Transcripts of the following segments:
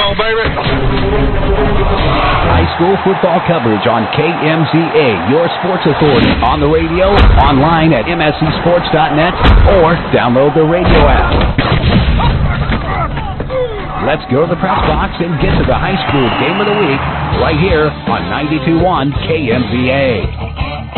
ball, baby. High school football coverage on KMZA, your sports authority, on the radio, online at mscsports.net, or download the radio app. Let's go to the press box and get to the high school game of the week right here on 92.1 KMZA.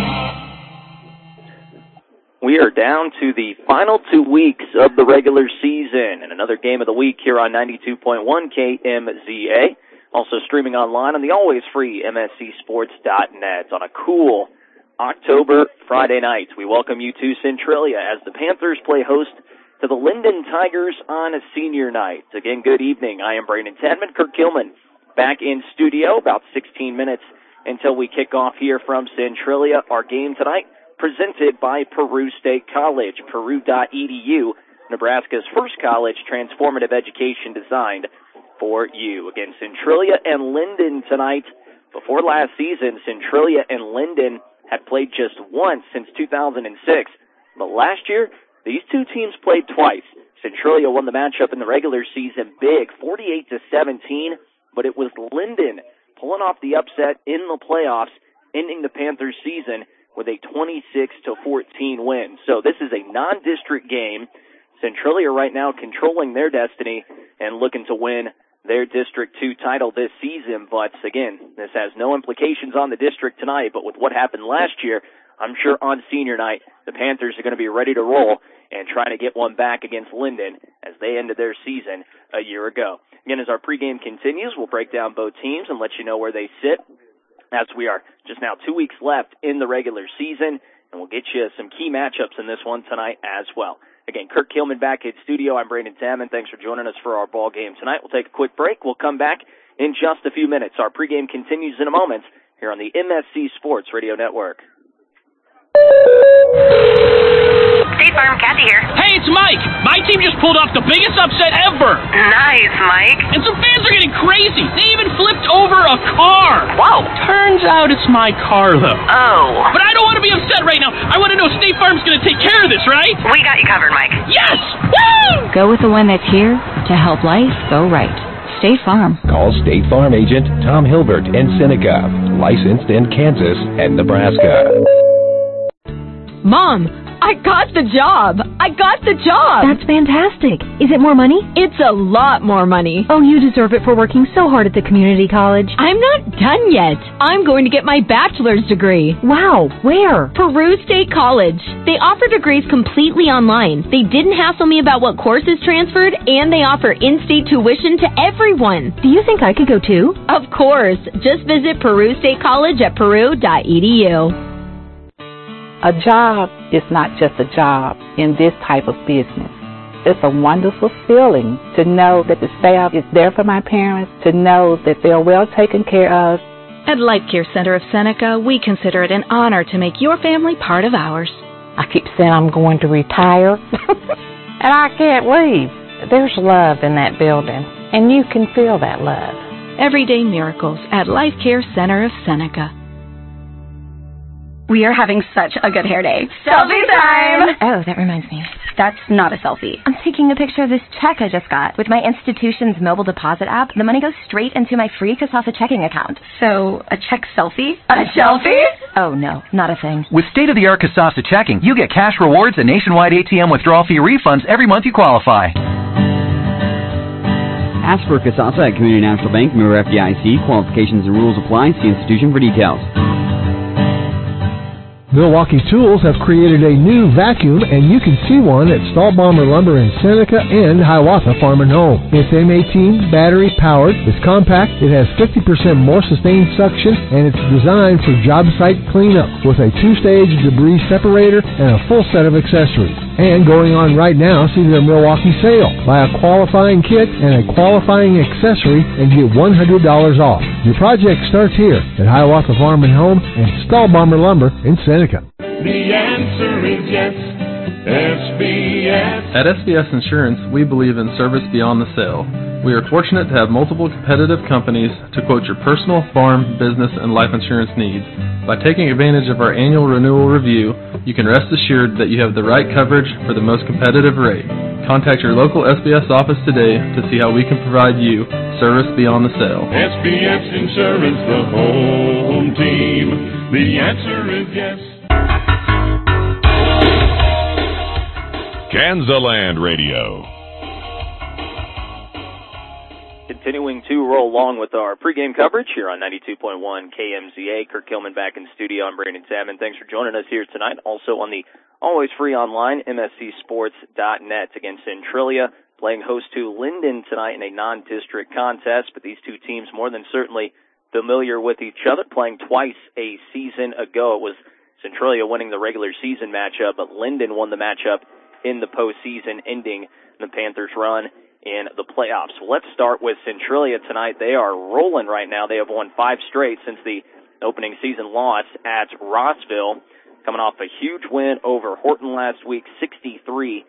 We are down to the final 2 weeks of the regular season and another game of the week here on 92.1 KMZA. Also streaming online on the always free mscsports.net on a cool October Friday night. We welcome you to Centralia as the Panthers play host to the Linden Tigers on a senior night. Again, good evening. I am Brandon Tadman. Kirk Gilman back in studio. About 16 minutes until we kick off here from Centralia. Our game tonight presented by Peru State College, peru.edu, Nebraska's first college transformative education designed for you. Again, Centralia and Linden tonight. Before last season, Centralia and Linden had played just once since 2006. But last year, these two teams played twice. Centralia won the matchup in the regular season big, 48-17, but it was Linden pulling off the upset in the playoffs, ending the Panthers' season with a 26-14 win. So this is a non-district game. Centralia right now controlling their destiny and looking to win their District 2 title this season. But again, this has no implications on the district tonight, but with what happened last year, I'm sure on senior night, the Panthers are going to be ready to roll and try to get one back against Linden as they ended their season a year ago. Again, as our pregame continues, we'll break down both teams and let you know where they sit, as we are just now 2 weeks left in the regular season, and we'll get you some key matchups in this one tonight as well. Again, Kirk Gilman back at studio. I'm Brandon Tadman. Thanks for joining us for our ball game tonight. We'll take a quick break. We'll come back in just a few minutes. Our pregame continues in a moment here on the MSC Sports Radio Network. State Farm, Kathy here. Hey, it's Mike. My team just pulled off the biggest upset ever. Nice, Mike. And some fans are getting crazy. They even flipped over a car. Whoa. Turns out it's my car, though. Oh. But I don't want to be upset right now. I want to know State Farm's going to take care of this, right? We got you covered, Mike. Yes! Woo! Go with the one that's here to help life go right. State Farm. Call State Farm agent Tom Hilbert in Seneca, licensed in Kansas and Nebraska. Mom, I got the job. That's fantastic. Is it more money? It's a lot more money. Oh, you deserve it for working so hard at the community college. I'm not done yet. I'm going to get my bachelor's degree. Wow, where? Peru State College. They offer degrees completely online. They didn't hassle me about what courses transferred, and they offer in-state tuition to everyone. Do you think I could go too? Of course. Just visit Peru State College at peru.edu. A job is not just a job in this type of business. It's a wonderful feeling to know that the staff is there for my parents, to know that they're well taken care of. At Life Care Center of Seneca, we consider it an honor to make your family part of ours. I keep saying I'm going to retire, and I can't leave. There's love in that building, and you can feel that love. Everyday miracles at Life Care Center of Seneca. We are having such a good hair day. Selfie time! Oh, that reminds me. That's not a selfie. I'm taking a picture of this check I just got. With my institution's mobile deposit app, the money goes straight into my free Kasasa checking account. So, a check selfie? A selfie? Oh, no, not a thing. With state-of-the-art Kasasa checking, you get cash rewards and nationwide ATM withdrawal fee refunds every month you qualify. Ask for Kasasa at Community National Bank, member FDIC. Qualifications and rules apply. See institution for details. Milwaukee Tools have created a new vacuum, and you can see one at Stahlbomber Lumber in Seneca and Hiawatha Farm and Home. It's M18 battery powered, it's compact, it has 50% more sustained suction, and it's designed for job site cleanup with a 2-stage debris separator and a full set of accessories. And going on right now, see their Milwaukee sale. Buy a qualifying kit and a qualifying accessory and get $100 off. Your project starts here at Hiawatha Farm and Home and Stahlbomber Lumber in Seneca. The answer is yes, SBS At SBS Insurance, we believe in service beyond the sale. We are fortunate to have multiple competitive companies to quote your personal, farm, business, and life insurance needs. By taking advantage of our annual renewal review, you can rest assured that you have the right coverage for the most competitive rate. Contact your local SBS office today to see how we can provide you service beyond the sale. SBS Insurance, the home team. The answer is yes. Kansaland Radio. Continuing to roll along with our pregame coverage here on 92.1 KMZA. Kirk Hillman back in studio. I'm Brandon Salmon. Thanks for joining us here tonight. Also on the always free online, MSCSports.net against Centralia, playing host to Linden tonight in a non-district contest. But these two teams more than certainly familiar with each other, playing twice a season ago. It was Centralia winning the regular season matchup, but Linden won the matchup in the postseason, ending the Panthers' run in the playoffs. Well, let's start with Centralia tonight. They are rolling right now. They have won 5 straight since the opening season loss at Rossville, coming off a huge win over Horton last week, 63-7.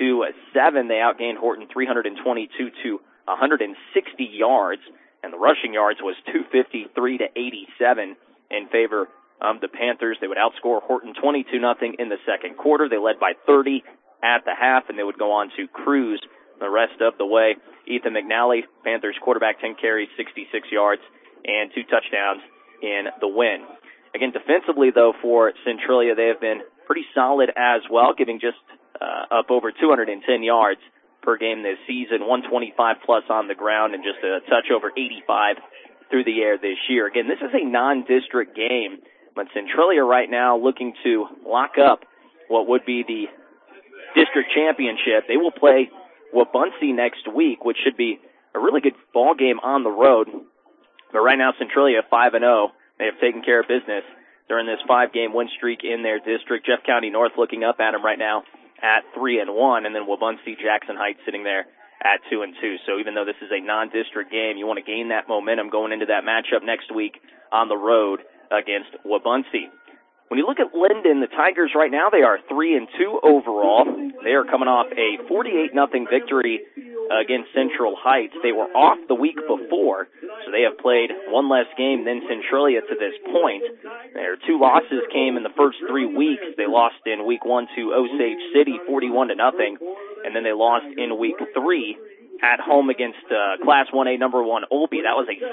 They outgained Horton 322 to 160 yards, and the rushing yards was 253 to 87 in favor of the Panthers. They would outscore Horton 22-0 in the second quarter. They led by 30 at the half, and they would go on to cruise the rest of the way. Ethan McNally, Panthers quarterback, 10 carries, 66 yards, and 2 touchdowns in the win. Again, defensively, though, for Centralia, they have been pretty solid as well, giving just up over 210 yards per game this season, 125-plus on the ground, and just a touch over 85 through the air this year. Again, this is a non-district game, but Centralia right now looking to lock up what would be the district championship. They will play Wabaunsee next week, which should be a really good ball game on the road. But right now, Centralia 5-0. They have taken care of business during this 5-game win streak in their district. Jeff County North looking up at them right now at 3-1, and then Wabaunsee Jackson Heights sitting there at 2-2. So even though this is a non-district game, you want to gain that momentum going into that matchup next week on the road against Wabaunsee. When you look at Linden, the Tigers right now, they are 3-2 overall. They are coming off a 48-0 victory against Central Heights. They were off the week before, so they have played one less game than Centralia to this point. Their 2 losses came in the first 3 weeks. They lost in week 1 to Osage City, 41-0, and then they lost in week 3 at home against Class 1A number 1 Olpe. That was a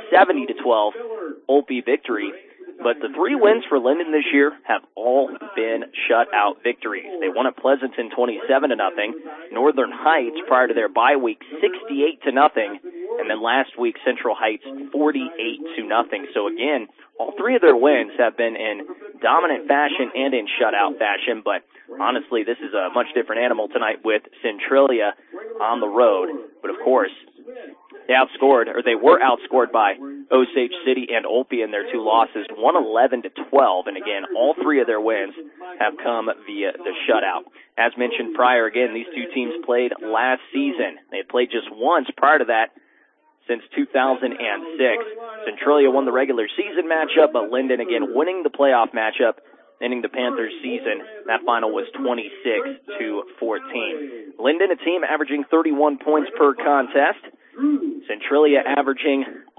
70-12 Olpe victory. But the 3 wins for Linden this year have all been shutout victories. They won at Pleasanton 27-0, Northern Heights prior to their bye week 68-0, and then last week Central Heights 48-0. So again, all 3 of their wins have been in dominant fashion and in shutout fashion, but honestly, this is a much different animal tonight with Centralia on the road. But of course, they were outscored by Osage City and Olpe in their 2 losses, 111-12, and again, all 3 of their wins have come via the shutout. As mentioned prior, again, these 2 teams played last season. They had played just once prior to that since 2006. Centralia won the regular season matchup, but Linden again winning the playoff matchup, ending the Panthers' season. That final was 26-14. Linden, a team averaging 31 points per contest. Centralia averaging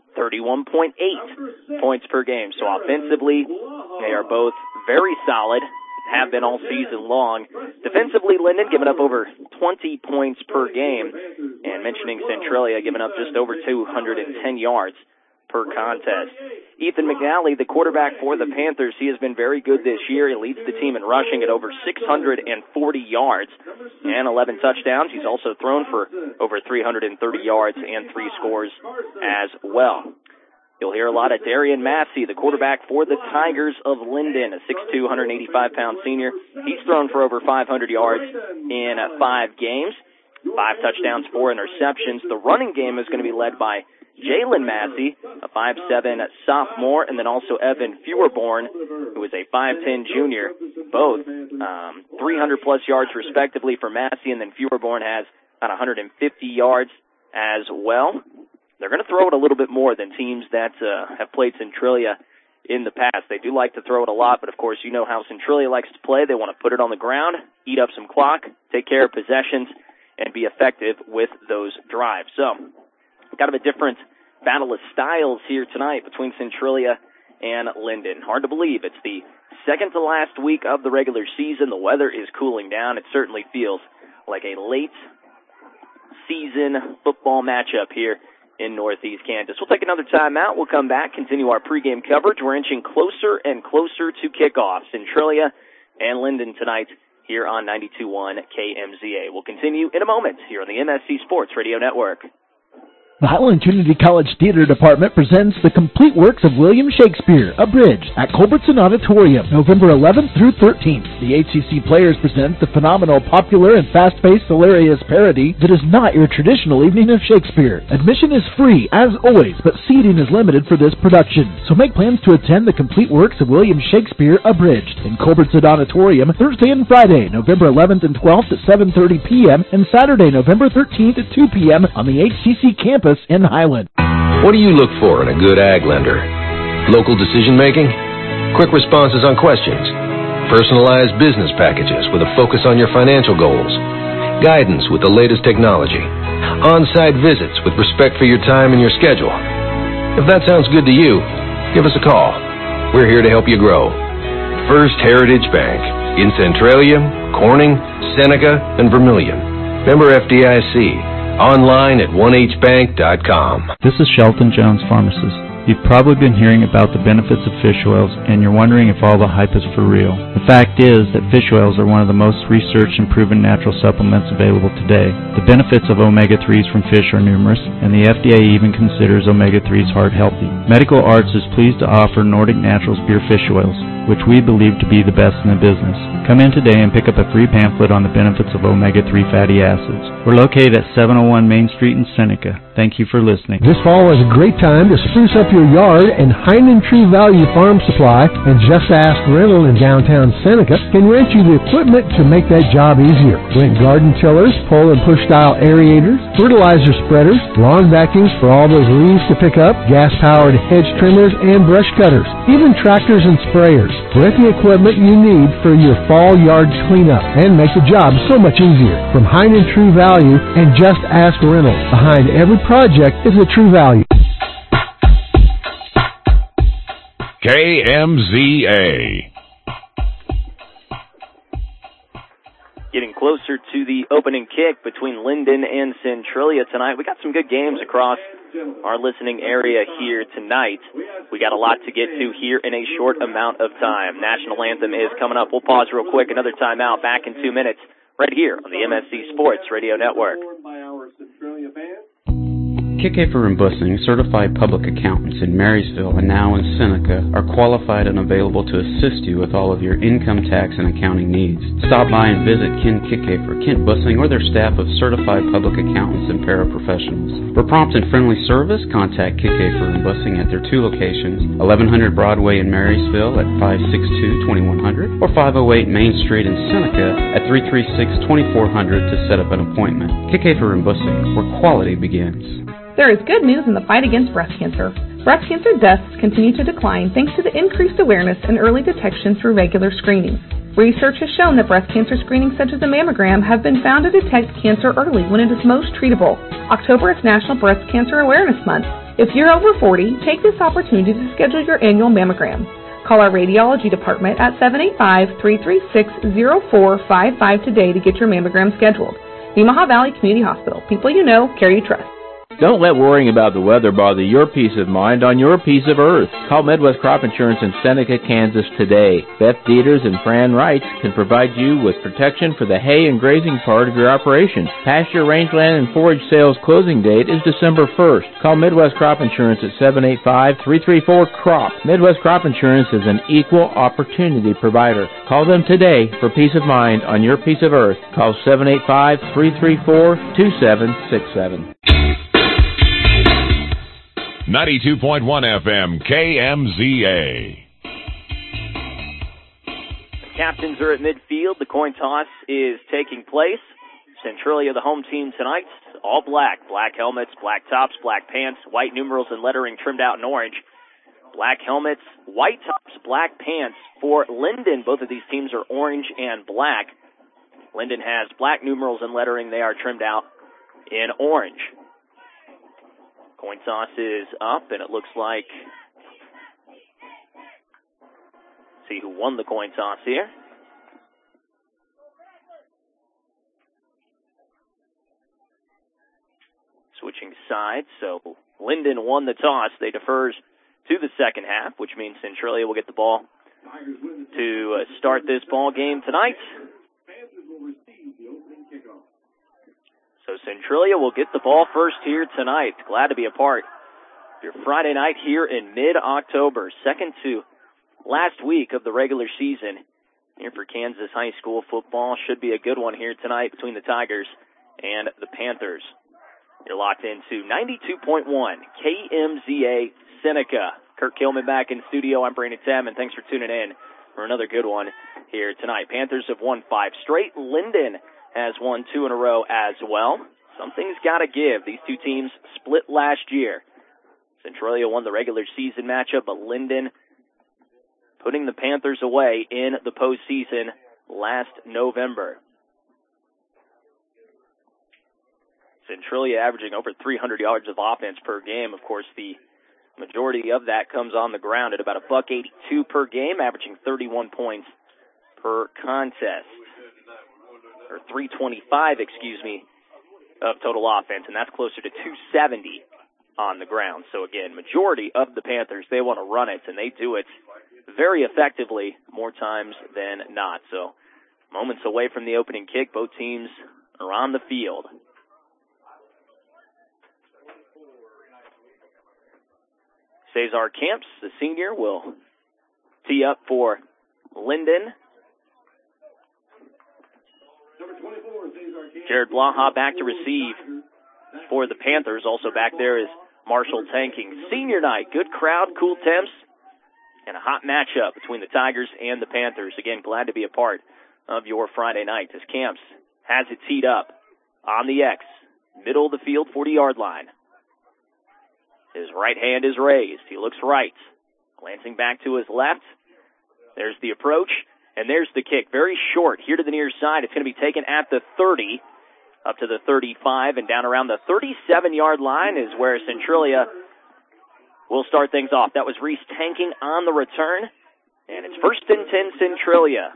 31.8 points per game. So offensively, they are both very solid, have been all season long. Defensively, Linden giving up over 20 points per game. And mentioning Centralia giving up just over 210 yards per contest. Ethan McNally, the quarterback for the Panthers, he has been very good this year. He leads the team in rushing at over 640 yards and 11 touchdowns. He's also thrown for over 330 yards and 3 scores as well. You'll hear a lot of Darian Massey, the quarterback for the Tigers of Linden, a 6'2", 185-pound senior. He's thrown for over 500 yards in 5 games, 5 touchdowns, 4 interceptions. The running game is going to be led by Jalen Massey, a 5'7" sophomore, and then also Evan Feuerborn, who is a 5'10" junior. Both 300-plus yards respectively for Massey, and then Feuerborn has about 150 yards as well. They're going to throw it a little bit more than teams that have played Centralia in the past. They do like to throw it a lot, but of course you know how Centralia likes to play. They want to put it on the ground, eat up some clock, take care of possessions, and be effective with those drives. So, kind of a different battle of styles here tonight between Centralia and Linden. Hard to believe. It's the second to last week of the regular season. The weather is cooling down. It certainly feels like a late season football matchup here in Northeast Kansas. We'll take another timeout. We'll come back, continue our pregame coverage. We're inching closer and closer to kickoff. Centralia and Linden tonight here on 92.1 KMZA. We'll continue in a moment here on the MSC Sports Radio Network. The Highland Trinity College Theater Department presents The Complete Works of William Shakespeare, Abridged, at Culbertson Auditorium, November 11th through 13th. The HCC Players present the phenomenal, popular, and fast-paced, hilarious parody that is not your traditional evening of Shakespeare. Admission is free, as always, but seating is limited for this production. So make plans to attend The Complete Works of William Shakespeare, Abridged, in Culbertson Auditorium, Thursday and Friday, November 11th and 12th at 7:30 p.m., and Saturday, November 13th at 2 p.m. on the HCC campus in Highland. What do you look for in a good ag lender? Local decision-making? Quick responses on questions? Personalized business packages with a focus on your financial goals? Guidance with the latest technology? On-site visits with respect for your time and your schedule? If that sounds good to you, give us a call. We're here to help you grow. First Heritage Bank in Centralia, Corning, Seneca, and Vermilion. Member FDIC. Online at 1hbank.com. This is Shelton Jones, pharmacist. You've probably been hearing about the benefits of fish oils, and you're wondering if all the hype is for real. The fact is that fish oils are one of the most researched and proven natural supplements available today. The benefits of omega-3s from fish are numerous, and the FDA even considers omega-3s heart healthy. Medical Arts is pleased to offer Nordic Naturals Pure Fish Oils, which we believe to be the best in the business. Come in today and pick up a free pamphlet on the benefits of omega-3 fatty acids. We're located at 701 Main Street in Seneca. Thank you for listening. This fall is a great time to spruce up your yard, and Heinen True Value Farm Supply and Just Ask Rental in downtown Seneca can rent you the equipment to make that job easier. Rent garden tillers, pull and push style aerators, fertilizer spreaders, lawn vacuums for all those leaves to pick up, gas-powered hedge trimmers and brush cutters, even tractors and sprayers. Rent the equipment you need for your fall yard cleanup and make the job so much easier. From Heinen True Value and Just Ask Rental, behind every project is a true value. KMZA. Getting closer to the opening kick between Linden and Centralia tonight. We got some good games across our listening area here tonight. We got a lot to get to here in a short amount of time. National Anthem is coming up. We'll pause real quick. Another timeout back in 2 minutes right here on the MSC Sports Radio Network. Kickhafer and Bussing, certified public accountants in Marysville and now in Seneca, are qualified and available to assist you with all of your income tax and accounting needs. Stop by and visit Ken Kickhafer, Kent Bussing, or their staff of certified public accountants and paraprofessionals. For prompt and friendly service, contact Kickhafer and Bussing at their two locations, 1100 Broadway in Marysville at 562-2100 or 508 Main Street in Seneca at 336-2400 to set up an appointment. Kickhafer and Bussing, where quality begins. There is good news in the fight against breast cancer. Breast cancer deaths continue to decline thanks to the increased awareness and early detection through regular screenings. Research has shown that breast cancer screenings such as a mammogram have been found to detect cancer early when it is most treatable. October is National Breast Cancer Awareness Month. If you're over 40, take this opportunity to schedule your annual mammogram. Call our radiology department at 785-336-0455 today to get your mammogram scheduled. Nemaha Valley Community Hospital. People you know, care you trust. Don't let worrying about the weather bother your peace of mind on your piece of earth. Call Midwest Crop Insurance in Seneca, Kansas today. Beth Dieters and Fran Wright can provide you with protection for the hay and grazing part of your operation. Pasture, rangeland, and forage sales closing date is December 1st. Call Midwest Crop Insurance at 785-334-CROP. Midwest Crop Insurance is an equal opportunity provider. Call them today for peace of mind on your piece of earth. Call 785-334-2767. 92.1 FM, KMZA. The captains are at midfield. The coin toss is taking place. Centralia, the home team tonight, all black. Black helmets, black tops, black pants, white numerals and lettering trimmed out in orange. Black helmets, white tops, black pants. For Linden, both of these teams are orange and black. Linden has black numerals and lettering. They are trimmed out in orange. Coin toss is up, and it looks like, see who won the coin toss here. Switching sides, so Linden won the toss. They defers to the second half, which means Centralia will get the ball to start this ball game tonight. So Centralia will get the ball first here tonight. Glad to be a part of your Friday night here in mid-October, second to last week of the regular season here for Kansas high school football. Should be a good one here tonight between the Tigers and the Panthers. You're locked into 92.1 KMZA Seneca. Kirk Kilman back in studio. I'm Brandon Tam, and thanks for tuning in for another good one here tonight. Panthers have won 5 straight. Linden has won 2 in a row as well. Something's got to give. These two teams split last year. Centralia won the regular season matchup, but Linden putting the Panthers away in the postseason last November. Centralia averaging over 300 yards of offense per game. Of course, the majority of that comes on the ground at about $182 per game, averaging 31 points per contest. Or 325, of total offense, and that's closer to 270 on the ground. So again, majority of the Panthers, they want to run it, and they do it very effectively more times than not. So moments away from the opening kick, both teams are on the field. Cesar Camps, the senior, will tee up for Linden. Jared Blaha back to receive for the Panthers. Also back there is Marshall Tanking. Senior night, good crowd, cool temps, and a hot matchup between the Tigers and the Panthers. Again, glad to be a part of your Friday night as Camps has it teed up on the X, middle of the field, 40-yard line. His right hand is raised. He looks right. Glancing back to his left. There's the approach, and there's the kick. Very short here to the near side. It's going to be taken at the 30, up to the 35, and down around the 37-yard line is where Centralia will start things off. That was Reese Tanking on the return, and it's 1st and 10 Centralia.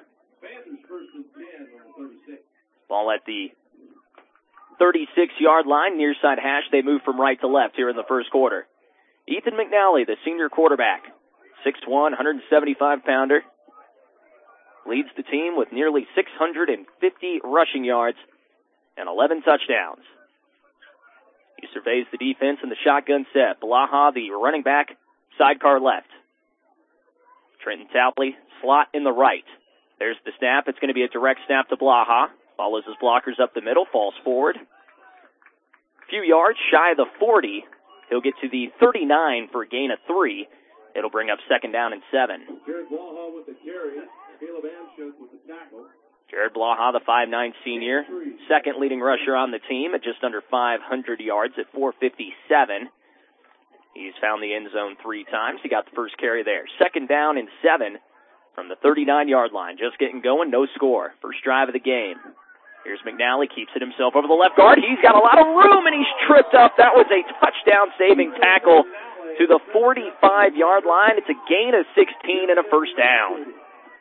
Ball at the 36-yard line, near side hash. They move from right to left here in the first quarter. Ethan McNally, the senior quarterback, 6'1", 175-pounder, leads the team with nearly 650 rushing yards and 11 touchdowns. He surveys the defense in the shotgun set. Blaha, the running back, sidecar left. Trenton Tapley, slot in the right. There's the snap. It's going to be a direct snap to Blaha. Follows his blockers up the middle, falls forward. A few yards shy of the 40. He'll get to the 39 for a gain of 3. It'll bring up 2nd down and 7. Jared Blaha with the carry. Caleb Amshuk with the tackle. Jared Blaha, the 5'9 senior, second leading rusher on the team at just under 500 yards at 457. He's found the end zone 3 times. He got the first carry there. 2nd down and 7 from the 39-yard line. Just getting going, no score. First drive of the game. Here's McNally, keeps it himself over the left guard. He's got a lot of room, and he's tripped up. That was a touchdown-saving tackle to the 45-yard line. It's a gain of 16 and a first down.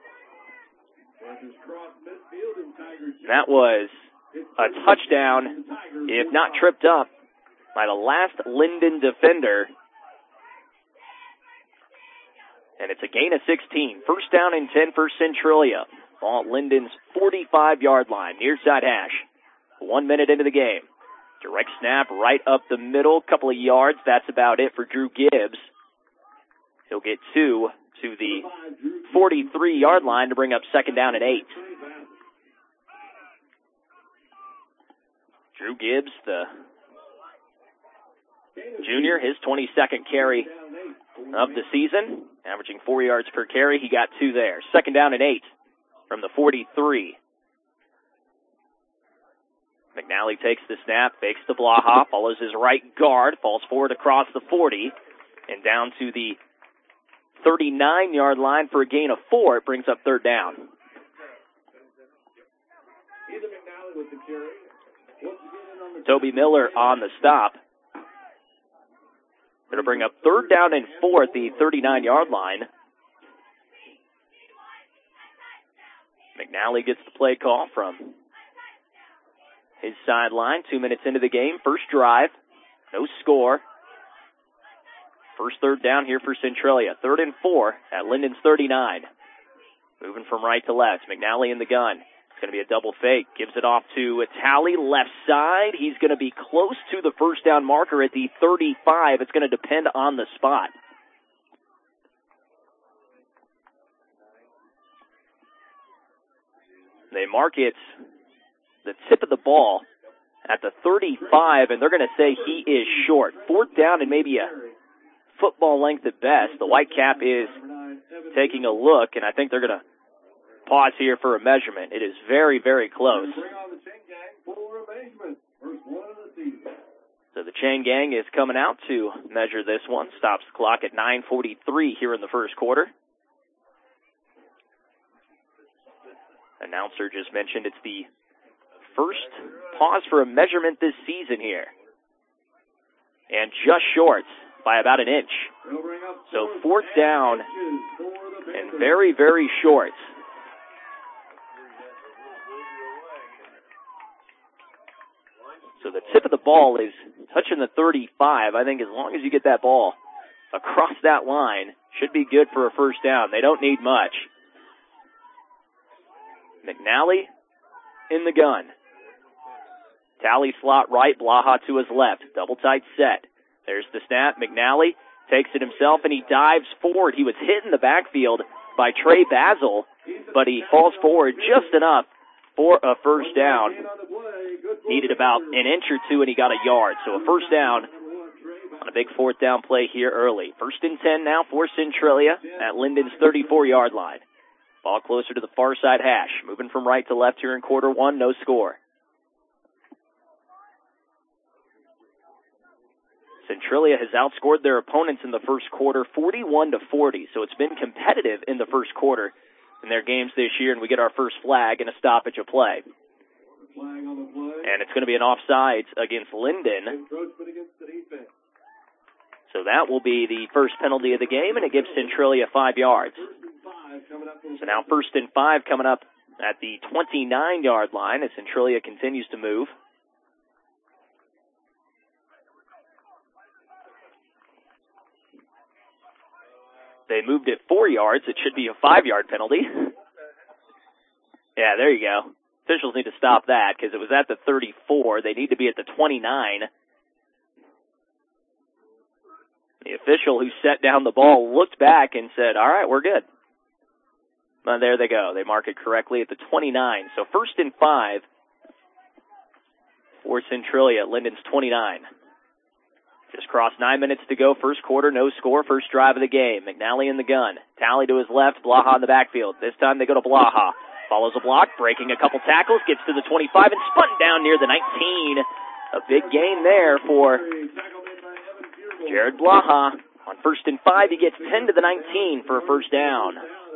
That was a touchdown, if not tripped up, by the last Linden defender. And it's a gain of 16. First down and 10 for Centralia. Ball at Linden's 45-yard line, near side hash. 1 minute into the game. Direct snap right up the middle, couple of yards. That's about it for Drew Gibbs. He'll get 2 to the 43-yard line to bring up 2nd down and 8. Drew Gibbs, the junior, his 22nd carry of the season, averaging 4 yards per carry. He got 2 there. 2nd down and 8 from the 43. McNally takes the snap, fakes the Blaha, follows his right guard, falls forward across the 40, and down to the 39-yard line for a gain of 4. It brings up 3rd down. Toby Miller on the stop. Going to bring up 3rd down and 4 at the 39-yard line. McNally gets the play call from his sideline. 2 minutes into the game. First drive. No score. First 3rd down here for Centralia. 3rd and 4 at Linden's 39. Moving from right to left. McNally in the gun. It's going to be a double fake. Gives it off to Talley, left side. He's going to be close to the first down marker at the 35. It's going to depend on the spot. They mark it the tip of the ball at the 35, and they're going to say he is short. 4th down and maybe a football length at best. The Whitecap is taking a look, and I think they're going to pause here for a measurement. It is very, very close. So the chain gang is coming out to measure this one. Stops the clock at 9:43 here in the first quarter. Announcer just mentioned it's the first pause for a measurement this season here. And just short by about an inch. So 4th down and very, very short. So the tip of the ball is touching the 35. I think as long as you get that ball across that line, should be good for a first down. They don't need much. McNally in the gun. Talley slot right, Blaha to his left. Double tight set. There's the snap. McNally takes it himself, and he dives forward. He was hit in the backfield by Trey Basil, but he falls forward just enough for a first down. Needed about an inch or two, and he got a yard. So a first down on a big 4th down play here early. 1st and 10 now for Centralia at Linden's 34-yard line. Ball closer to the far side hash. Moving from right to left here in quarter 1, no score. Centralia has outscored their opponents in the first quarter 41-40, so it's been competitive in the first quarter in their games this year, and we get our first flag and a stoppage of play. And it's going to be an offsides against Linden. So that will be the first penalty of the game, and it gives Centralia 5 yards. So now 1st and 5 coming up at the 29-yard line as Centralia continues to move. They moved it 4 yards. It should be a 5-yard penalty. Yeah, there you go. Officials need to stop that because it was at the 34. They need to be at the 29. The official who set down the ball looked back and said, all right, we're good. Well, there they go. They mark it correctly at the 29. So 1st and 5 for Centralia at Linden's 29. Just crossed 9 minutes to go. First quarter, no score. First drive of the game. McNally in the gun. Talley to his left. Blaha in the backfield. This time they go to Blaha. Follows a block, breaking a couple tackles, gets to the 25 and spun down near the 19. A big gain there for Jared Blaha. On 1st and 5, he gets 10 to the 19 for a first down.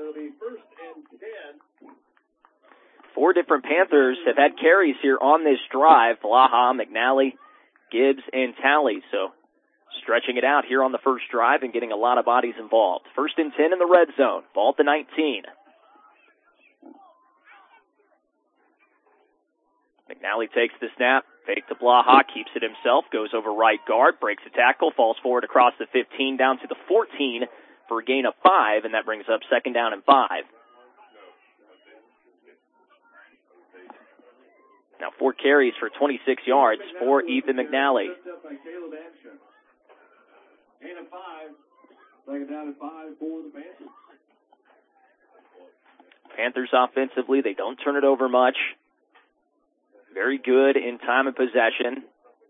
4 different Panthers have had carries here on this drive. Blaha, McNally, Gibbs, and Talley. So stretching it out here on the first drive and getting a lot of bodies involved. 1st and 10 in the red zone. Ball at the 19. McNally takes the snap, fake to Blaha, keeps it himself, goes over right guard, breaks a tackle, falls forward across the 15 down to the 14 for a gain of 5, and that brings up 2nd down and 5. Now 4 carries for 26 yards for Ethan McNally. Panthers offensively, they don't turn it over much. Very good in time of possession.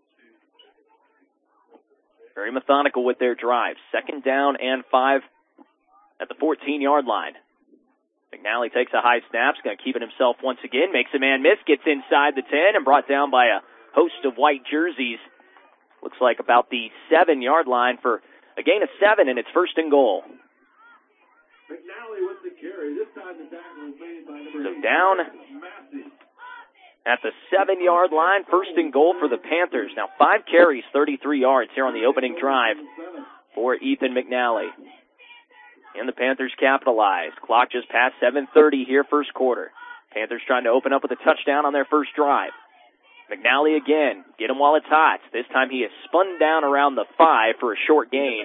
Very methodical with their drives. 2nd down and 5 at the 14-yard line. McNally takes a high snap, going to keep it himself once again, makes a man miss, gets inside the 10 and brought down by a host of white jerseys. Looks like about the 7-yard line for a gain of 7, and it's 1st and goal. McNally with the carry. This time the tackle is made by number So down at the 7-yard line. First and goal for the Panthers. Now 5 carries, 33 yards here on the opening drive for Ethan McNally. And the Panthers capitalize. Clock just past 7:30 here, first quarter. Panthers trying to open up with a touchdown on their first drive. McNally again, get him while it's hot. This time he is spun down around the 5 for a short gain.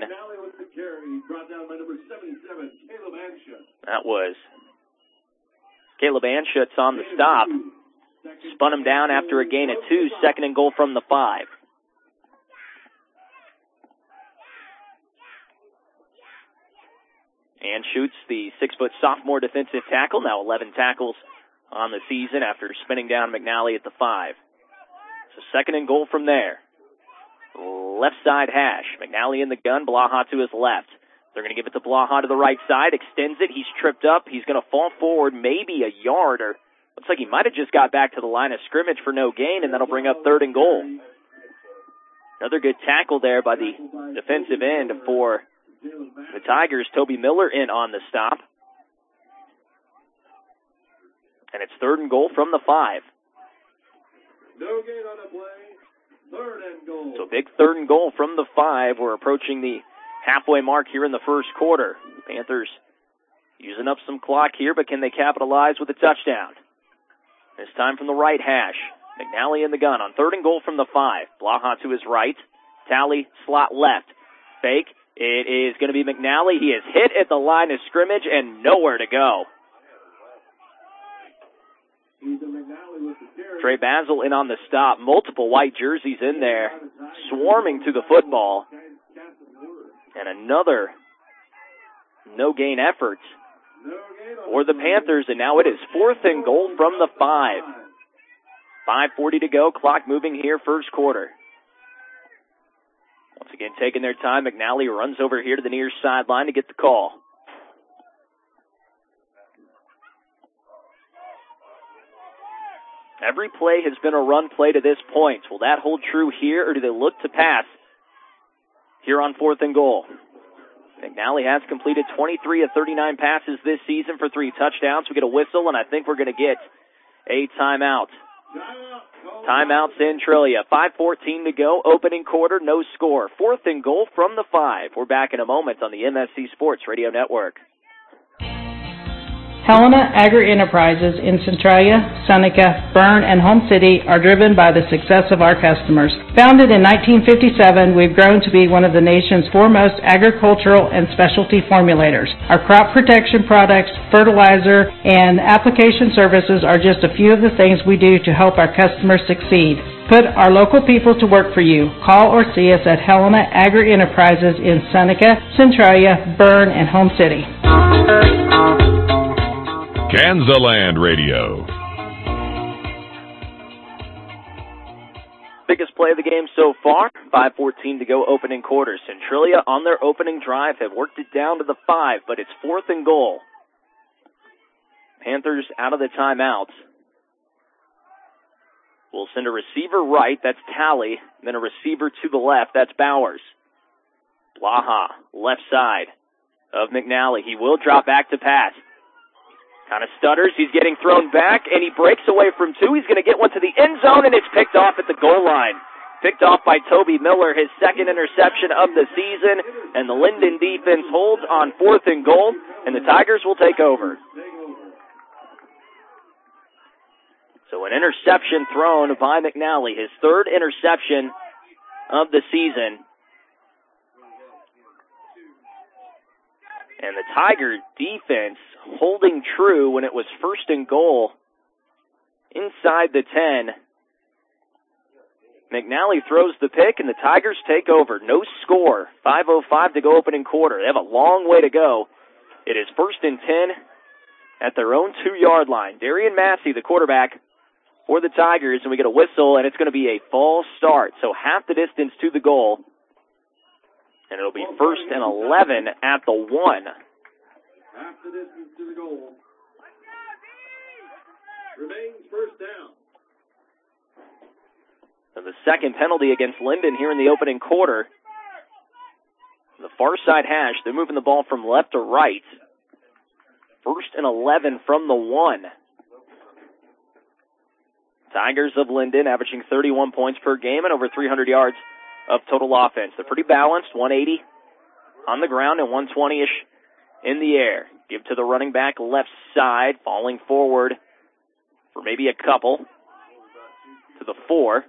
That was Caleb Anschutz on the stop. Spun him down after a gain of 2, second and goal from the 5. And shoots the 6-foot sophomore defensive tackle, now 11 tackles on the season after spinning down McNally at the 5. So second and goal from there. Left side hash. McNally in the gun, Blaha to his left. They're going to give it to Blaha to the right side, extends it. He's tripped up. He's going to fall forward maybe a yard, or looks like he might have just got back to the line of scrimmage for no gain, and that'll bring up third and goal. Another good tackle there by the defensive end for the Tigers. Toby Miller in on the stop. And it's third and goal from the 5. No gain on the play. Third and goal. So big third and goal from the 5. We're approaching the halfway mark here in the first quarter. Panthers using up some clock here, but can they capitalize with a touchdown? This time from the right hash. McNally in the gun on third and goal from the 5. Blaha to his right. Talley slot left. Fake. It is going to be McNally. He is hit at the line of scrimmage and nowhere to go. Trey Basil in on the stop. Multiple white jerseys in there, swarming to the football. And another no-gain effort for the Panthers, and now it is fourth and goal from the 5. 5:40 to go, clock moving here, first quarter. Once again, taking their time, McNally runs over here to the near sideline to get the call. Every play has been a run play to this point. Will that hold true here, or do they look to pass here on fourth and goal? McNally has completed 23 of 39 passes this season for 3 touchdowns. We get a whistle, and I think we're going to get a timeout. Timeout Centralia. 5:14 to go. Opening quarter, no score. Fourth and goal from the 5. We're back in a moment on the MSC Sports Radio Network. Helena Agri-Enterprises in Centralia, Seneca, Berne, and Home City are driven by the success of our customers. Founded in 1957, we've grown to be one of the nation's foremost agricultural and specialty formulators. Our crop protection products, fertilizer, and application services are just a few of the things we do to help our customers succeed. Put our local people to work for you. Call or see us at Helena Agri-Enterprises in Seneca, Centralia, Berne, and Home City. Kansaland Radio. Biggest play of the game so far. 5:14 to go, opening quarter. Centralia on their opening drive have worked it down to the 5, but it's fourth and goal. Panthers out of the timeout. We'll send a receiver right, that's Talley, then a receiver to the left, that's Bowers. Blaha, left side of McNally. He will drop back to pass. Kind of stutters. He's getting thrown back, and he breaks away from 2. He's going to get one to the end zone, and it's picked off at the goal line. Picked off by Toby Miller, his second interception of the season, and the Linden defense holds on fourth and goal, and the Tigers will take over. So an interception thrown by McNally, his third interception of the season. And the Tiger defense holding true when it was first and goal inside the 10. McNally throws the pick, and the Tigers take over. No score. 5:05 to go opening quarter. They have a long way to go. It is first and 10 at their own 2-yard line. Darian Massey, the quarterback for the Tigers, and we get a whistle, and it's going to be a false start. So half the distance to the goal. And it'll be first and 11 at the 1. Half the distance to the goal. Remains first down. So the second penalty against Linden here in the opening quarter. The far side hash, they're moving the ball from left to right. First and 11 from the 1. Tigers of Linden averaging 31 points per game and over 300 yards of total offense. They're pretty balanced, 180 on the ground and 120-ish in the air. Give to the running back left side, falling forward for maybe a couple to the 4.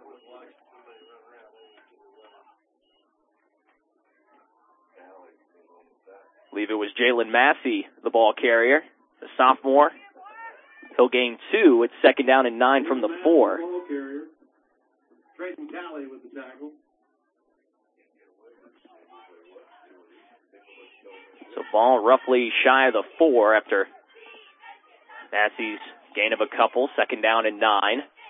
I believe it was Jalen Massey, the ball carrier, the sophomore. He'll gain 2. It's 2nd down and 9 from the 4. Trayton Talley with the tackle. So ball roughly shy of the 4 after Massey's gain of a couple. 2nd down and 9.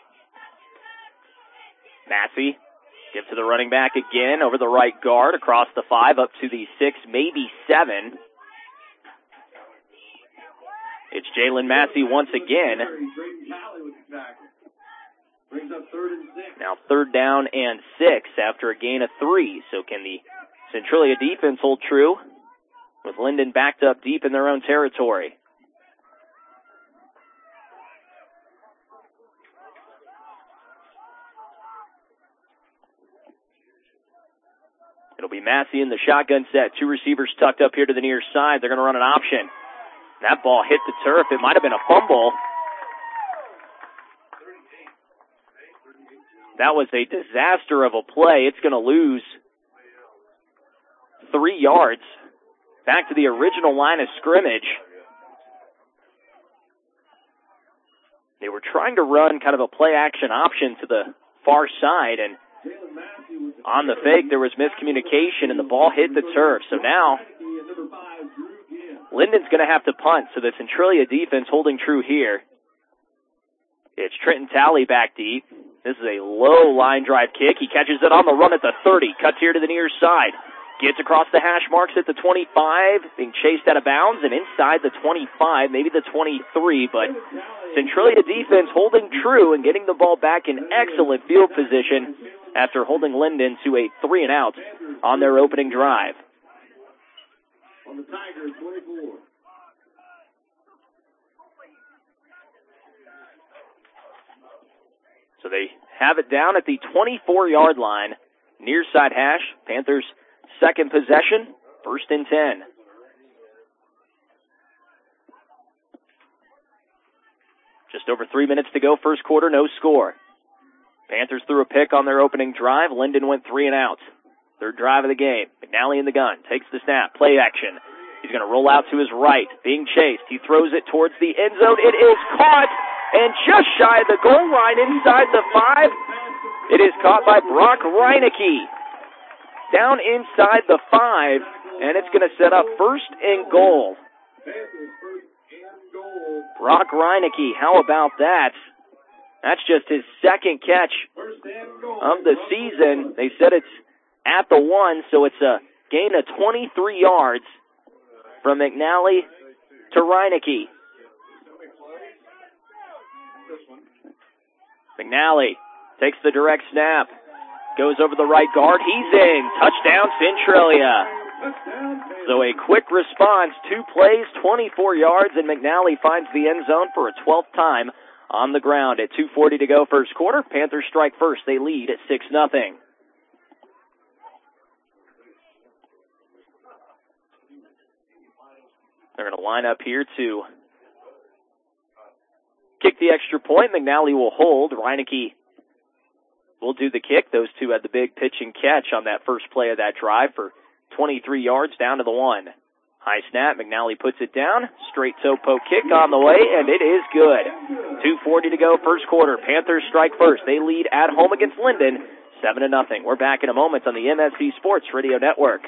Massey gives to the running back again over the right guard across the 5 up to the 6, maybe 7. It's Jalen Massey once again. Now 3rd down and 6 after a gain of 3. So can the Centralia defense hold true with Linden backed up deep in their own territory? It'll be Massey in the shotgun set. 2 receivers tucked up here to the near side. They're going to run an option. That ball hit the turf. It might have been a fumble. That was a disaster of a play. It's going to lose 3 yards back to the original line of scrimmage. They were trying to run kind of a play-action option to the far side, and on the fake there was miscommunication, and the ball hit the turf. So now Linden's going to have to punt, so the Centralia defense holding true here. It's Trenton Talley back deep. This is a low line drive kick. He catches it on the run at the 30, cuts here to the near side. Gets across the hash marks at the 25, being chased out of bounds, and inside the 25, maybe the 23, but Centralia defense holding true and getting the ball back in excellent field position after holding Linden to a 3-and-out on their opening drive. On the Tigers, 24. So they have it down at the 24-yard line, near side hash. Panthers' second possession, 1st and 10. Just over 3 minutes to go, first quarter, no score. Panthers threw a pick on their opening drive. Linden went 3-and-out. 3rd drive of the game. McNally in the gun, takes the snap, play action. He's going to roll out to his right, being chased. He throws it towards the end zone. It is caught, and just shy of the goal line inside the 5. It is caught by Brock Reinecke. Down inside the 5, and it's going to set up 1st and goal. Brock Reinecke, how about that? That's just his 2nd catch of the season. They said it's at the 1, so it's a gain of 23 yards from McNally to Reinecke. McNally takes the direct snap, goes over the right guard. He's in. Touchdown, Centralia. So a quick response, 2 plays, 24 yards, and McNally finds the end zone for a 12th time on the ground. At 2:40 to go, first quarter. Panthers strike first. They lead at 6-0. They're going to line up here to kick the extra point. McNally will hold. Reinecke will do the kick. Those two had the big pitch and catch on that first play of that drive for 23 yards down to the 1. High snap. McNally puts it down. Straight toe poke kick on the way, and it is good. 2:40 to go, first quarter. Panthers strike first. They lead at home against Linden, 7-0. We're back in a moment on the MSC Sports Radio Network.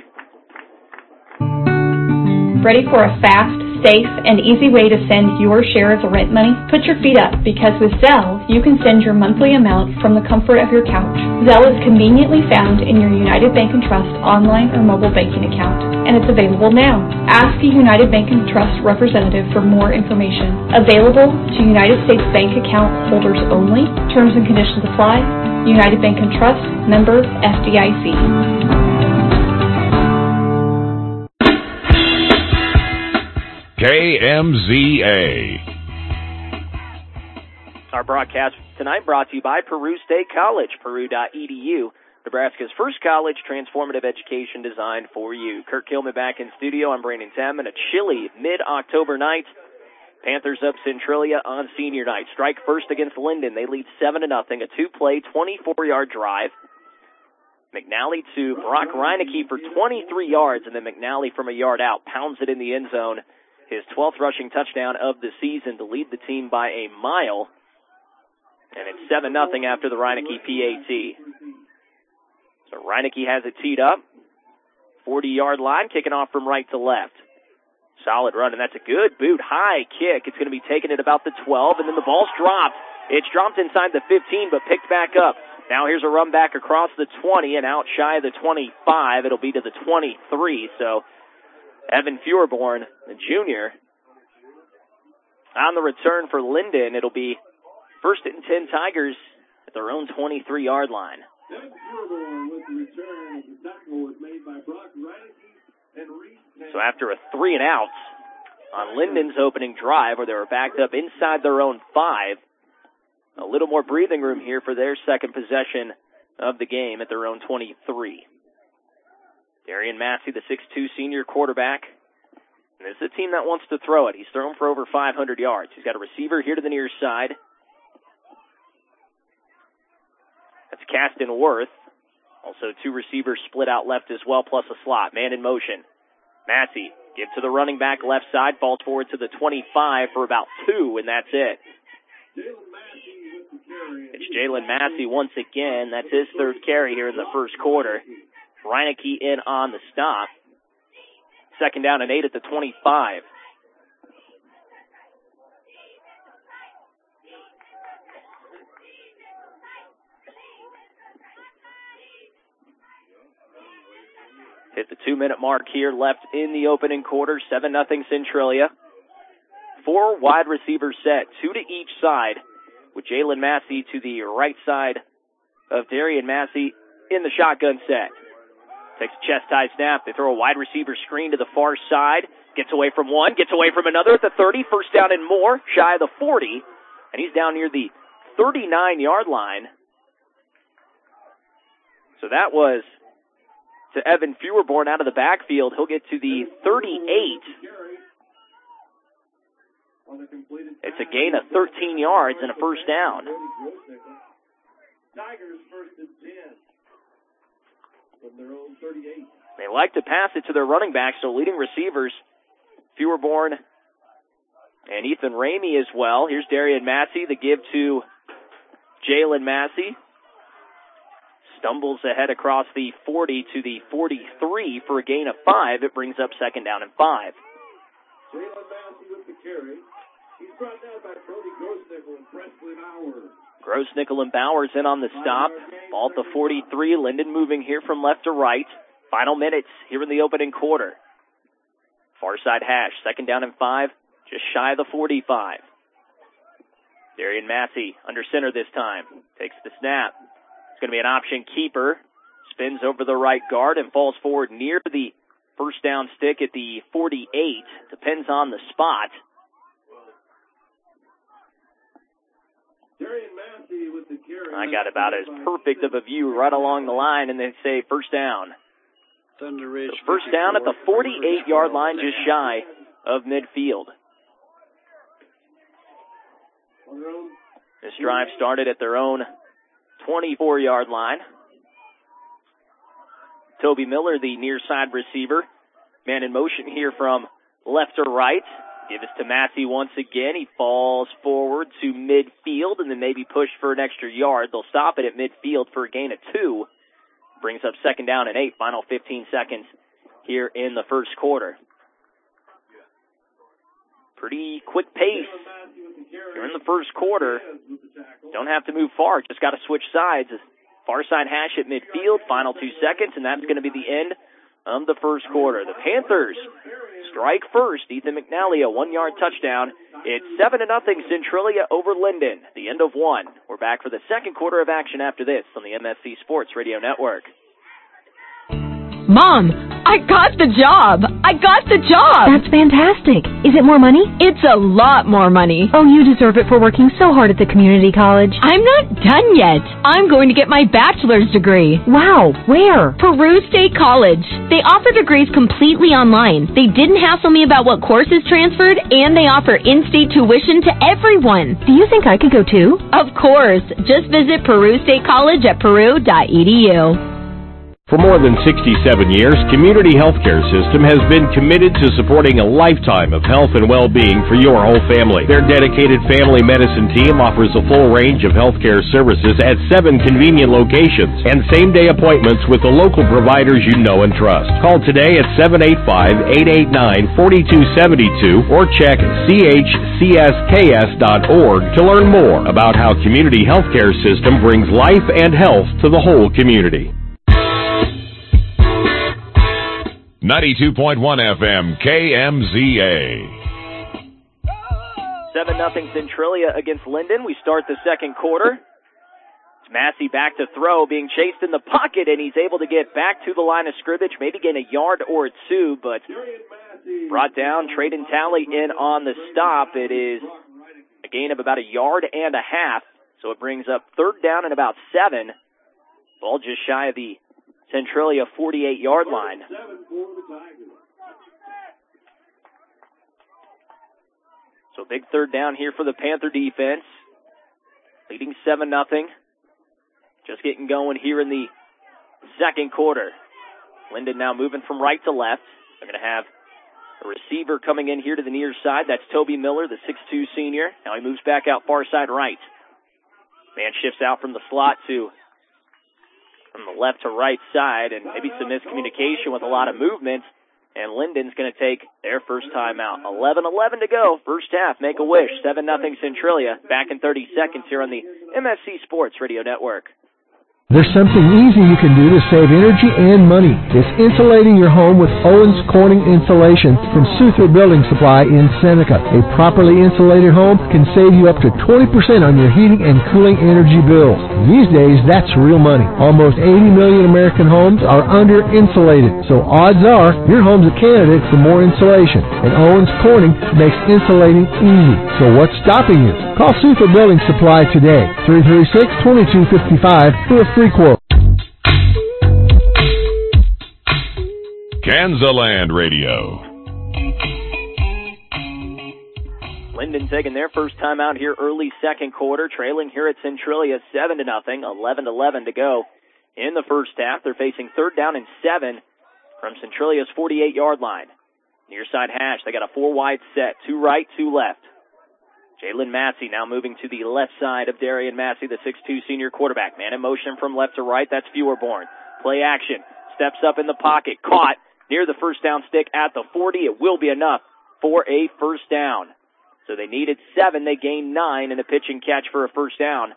Ready for a fast, safe, and easy way to send your share of the rent money? Put your feet up, because with Zelle, you can send your monthly amount from the comfort of your couch. Zelle is conveniently found in your United Bank & Trust online or mobile banking account, and it's available now. Ask a United Bank & Trust representative for more information. Available to United States Bank account holders only. Terms and conditions apply. United Bank & Trust, member FDIC. KMZA. Our broadcast tonight brought to you by Peru State College, peru.edu. Nebraska's first college, transformative education designed for you. Kirk Hillman back in studio. I'm Brandon Tam, and a chilly mid-October night. Panthers up Centralia on senior night. Strike first against Linden. They lead 7-0. A two-play, 24-yard drive. McNally to Brock Reineke for 23 yards, and then McNally from a yard out pounds it in the end zone. His 12th rushing touchdown of the season to lead the team by a mile. And it's 7-0 after the Reineke PAT. So Reineke has it teed up. 40-yard line, kicking off from right to left. Solid run, and that's a good boot. High kick. It's going to be taken at about the 12, and then the ball's dropped. It's dropped inside the 15, but picked back up. Now here's a run back across the 20 and out shy of the 25. It'll be to the 23. So Evan Feuerborn, the junior, on the return for Linden. It'll be 1st and 10 Tigers at their own 23-yard line. So after a 3 and out on Linden's opening drive, where they were backed up inside their own 5, a little more breathing room here for their second possession of the game at their own 23. Darian Massey, the 6'2 senior quarterback. And this is a team that wants to throw it. He's thrown for over 500 yards. He's got a receiver here to the near side. That's Caston Worth. Also 2 receivers split out left as well, plus a slot. Man in motion. Massey, give to the running back left side, falls forward to the 25 for about 2, and that's it. It's Jalen Massey once again. That's his 3rd carry here in the first quarter. Reineke in on the stop. 2nd down and 8 at the 25. Hit the 2-minute mark here left in the opening quarter. 7-0 Centralia. 4 wide receivers set, 2 to each side, with Jalen Massey to the right side of Darian Massey in the shotgun set. Takes a chest high snap. They throw a wide receiver screen to the far side. Gets away from one, gets away from another at the 30. 1st down and more, shy of the 40. And he's down near the 39-yard line. So that was to Evan Feuerborn out of the backfield. He'll get to the 38. It's a gain of 13 yards and a 1st down. Tigers 1st and 10 from their own 38. They like to pass it to their running backs, so leading receivers, Feuerborn and Ethan Ramey as well. Here's Darian Massey, the give to Jalen Massey. Stumbles ahead across the 40 to the 43 for a gain of 5. It brings up 2nd down and 5. Jalen Massey with the carry. He's brought down by Cody Grossnickel and Presley Bowers. Grossnickel and Bowers in on the stop. Ball at the 43. Linden moving here from left to right. Final minutes here in the opening quarter. Far side hash. 2nd down and 5. Just shy of the 45. Darian Massey under center this time. Takes the snap. It's going to be an option keeper. Spins over the right guard and falls forward near the 1st down stick at the 48. Depends on the spot. I got about as perfect of a view right along the line, and they say 1st down. So 1st down at the 48-yard line, just shy of midfield. This drive started at their own 24-yard line. Toby Miller, the near side receiver. Man in motion here from left to right. Give it to Massey once again. He falls forward to midfield and then maybe push for an extra yard. They'll stop it at midfield for a gain of 2. Brings up 2nd down and 8. Final 15 seconds here in the first quarter. Pretty quick pace here in the first quarter. Don't have to move far. Just got to switch sides. Far side hash at midfield. Final 2 seconds, and that's going to be the end of the first quarter. The Panthers strike first. Ethan McNally, a 1-yard touchdown. It's 7-0 Centralia over Linden. The end of 1. We're back for the second quarter of action after this on the MSC Sports Radio Network. Mom, I got the job. That's fantastic. Is it more money? It's a lot more money. Oh, you deserve it for working so hard at the community college. I'm not done yet. I'm going to get my bachelor's degree. Wow, where? Peru State College. They offer degrees completely online. They didn't hassle me about what courses transferred, and they offer in-state tuition to everyone. Do you think I could go too? Of course. Just visit Peru State College at peru.edu. For more than 67 years, Community Healthcare System has been committed to supporting a lifetime of health and well-being for your whole family. Their dedicated family medicine team offers a full range of healthcare services at 7 convenient locations and same-day appointments with the local providers you know and trust. Call today at 785-889-4272 or check chcsks.org to learn more about how Community Healthcare System brings life and health to the whole community. 92.1 FM, KMZA. 7-0 Centralia against Linden. We start the second quarter. It's Massey back to throw, being chased in the pocket, and he's able to get back to the line of scrimmage, maybe gain a yard or two, but brought down. Traden Talley in on the stop. It is a gain of about a yard and a half, so it brings up third down and about 7. Ball just shy of the Centralia 48-yard line. So big third down here for the Panther defense. Leading 7-0. Just getting going here in the second quarter. Linden now moving from right to left. They're going to have a receiver coming in here to the near side. That's Toby Miller, the 6'2 senior. Now he moves back out far side right. Man shifts out from the slot to from the left to right side, and maybe some miscommunication with a lot of movement. And Linden's going to take their first time out. 11-11 to go. First half, make a wish. 7-0 Centralia. Back in 30 seconds here on the MSC Sports Radio Network. There's something easy you can do to save energy and money. It's insulating your home with Owens Corning Insulation from Suther Building Supply in Seneca. A properly insulated home can save you up to 20% on your heating and cooling energy bills. These days, that's real money. Almost 80 million American homes are under-insulated, so odds are your home's a candidate for more insulation. And Owens Corning makes insulating easy. So what's stopping you? Call Suther Building Supply today, 336-2255 for a free quote. Kansaland Radio. Linden taking their first time out here early second quarter, trailing here at Centralia 7-0, 11-11 to go in the first half. They're facing third down and 7 from Centralia's 48-yard line. Near side hash, they got a 4-wide set, 2 right, 2 left. Jalen Massey now moving to the left side of Darian Massey, the 6'2 senior quarterback. Man in motion from left to right, that's Feuerborn. Play action, steps up in the pocket, caught near the first down stick at the 40. It will be enough for a first down. So they needed 7, they gained 9 in the pitch and catch for a first down.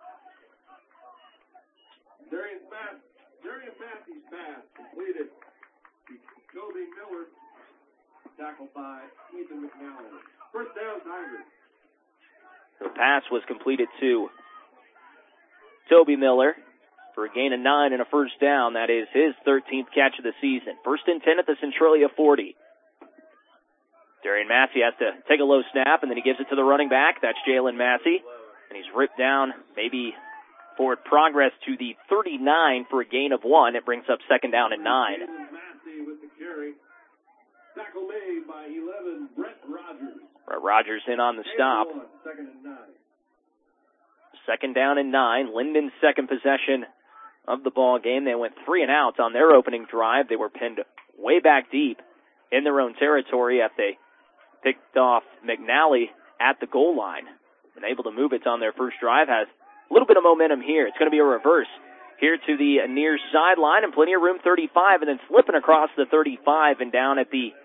Darian Massey's pass completed. Toby Miller, tackled by Ethan McNally. First down, Tigers. The pass was completed to Toby Miller for a gain of 9 and a first down. That is his 13th catch of the season. First and 10 at the Centralia 40. Darian Massey has to take a low snap, and then he gives it to the running back. That's Jalen Massey. And he's ripped down, maybe forward progress to the 39 for a gain of 1. It brings up second down and 9. Massey with the carry. Tackle made by 11, Brett Rogers. Brett Rogers in on the stop. Second and 9. Second down and 9. Linden's second possession of the ball game. They went 3 and out on their opening drive. They were pinned way back deep in their own territory after they picked off McNally at the goal line. Been able to move it on their first drive. Has a little bit of momentum here. It's going to be a reverse here to the near sideline and plenty of room, 35, and then slipping across the 35 and down at the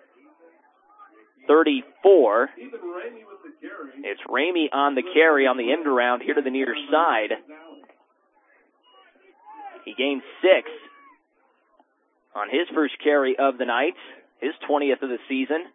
34. It's Ramey on the carry on the end around here to the near side. He gained 6 on his first carry of the night, his 20th of the season.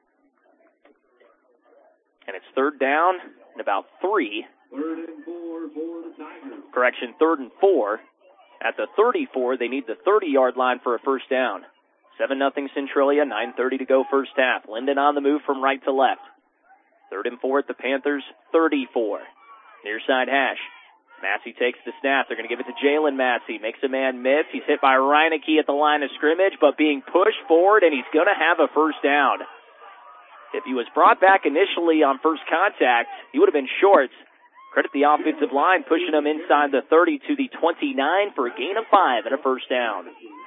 And it's third down and about 3. Third and 4 for the Tigers. Correction, third and 4. At the 34, they need the 30-yard line for a first down. 7-0 Centralia, 9:30 to go first half. Linden on the move from right to left. 3rd and 4 at the Panthers' 34. Near side hash. Massey takes the snap. They're going to give it to Jalen Massey. Makes a man miss. He's hit by Reineke at the line of scrimmage, but being pushed forward, and he's going to have a first down. If he was brought back initially on first contact, he would have been short. Credit the offensive line, pushing him inside the 30 to the 29 for a gain of 5 and a first down.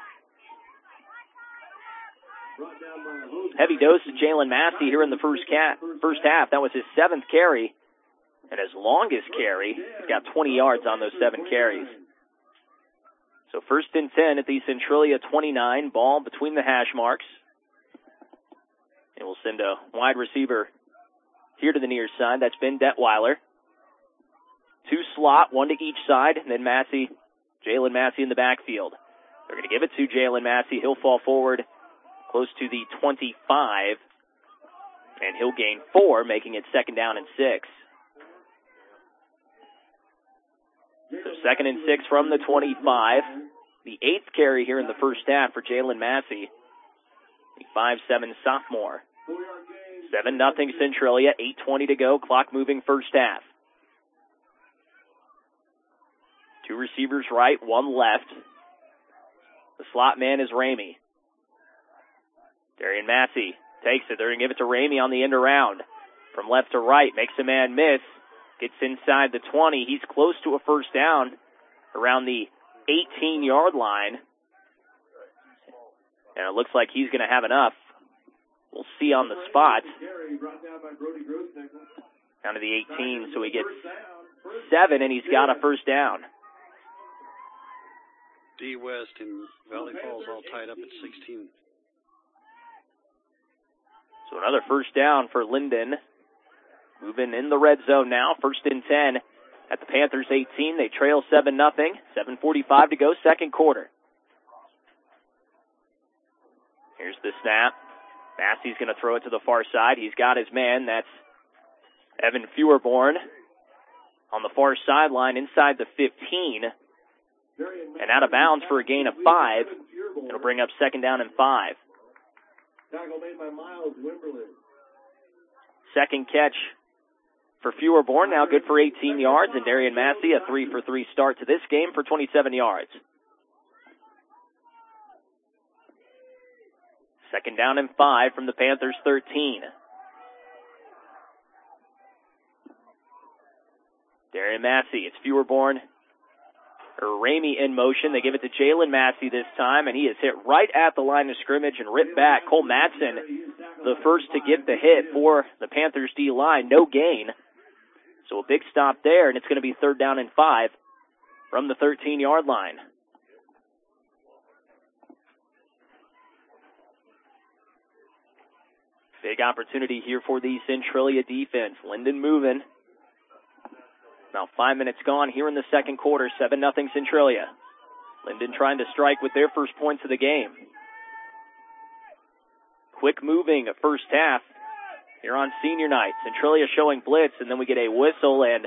Heavy dose of Jalen Massey here in the first half. That was his 7th carry. And his longest carry, he's got 20 yards on those 7 carries. So 1st and 10 at the Centralia 29, ball between the hash marks. And we'll send a wide receiver here to the near side. That's Ben Detweiler. 2 slot, 1 to each side, and then Jalen Massey in the backfield. They're going to give it to Jalen Massey. He'll fall forward close to the 25, and he'll gain 4, making it 2nd down and 6. So 2nd and 6 from the 25. The 8th carry here in the first half for Jalen Massey, the 5'7" sophomore. 7-0 Centralia, 8:20 to go, clock moving first half. 2 receivers right, 1 left. The slot man is Ramey. Darian Massey takes it. They're going to give it to Ramey on the end around. From left to right, makes a man miss. Gets inside the 20. He's close to a first down around the 18-yard line. And it looks like he's going to have enough. We'll see on the spot. Down to the 18, so he gets 7, and he's got a first down. D West and Valley Falls all tied up at 16. So another first down for Linden. Moving in the red zone now. 1st and 10 at the Panthers 18. They trail 7-0. 7:45 to go, second quarter. Here's the snap. Massey's going to throw it to the far side. He's got his man. That's Evan Feuerborn on the far sideline inside the 15. And out of bounds for a gain of 5. It'll bring up 2nd down and 5. Tackle made by Miles Wimberley. Second catch for Feuerborn, now good for 18 yards. And Darian Massey, a 3-for-3 start to this game for 27 yards. 2nd down and 5 from the Panthers' 13. Darian Massey, it's Feuerborn. Ramey in motion. They give it to Jalen Massey this time, and he is hit right at the line of scrimmage and ripped back. Cole Madsen, the first to get the hit for the Panthers D-line. No gain. So a big stop there, and it's going to be 3rd down and 5 from the 13-yard line. Big opportunity here for the Centralia defense. Linden moving. Now 5 minutes gone here in the second quarter. 7-0 Centralia. Linden trying to strike with their first points of the game. Quick moving first half here on senior night. Centralia showing blitz, and then we get a whistle, and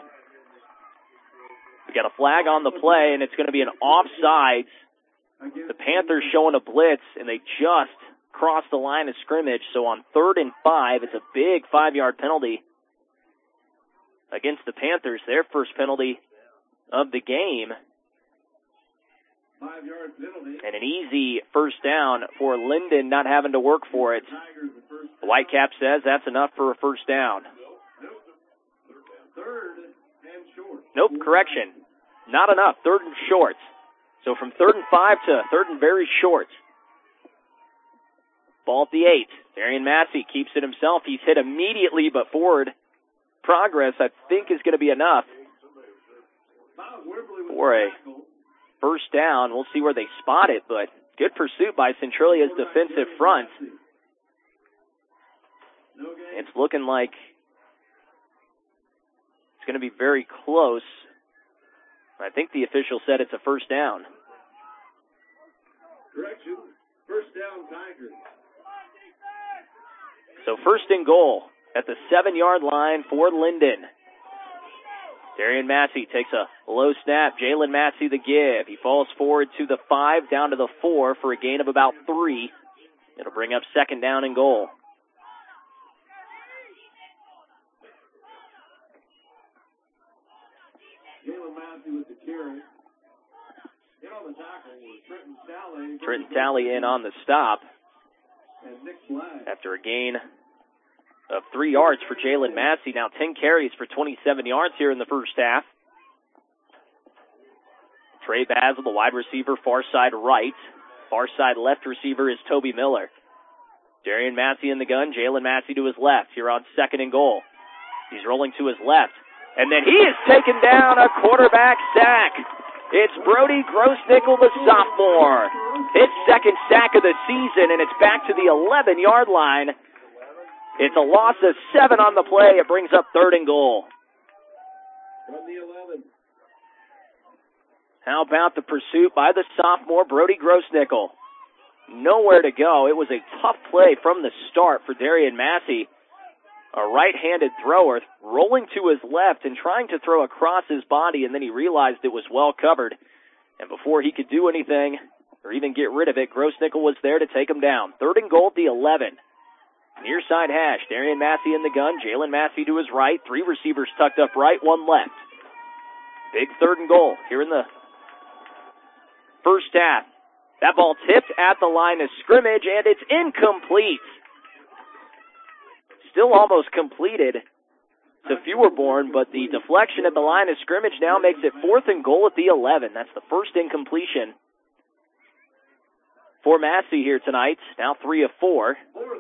we got a flag on the play, and it's going to be an offsides. The Panthers showing a blitz, and they just crossed the line of scrimmage. So on 3rd and 5, it's a big 5-yard penalty against the Panthers, their first penalty of the game. 5-yard penalty. And an easy first down for Linden, not having to work for it. The Whitecap says that's enough for a first down. 3rd and short. Nope, correction. Not enough. 3rd and short. So from 3rd and 5 to 3rd and very short. Ball at the 8. Darian Massey keeps it himself. He's hit immediately, but forward progress, I think, is going to be enough for a first down. We'll see where they spot it, but good pursuit by Centralia's defensive front. It's looking like it's going to be very close. I think the official said it's a first down. Correction. First down, Tigers. So 1st and goal at the 7-yard line for Linden. Darian Massey takes a low snap. Jalen Massey the give. He falls forward to the 5, down to the 4 for a gain of about 3. It'll bring up second down and goal. Jalen Massey with the carry. In on the tackle was Trenton Talley. Trenton Talley in on the stop. And Nick Black. After a gain of 3 yards for Jalen Massey. Now 10 carries for 27 yards here in the first half. Trey Basil, the wide receiver, far side right. Far side left receiver is Toby Miller. Darian Massey in the gun. Jalen Massey to his left here on second and goal. He's rolling to his left. And then he is taken down, a quarterback sack. It's Brody Grossnickel, the sophomore. His second sack of the season, and it's back to the 11-yard line. It's a loss of 7 on the play. It brings up third and goal. From the 11. How about the pursuit by the sophomore, Brody Grossnickel? Nowhere to go. It was a tough play from the start for Darian Massey. A right-handed thrower rolling to his left and trying to throw across his body, and then he realized it was well covered. And before he could do anything or even get rid of it, Grossnickel was there to take him down. Third and goal at the 11. Near side hash. Darian Massey in the gun. Jalen Massey to his right. 3 receivers tucked up right, 1 left. Big third and goal here in the first half. That ball tipped at the line of scrimmage, and it's incomplete. Still almost completed to Feuerborn, but the deflection at the line of scrimmage now makes it 4th and goal at the 11. That's the first incompletion for Massey here tonight. Now 3 of 4.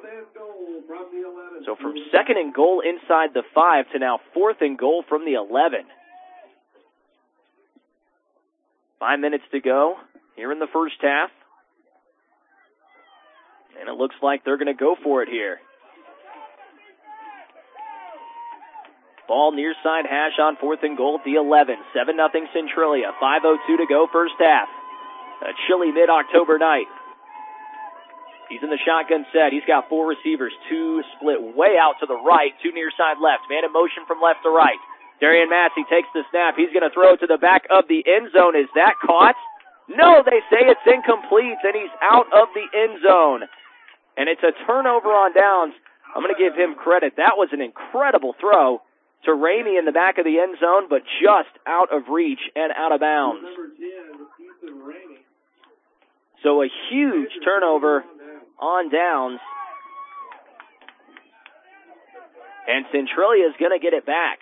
So from 2nd and goal inside the 5 to now 4th and goal from the 11. 5 minutes to go here in the first half. And it looks like they're going to go for it here. Ball near side hash on 4th and goal at the 11. 7-0 Centralia. 5:02 to go first half. A chilly mid-October night. He's in the shotgun set. He's got 4 receivers. 2 split way out to the right. 2 near side left. Man in motion from left to right. Darian Massey takes the snap. He's going to throw it to the back of the end zone. Is that caught? No, they say it's incomplete, and he's out of the end zone. And it's a turnover on downs. I'm going to give him credit. That was an incredible throw to Ramey in the back of the end zone, but just out of reach and out of bounds. So a huge turnover on downs. And Centralia is going to get it back.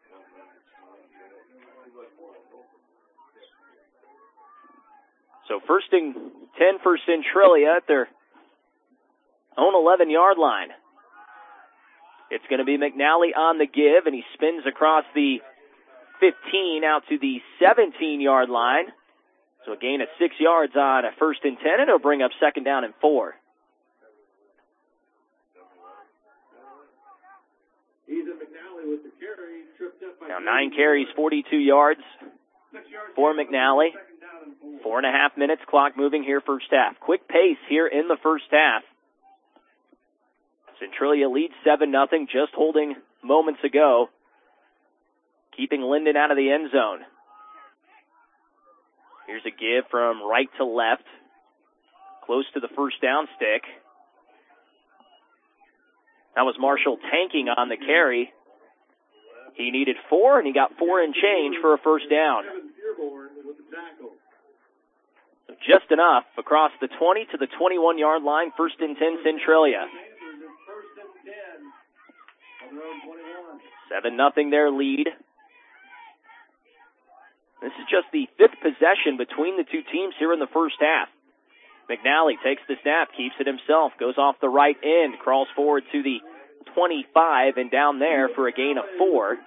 So 1st and 10 for Centralia at their own 11-yard line. It's going to be McNally on the give, and he spins across the 15 out to the 17-yard line. So a gain of 6 yards on a 1st and 10, and it'll bring up 2nd down and 4. Now 9 carries, 42 yards for McNally. 4.5 minutes, clock moving here first half. Quick pace here in the first half. Centralia leads 7-0, just holding moments ago, keeping Linden out of the end zone. Here's a give from right to left, close to the first down stick. That was Marshall tanking on the carry. He needed 4, and he got 4 and change for a first down. So just enough across the 20 to the 21-yard line, 1st and 10 Centralia. 7-0 their lead. This is just the 5th possession between the two teams here in the first half. McNally takes the snap, keeps it himself, goes off the right end, crawls forward to the 25 and down there for a gain of 4.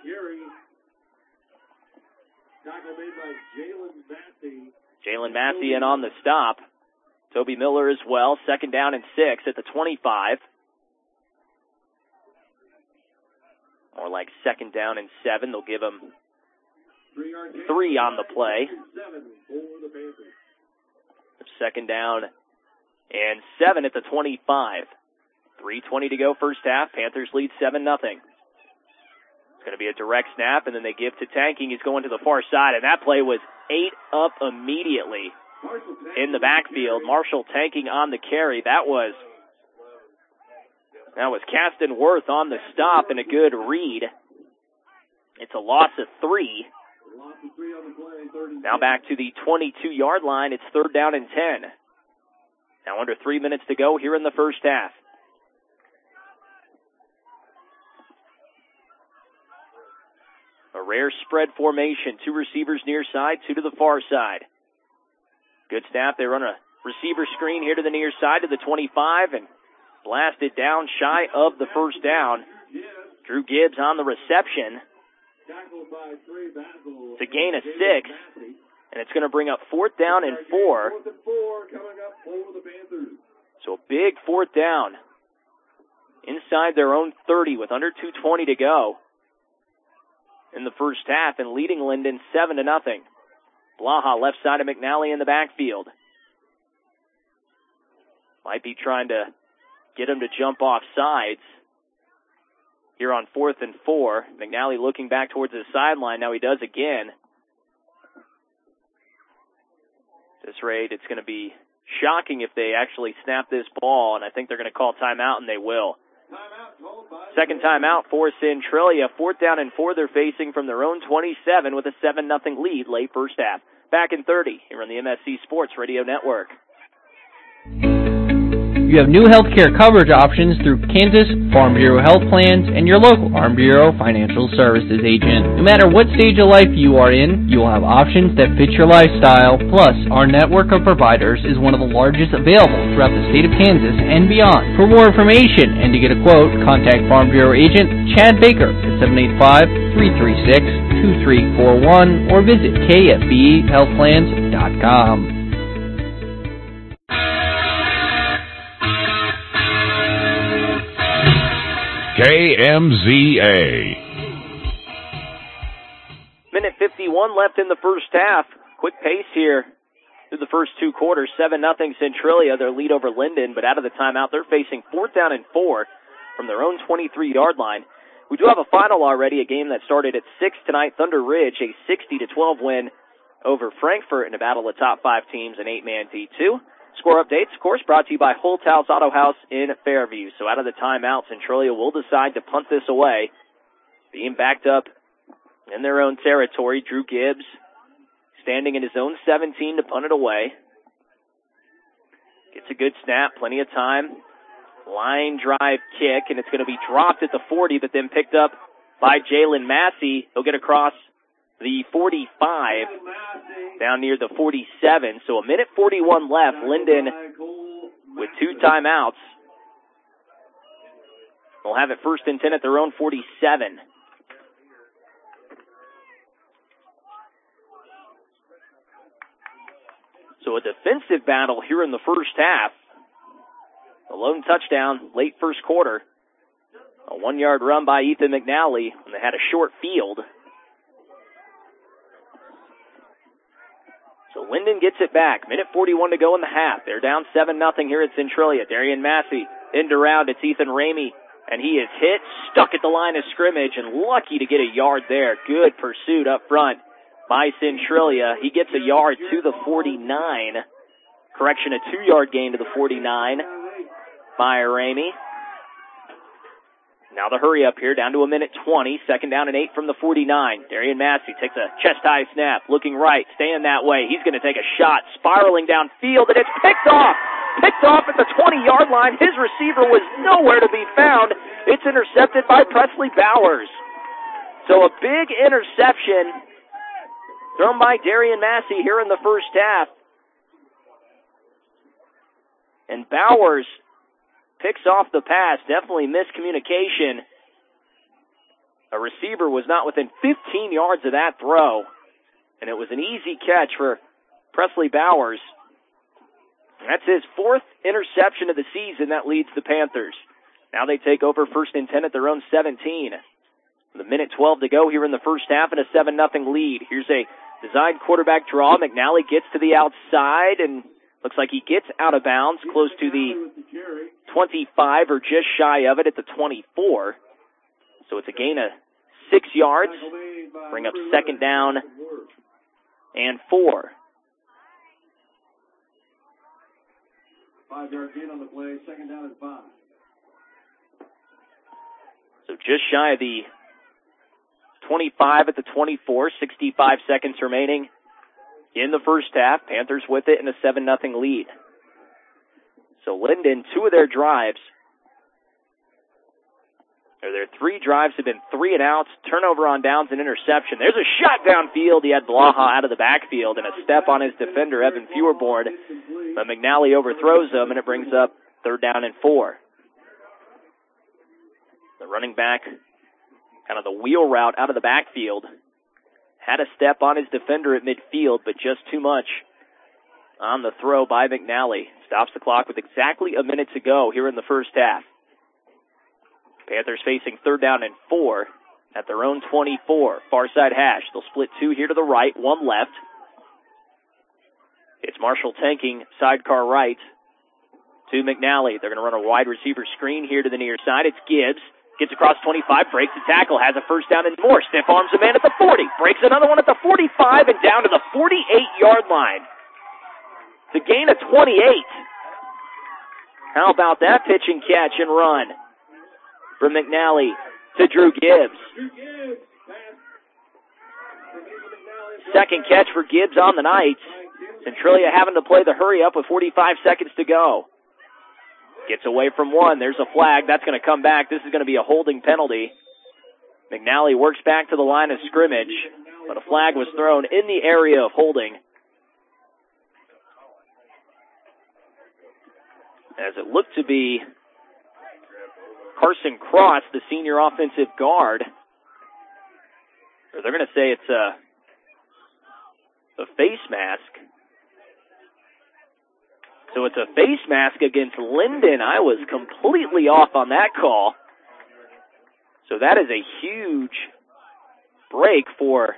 Jalen Massey in on the stop. Toby Miller as well. 2nd down and 6 at the 25. More like 2nd down and 7. They'll give him 3 on the play. 2nd down and 7 at the 25. 3:20 to go first half. Panthers lead 7-0. It's going to be a direct snap, and then they give to Tanking. He's going to the far side, and that play was 8 up immediately in the backfield. Marshall Tanking on the carry. That was That was Caston Worth on the stop and a good read. It's a loss of 3. Now back to the 22-yard line. It's 3rd down and 10. Now under 3 minutes to go here in the first half. A rare spread formation. 2 receivers near side, 2 to the far side. Good snap. They run a receiver screen here to the near side to the 25 and blast it down shy of the first down. Drew Gibbs on the reception. It's a gain of 6, and it's going to bring up 4th down and 4. So a big 4th down inside their own 30 with under 2:20 to go in the first half, and leading Linden 7-0. Blaha left side of McNally in the backfield. Might be trying to get him to jump off sides here on 4th and 4. McNally looking back towards the sideline. Now he does again. At this rate, it's going to be shocking if they actually snap this ball, and I think they're going to call timeout, and they will. Second timeout for Centralia. 4th down and 4 they're facing from their own 27 with a 7-0 lead late first half. Back in 30 here on the MSC Sports Radio Network. You have new health care coverage options through Kansas Farm Bureau Health Plans and your local Farm Bureau Financial Services agent. No matter what stage of life you are in, you will have options that fit your lifestyle. Plus, our network of providers is one of the largest available throughout the state of Kansas and beyond. For more information and to get a quote, contact Farm Bureau agent Chad Baker at 785-336-2341 or visit kfbhealthplans.com. KMZA. Minute 51 left in the first half. Quick pace here through the first 2 quarters. 7-0 Centralia, their lead over Linden, but out of the timeout, they're facing 4th down and 4 from their own 23-yard line. We do have a final already, a game that started at 6 tonight. Thunder Ridge, a 60-12 win over Frankfort in a battle of top 5 teams in 8-man D2. Score updates, of course, brought to you by Holthouse Auto House in Fairview. So out of the timeout, Centralia will decide to punt this away. Being backed up in their own territory, Drew Gibbs standing in his own 17 to punt it away. Gets a good snap, plenty of time. Line drive kick, and it's going to be dropped at the 40, but then picked up by Jalen Massey. He'll get across the 45 down near the 47. So a minute 41 left. Linden with 2 timeouts. They'll have it 1st and 10 at their own 47. So a defensive battle here in the first half. A lone touchdown late first quarter. A 1-yard run by Ethan McNally when they had a short field. So Linden gets it back. Minute 41 to go in the half. They're down 7-0 here at Centralia. Darian Massey end around. It's Ethan Ramey, and he is hit, stuck at the line of scrimmage, and lucky to get a yard there. Good pursuit up front by Centralia. He gets a yard to the 49. Correction, a 2-yard gain to the 49 by Ramey. Now the hurry up here, down to a minute 20. 2nd down and 8 from the 49. Darian Massey takes a chest-high snap, looking right, staying that way. He's going to take a shot, spiraling downfield, and it's picked off. Picked off at the 20-yard line. His receiver was nowhere to be found. It's intercepted by Presley Bowers. So a big interception thrown by Darian Massey here in the first half. And Bowers picks off the pass. Definitely miscommunication. A receiver was not within 15 yards of that throw. And it was an easy catch for Presley Bowers. That's his 4th interception of the season. That leads the Panthers. Now they take over 1st and 10 at their own 17. With a minute 12 to go here in the first half and a 7-0 lead. Here's a designed quarterback draw. McNally gets to the outside and looks like he gets out of bounds close to the 25 or just shy of it at the 24. So it's a gain of 6 yards. Bring up 2nd down and 4. 5-yard gain on the play, 2nd down and 5. just shy of the 25 at the 24, 65 seconds remaining in the first half. Panthers with it in a 7-0 lead. So Linden, two of their drives, or their three drives have been 3 and outs, turnover on downs and interception. There's a shot downfield. He had Blaha out of the backfield and a step on his defender, Evan Feuerborn. But McNally overthrows him, and it brings up 3rd down and 4. The running back, kind of the wheel route out of the backfield, had a step on his defender at midfield, but just too much on the throw by McNally. Stops the clock with exactly a minute to go here in the first half. Panthers facing 3rd down and 4 at their own 24. Far side hash. They'll split 2 here to the right, 1 left. It's Marshall tanking sidecar right to McNally. They're going to run a wide receiver screen here to the near side. It's Gibbs. Gets across 25, breaks the tackle, has a 1st down and more. Stiff arms a man at the 40. Breaks another one at the 45 and down to the 48-yard line. The gain of 28. How about that pitch and catch and run from McNally to Drew Gibbs. Second catch for Gibbs on the night. Centralia having to play the hurry up with 45 seconds to go. Gets away from one. There's a flag. That's going to come back. This is going to be a holding penalty. McNally works back to the line of scrimmage, but a flag was thrown in the area of holding, as it looked to be Carson Cross, the senior offensive guard. Or they're going to say it's a face mask. So it's a face mask against Linden. I was completely off on that call. So that is a huge break for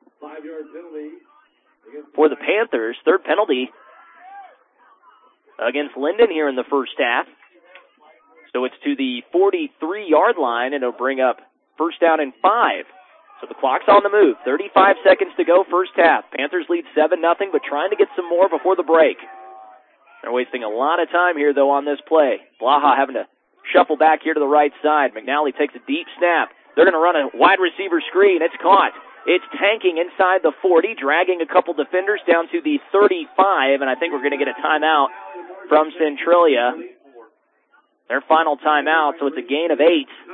the Panthers. 3rd penalty against Linden here in the first half. So it's to the 43-yard line, and it'll bring up 1st down and 5. So the clock's on the move. 35 seconds to go, first half. Panthers lead 7-0, but trying to get some more before the break. They're wasting a lot of time here, though, on this play. Blaha having to shuffle back here to the right side. McNally takes a deep snap. They're going to run a wide receiver screen. It's caught. It's tanking inside the 40, dragging a couple defenders down to the 35, and I think we're going to get a timeout from Centralia. Their final timeout, so it's a gain of 8.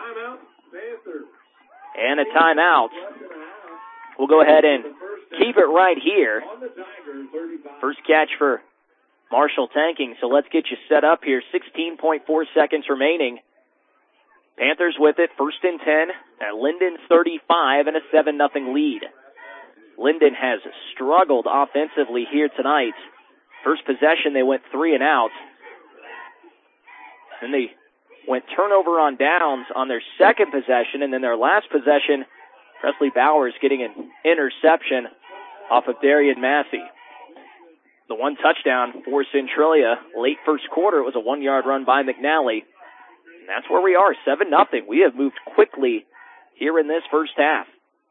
And a timeout. We'll go ahead and keep it right here. First catch for Marshall tanking, so let's get you set up here. 16.4 seconds remaining. Panthers with it, 1st and 10 at Linden's 35 and a 7-0 lead. Linden has struggled offensively here tonight. First possession, they went 3 and out. Then they went turnover on downs on their second possession, and then their last possession, Presley Bowers getting an interception off of Darian Massey. The one touchdown for Centralia late first quarter. It was a 1-yard run by McNally. And that's where we are, 7-0. We have moved quickly here in this first half.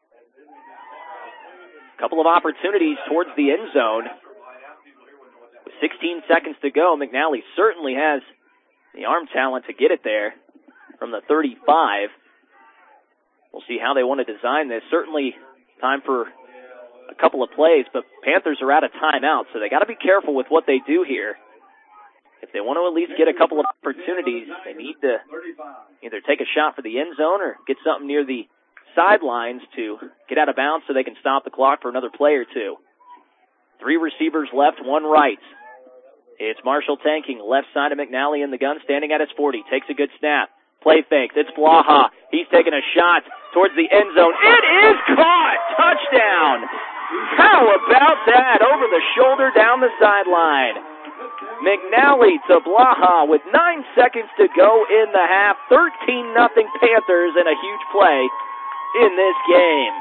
A couple of opportunities towards the end zone. With 16 seconds to go, McNally certainly has the arm talent to get it there from the 35. We'll see how they want to design this. Certainly time for a couple of plays, but Panthers are out of timeout, so they got to be careful with what they do here. If they want to at least get a couple of opportunities, they need to either take a shot for the end zone or get something near the sidelines to get out of bounds so they can stop the clock for another play or two. 3 receivers left, 1 right. It's Marshall tanking, left side of McNally in the gun, standing at his 40. Takes a good snap. Play fakes. It's Blaha. He's taking a shot towards the end zone. It is caught! Touchdown! How about that? Over the shoulder down the sideline. McNally to Blaha with 9 seconds to go in the half. 13-0 Panthers, and a huge play in this game.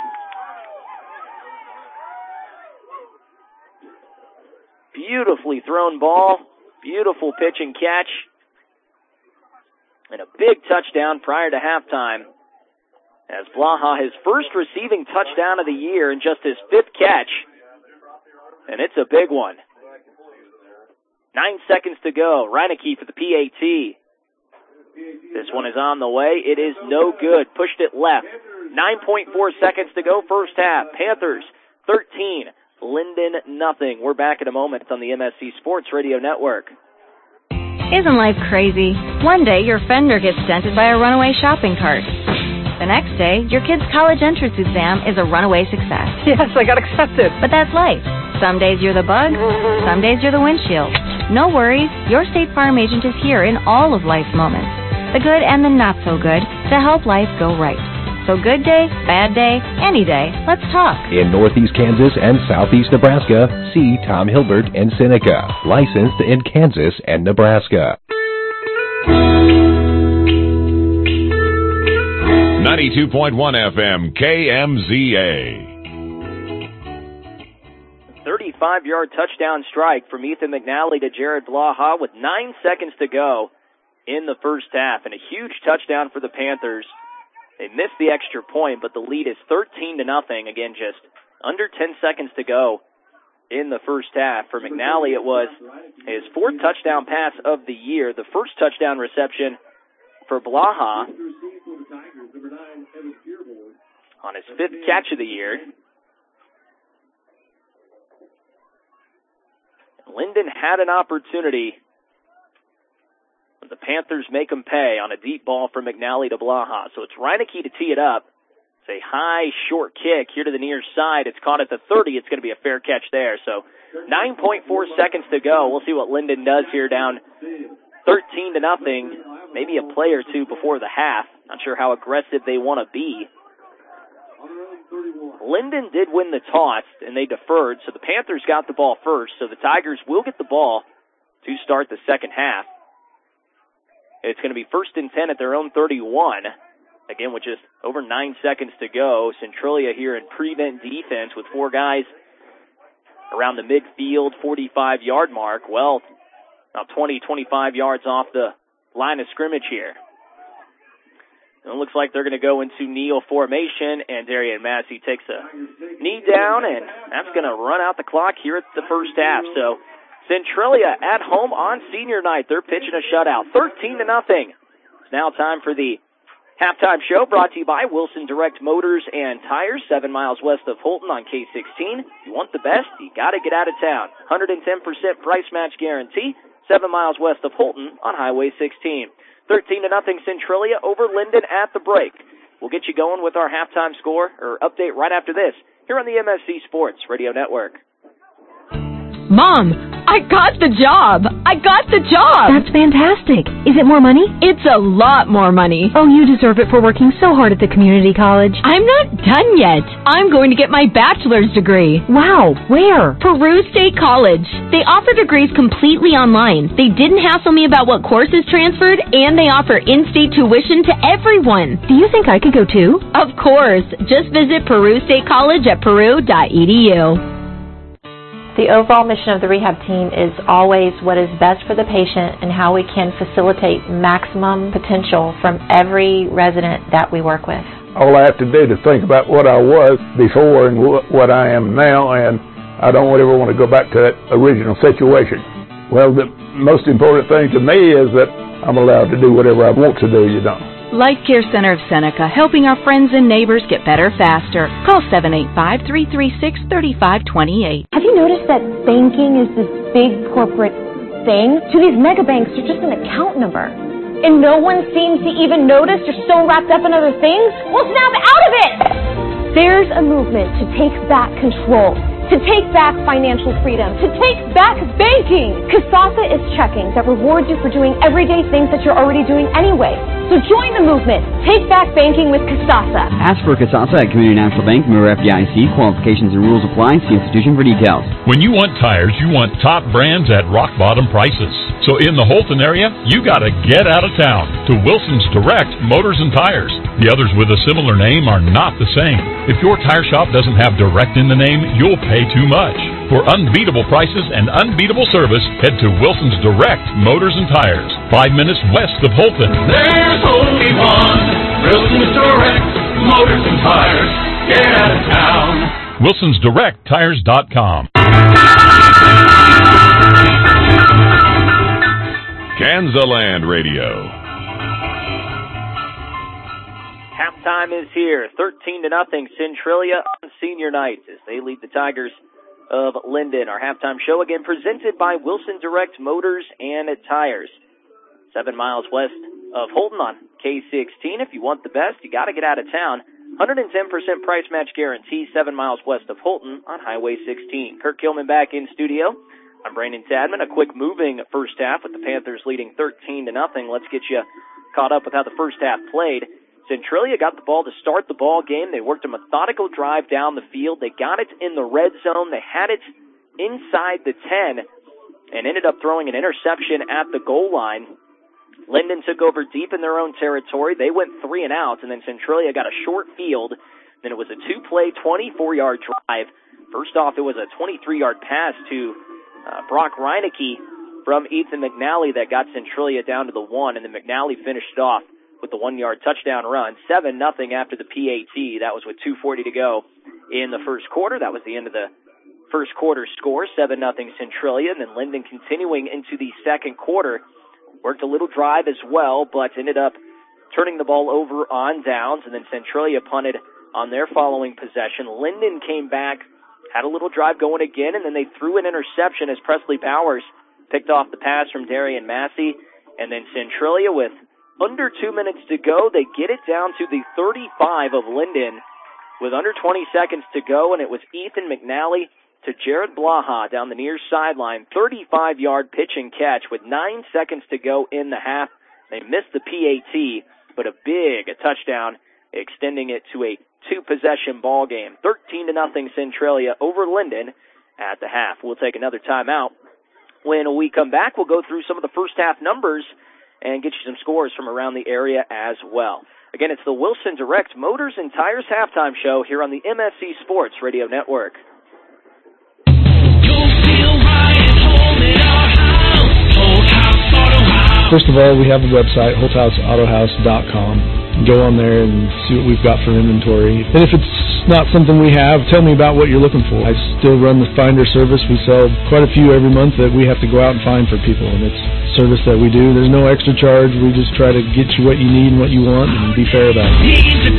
Beautifully thrown ball. Beautiful pitch and catch. And a big touchdown prior to halftime, as Blaha, his first receiving touchdown of the year, and just his 5th catch. And it's a big one. 9 seconds to go. Reineke for the PAT. This one is on the way. It is no good. Pushed it left. 9.4 seconds to go, first half. Panthers 13, Linden nothing. We're back in a moment on the MSC Sports Radio Network. Isn't life crazy? One day your fender gets dented by a runaway shopping cart. The next day, your kid's college entrance exam is a runaway success. Yes, I got accepted. But that's life. Some days you're the bug, some days you're the windshield. No worries, your State Farm agent is here in all of life's moments, the good and the not so good, to help life go right. So good day, bad day, any day, let's talk. In Northeast Kansas and Southeast Nebraska, see Tom Hilbert and Seneca, licensed in Kansas and Nebraska. 92.1 FM KMZA. 35-yard touchdown strike from Ethan McNally to Jared Blaha with 9 seconds to go in the first half, and a huge touchdown for the Panthers. They missed the extra point, but the lead is 13-0. Again, just under 10 seconds to go in the first half. For McNally, it was his fourth touchdown pass of the year, the first touchdown reception for Blaha on his fifth catch of the year. Linden had an opportunity, but the Panthers make them pay on a deep ball from McNally to Blaha. So it's Reineke to tee it up. It's a high, short kick here to the near side. It's caught at the 30. It's going to be a fair catch there. So 9.4 seconds to go. We'll see what Linden does here, down 13-0. Maybe a play or two before the half. Not sure how aggressive they want to be. Linden did win the toss, and they deferred, so the Panthers got the ball first. So the Tigers will get the ball to start the second half. It's going to be 1st and 10 at their own 31. Again, with just over 9 seconds to go. Centralia here in prevent defense with four guys around the midfield 45-yard mark. Well, about 20, 25 yards off the line of scrimmage here. And it looks like they're going to go into kneel formation, and Darian Massey takes a knee down, and that's going to run out the clock here at the first half. So Centralia at home on senior night. They're pitching a shutout, 13-0. It's now time for the halftime show, brought to you by Wilson Direct Motors and Tires, 7 miles west of Holton on K16. You want the best, you got to get out of town. 110% price match guarantee, 7 miles west of Holton on Highway 16. 13-0 Centralia over Linden at the break. We'll get you going with our halftime score or update right after this here on the MSC Sports Radio Network. Mom, I got the job! I got the job! That's fantastic. Is it more money? It's a lot more money. Oh, you deserve it for working so hard at the community college. I'm not done yet. I'm going to get my bachelor's degree. Wow, where? Peru State College. They offer degrees completely online. They didn't hassle me about what courses transferred, and they offer in-state tuition to everyone. Do you think I could go too? Of course. Just visit Peru State College at peru.edu. The overall mission of the rehab team is always what is best for the patient and how we can facilitate maximum potential from every resident that we work with. All I have to do is think about what I was before and what I am now, and I don't ever want to go back to that original situation. Well, the most important thing to me is that I'm allowed to do whatever I want to do, you know. Life Care Center of Seneca, helping our friends and neighbors get better faster. Call 785-336-3528. Have you noticed that banking is this big corporate thing? To these mega banks, you're just an account number. And no one seems to even notice you're so wrapped up in other things? Well, snap out of it! There's a movement to take back control, to take back financial freedom, to take back banking. Kasasa is checking that rewards you for doing everyday things that you're already doing anyway. So join the movement. Take back banking with Kasasa. Ask for Kasasa at Community National Bank, member FDIC. Qualifications and rules apply. See institution for details. When you want tires, you want top brands at rock bottom prices. So in the Holton area, you got to get out of town to Wilson's Direct Motors and Tires. The others with a similar name are not the same. If your tire shop doesn't have Direct in the name, you'll pay too much. For unbeatable prices and unbeatable service, head to Wilson's Direct Motors and Tires, 5 minutes west of Holton. There's only one Wilson's Direct Motors and Tires. Get out of town. WilsonsDirectTires.com. Kansaland Radio. Halftime is here. 13-0 Centralia on senior night as they lead the Tigers of Linden. Our halftime show again presented by Wilson Direct Motors and Tires. 7 miles west of Holton on K16. If you want the best, you got to get out of town. 110% price match guarantee, 7 miles west of Holton on Highway 16. Kirk Kilman back in studio. I'm Brandon Tadman. A quick moving first half with the Panthers leading 13-0. Let's get you caught up with how the first half played. Centralia got the ball to start the ball game. They worked a methodical drive down the field. They got it in the red zone. They had it inside the 10 and ended up throwing an interception at the goal line. Linden took over deep in their own territory. They went 3 and out, and then Centralia got a short field. Then it was a 2-play, 24-yard drive. First off, it was a 23-yard pass to Brock Reinecke from Ethan McNally that got Centralia down to the 1, and then McNally finished it off with the 1-yard touchdown run. 7-0 after the PAT. That was with 2:40 to go in the first quarter. That was the end of the first quarter score, 7-0 Centralia. And then Linden continuing into the second quarter. Worked a little drive as well, but ended up turning the ball over on downs, and then Centralia punted on their following possession. Linden came back, had a little drive going again, and then they threw an interception as Presley Bowers picked off the pass from Darian Massey. And then Centralia, with under 2 minutes to go, they get it down to the 35 of Linden with under 20 seconds to go, and it was Ethan McNally to Jared Blaha down the near sideline. 35-yard pitch and catch with 9 seconds to go in the half. They missed the PAT, but a big touchdown, extending it to a 2-possession ball game. 13-0 Centralia over Linden at the half. We'll take another timeout. When we come back, we'll go through some of the first half numbers and get you some scores from around the area as well. Again, it's the Wilson Direct Motors and Tires halftime show here on the MSC Sports Radio Network. First of all, we have a website, holthouseautohouse.com. Go on there and see what we've got for inventory. And if it's not something we have, tell me about what you're looking for. I still run the Finder service. We sell quite a few every month that we have to go out and find for people, and it's service that we do. There's no extra charge. We just try to get you what you need and what you want and be fair about it.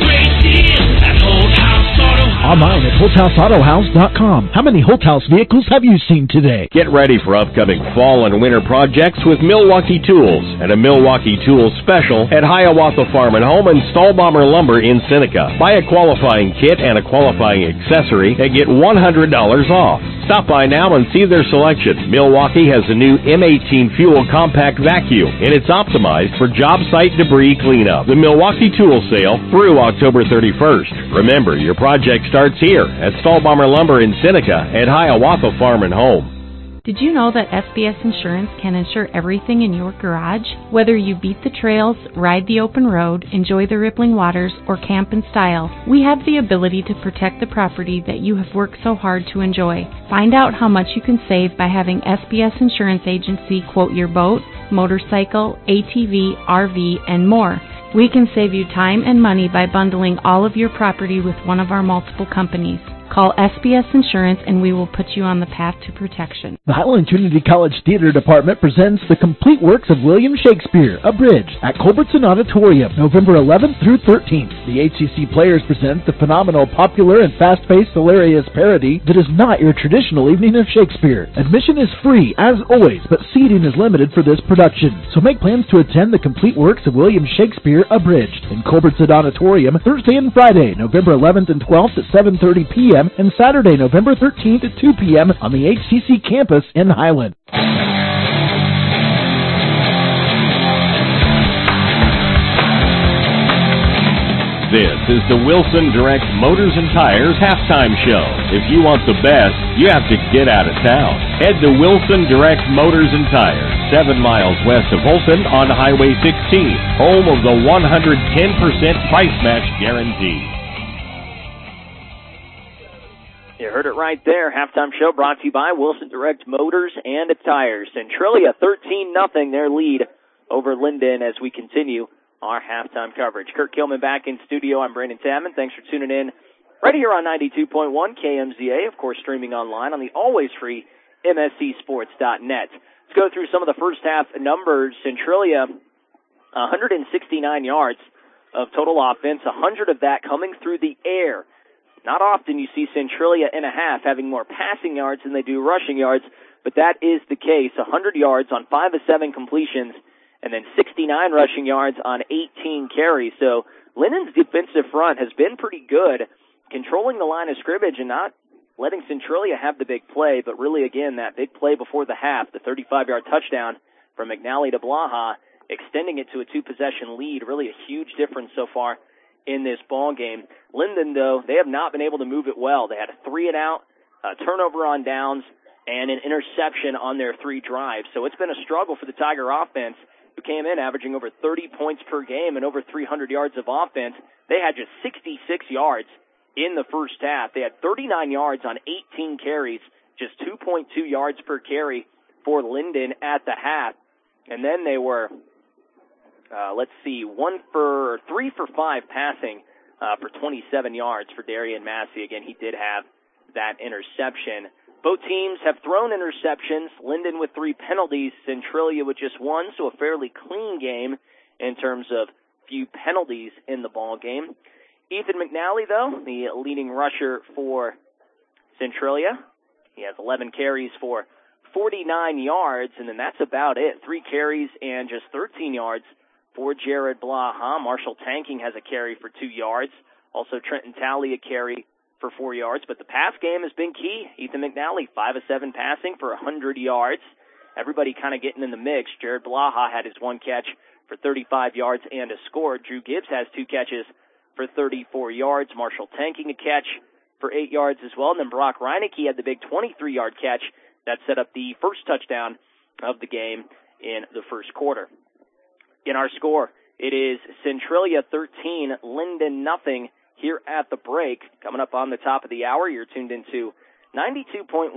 Online at HoltHouseAutohouse.com. How many Holthouse vehicles have you seen today? Get ready for upcoming fall and winter projects with Milwaukee Tools and a Milwaukee Tools special at Hiawatha Farm and Home and Stahlbomber Lumber in Seneca. Buy a qualifying kit and a qualifying accessory and get $100 off. Stop by now and see their selection. Milwaukee has a new M18 Fuel Compact Vacuum, and it's optimized for job site debris cleanup. The Milwaukee Tool Sale through October 31st. Remember, your project starts here at Stahlbomber Lumber in Seneca at Hiawatha Farm and Home. Did you know that SBS Insurance can insure everything in your garage? Whether you beat the trails, ride the open road, enjoy the rippling waters, or camp in style, we have the ability to protect the property that you have worked so hard to enjoy. Find out how much you can save by having SBS Insurance Agency quote your boat, motorcycle, ATV, RV, and more. We can save you time and money by bundling all of your property with one of our multiple companies. Call SBS Insurance and we will put you on the path to protection. The Highland Trinity College Theater Department presents The Complete Works of William Shakespeare, Abridged, at Culbertson Auditorium, November 11th through 13th. The HCC Players present the phenomenal, popular, and fast-paced, hilarious parody that is not your traditional evening of Shakespeare. Admission is free, as always, but seating is limited for this production. So make plans to attend The Complete Works of William Shakespeare, Abridged, in Culbertson Auditorium, Thursday and Friday, November 11th and 12th at 7:30 p.m. and Saturday, November 13th at 2 p.m. on the HCC campus in Highland. This is the Wilson Direct Motors and Tires halftime show. If you want the best, you have to get out of town. Head to Wilson Direct Motors and Tires, 7 miles west of Holton on Highway 16, home of the 110% price match guarantee. You heard it right there. Halftime show brought to you by Wilson Direct Motors and Tires. Centralia 13-0 their lead over Linden as we continue our halftime coverage. Kirk Kilman back in studio. I'm Brandon Tadman. Thanks for tuning in right here on 92.1 KMZA. Of course, streaming online on the always free MSCSports.net. Let's go through some of the first half numbers. Centralia, 169 yards of total offense, 100 of that coming through the air. Not often you see Centralia in a half having more passing yards than they do rushing yards, but that is the case. 100 yards on 5 of 7 completions, and then 69 rushing yards on 18 carries. So Linden's defensive front has been pretty good, controlling the line of scrimmage and not letting Centralia have the big play, but really, again, that big play before the half, the 35-yard touchdown from McNally to Blaha, extending it to a 2-possession lead, really a huge difference so far in this ball game. Linden, though, they have not been able to move it well. They had a 3-and-out, a turnover on downs, and an interception on their 3 drives. So it's been a struggle for the Tiger offense, who came in averaging over 30 points per game and over 300 yards of offense. They had just 66 yards in the first half. They had 39 yards on 18 carries, just 2.2 yards per carry for Linden at the half. And then they were, 3 for 5 passing for 27 yards for Darian Massey. Again, he did have that interception. Both teams have thrown interceptions. Linden with 3 penalties, Centralia with just 1, so a fairly clean game in terms of few penalties in the ball game. Ethan McNally, though, the leading rusher for Centralia, he has 11 carries for 49 yards, and then that's about it. 3 carries and just 13 yards for Jared Blaha. Marshall Tanking has a carry for 2 yards. Also Trenton Talley a carry for 4 yards, but the pass game has been key. Ethan McNally, 5 of 7 passing for 100 yards. Everybody kind of getting in the mix. Jared Blaha had his 1 catch for 35 yards and a score. Drew Gibbs has 2 catches for 34 yards. Marshall Tanking a catch for 8 yards as well. And then Brock Reinecke had the big 23-yard catch that set up the first touchdown of the game in the first quarter. In our score, it is Centralia 13, Linden nothing here at the break. Coming up on the top of the hour, you're tuned into 92.1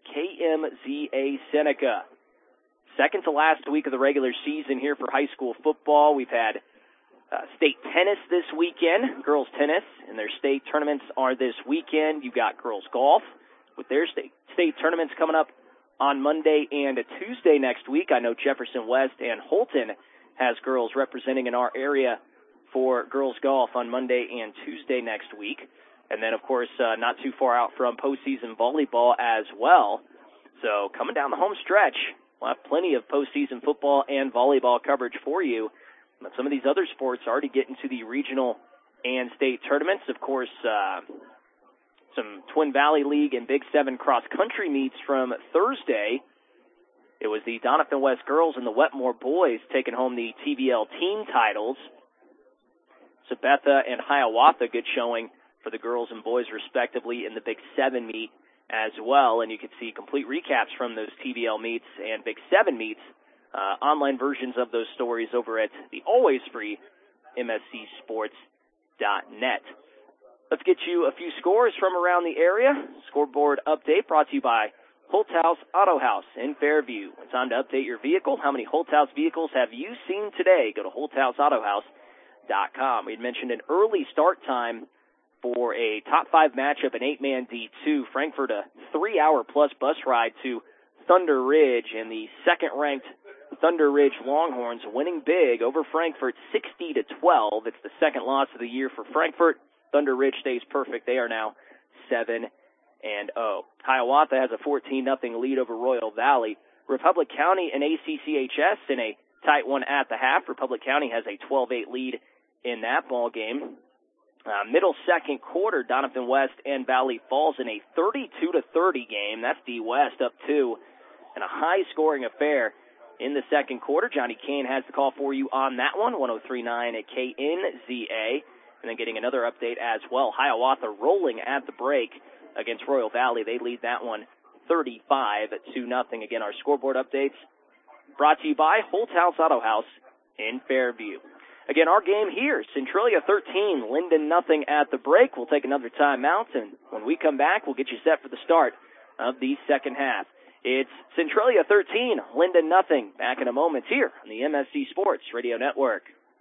KMZA Seneca. Second to last week of the regular season here for high school football. We've had state tennis this weekend, girls tennis, and their state tournaments are this weekend. You've got girls golf with their state tournaments coming up on Monday and a Tuesday next week. I know Jefferson West and Holton has girls representing in our area for girls golf on Monday and Tuesday next week. And then, of course, not too far out from postseason volleyball as well. So coming down the home stretch, we'll have plenty of postseason football and volleyball coverage for you. But some of these other sports already get into the regional and state tournaments. Of course, some Twin Valley League and Big 7 cross-country meets from Thursday. It was the Doniphan West girls and the Wetmore boys taking home the TVL team titles. Sabetha and Hiawatha, good showing for the girls and boys respectively in the Big 7 meet as well. And you can see complete recaps from those TVL meets and Big 7 meets, online versions of those stories over at the always free MSCSports.net. Let's get you a few scores from around the area. Scoreboard update brought to you by Holthouse Auto House in Fairview. It's time to update your vehicle. How many Holthouse vehicles have you seen today? Go to HolthouseAutohouse.com. We had mentioned an early start time for a top 5 matchup, an 8-man D2. Frankfort, a 3-hour-plus bus ride to Thunder Ridge, and the second-ranked Thunder Ridge Longhorns winning big over Frankfort 60-12. It's the second loss of the year for Frankfort. Thunder Ridge stays perfect. They are now 7-0. Hiawatha has a 14-0 lead over Royal Valley. Republic County and ACCHS in a tight one at the half. Republic County has a 12-8 lead in that ball game. Middle second quarter, Doniphan West and Valley Falls in a 32-30 game. That's D West up 2, and a high-scoring affair in the second quarter. Johnny Kane has the call for you on that one, 103.9 at KNZA. And then getting another update as well. Hiawatha rolling at the break against Royal Valley. They lead that one 35-0. Again, our scoreboard updates brought to you by Holthouse Auto House in Fairview. Again, our game here, Centralia 13, Linden nothing at the break. We'll take another timeout, and when we come back, we'll get you set for the start of the second half. It's Centralia 13, Linden nothing. Back in a moment here on the MSC Sports Radio Network.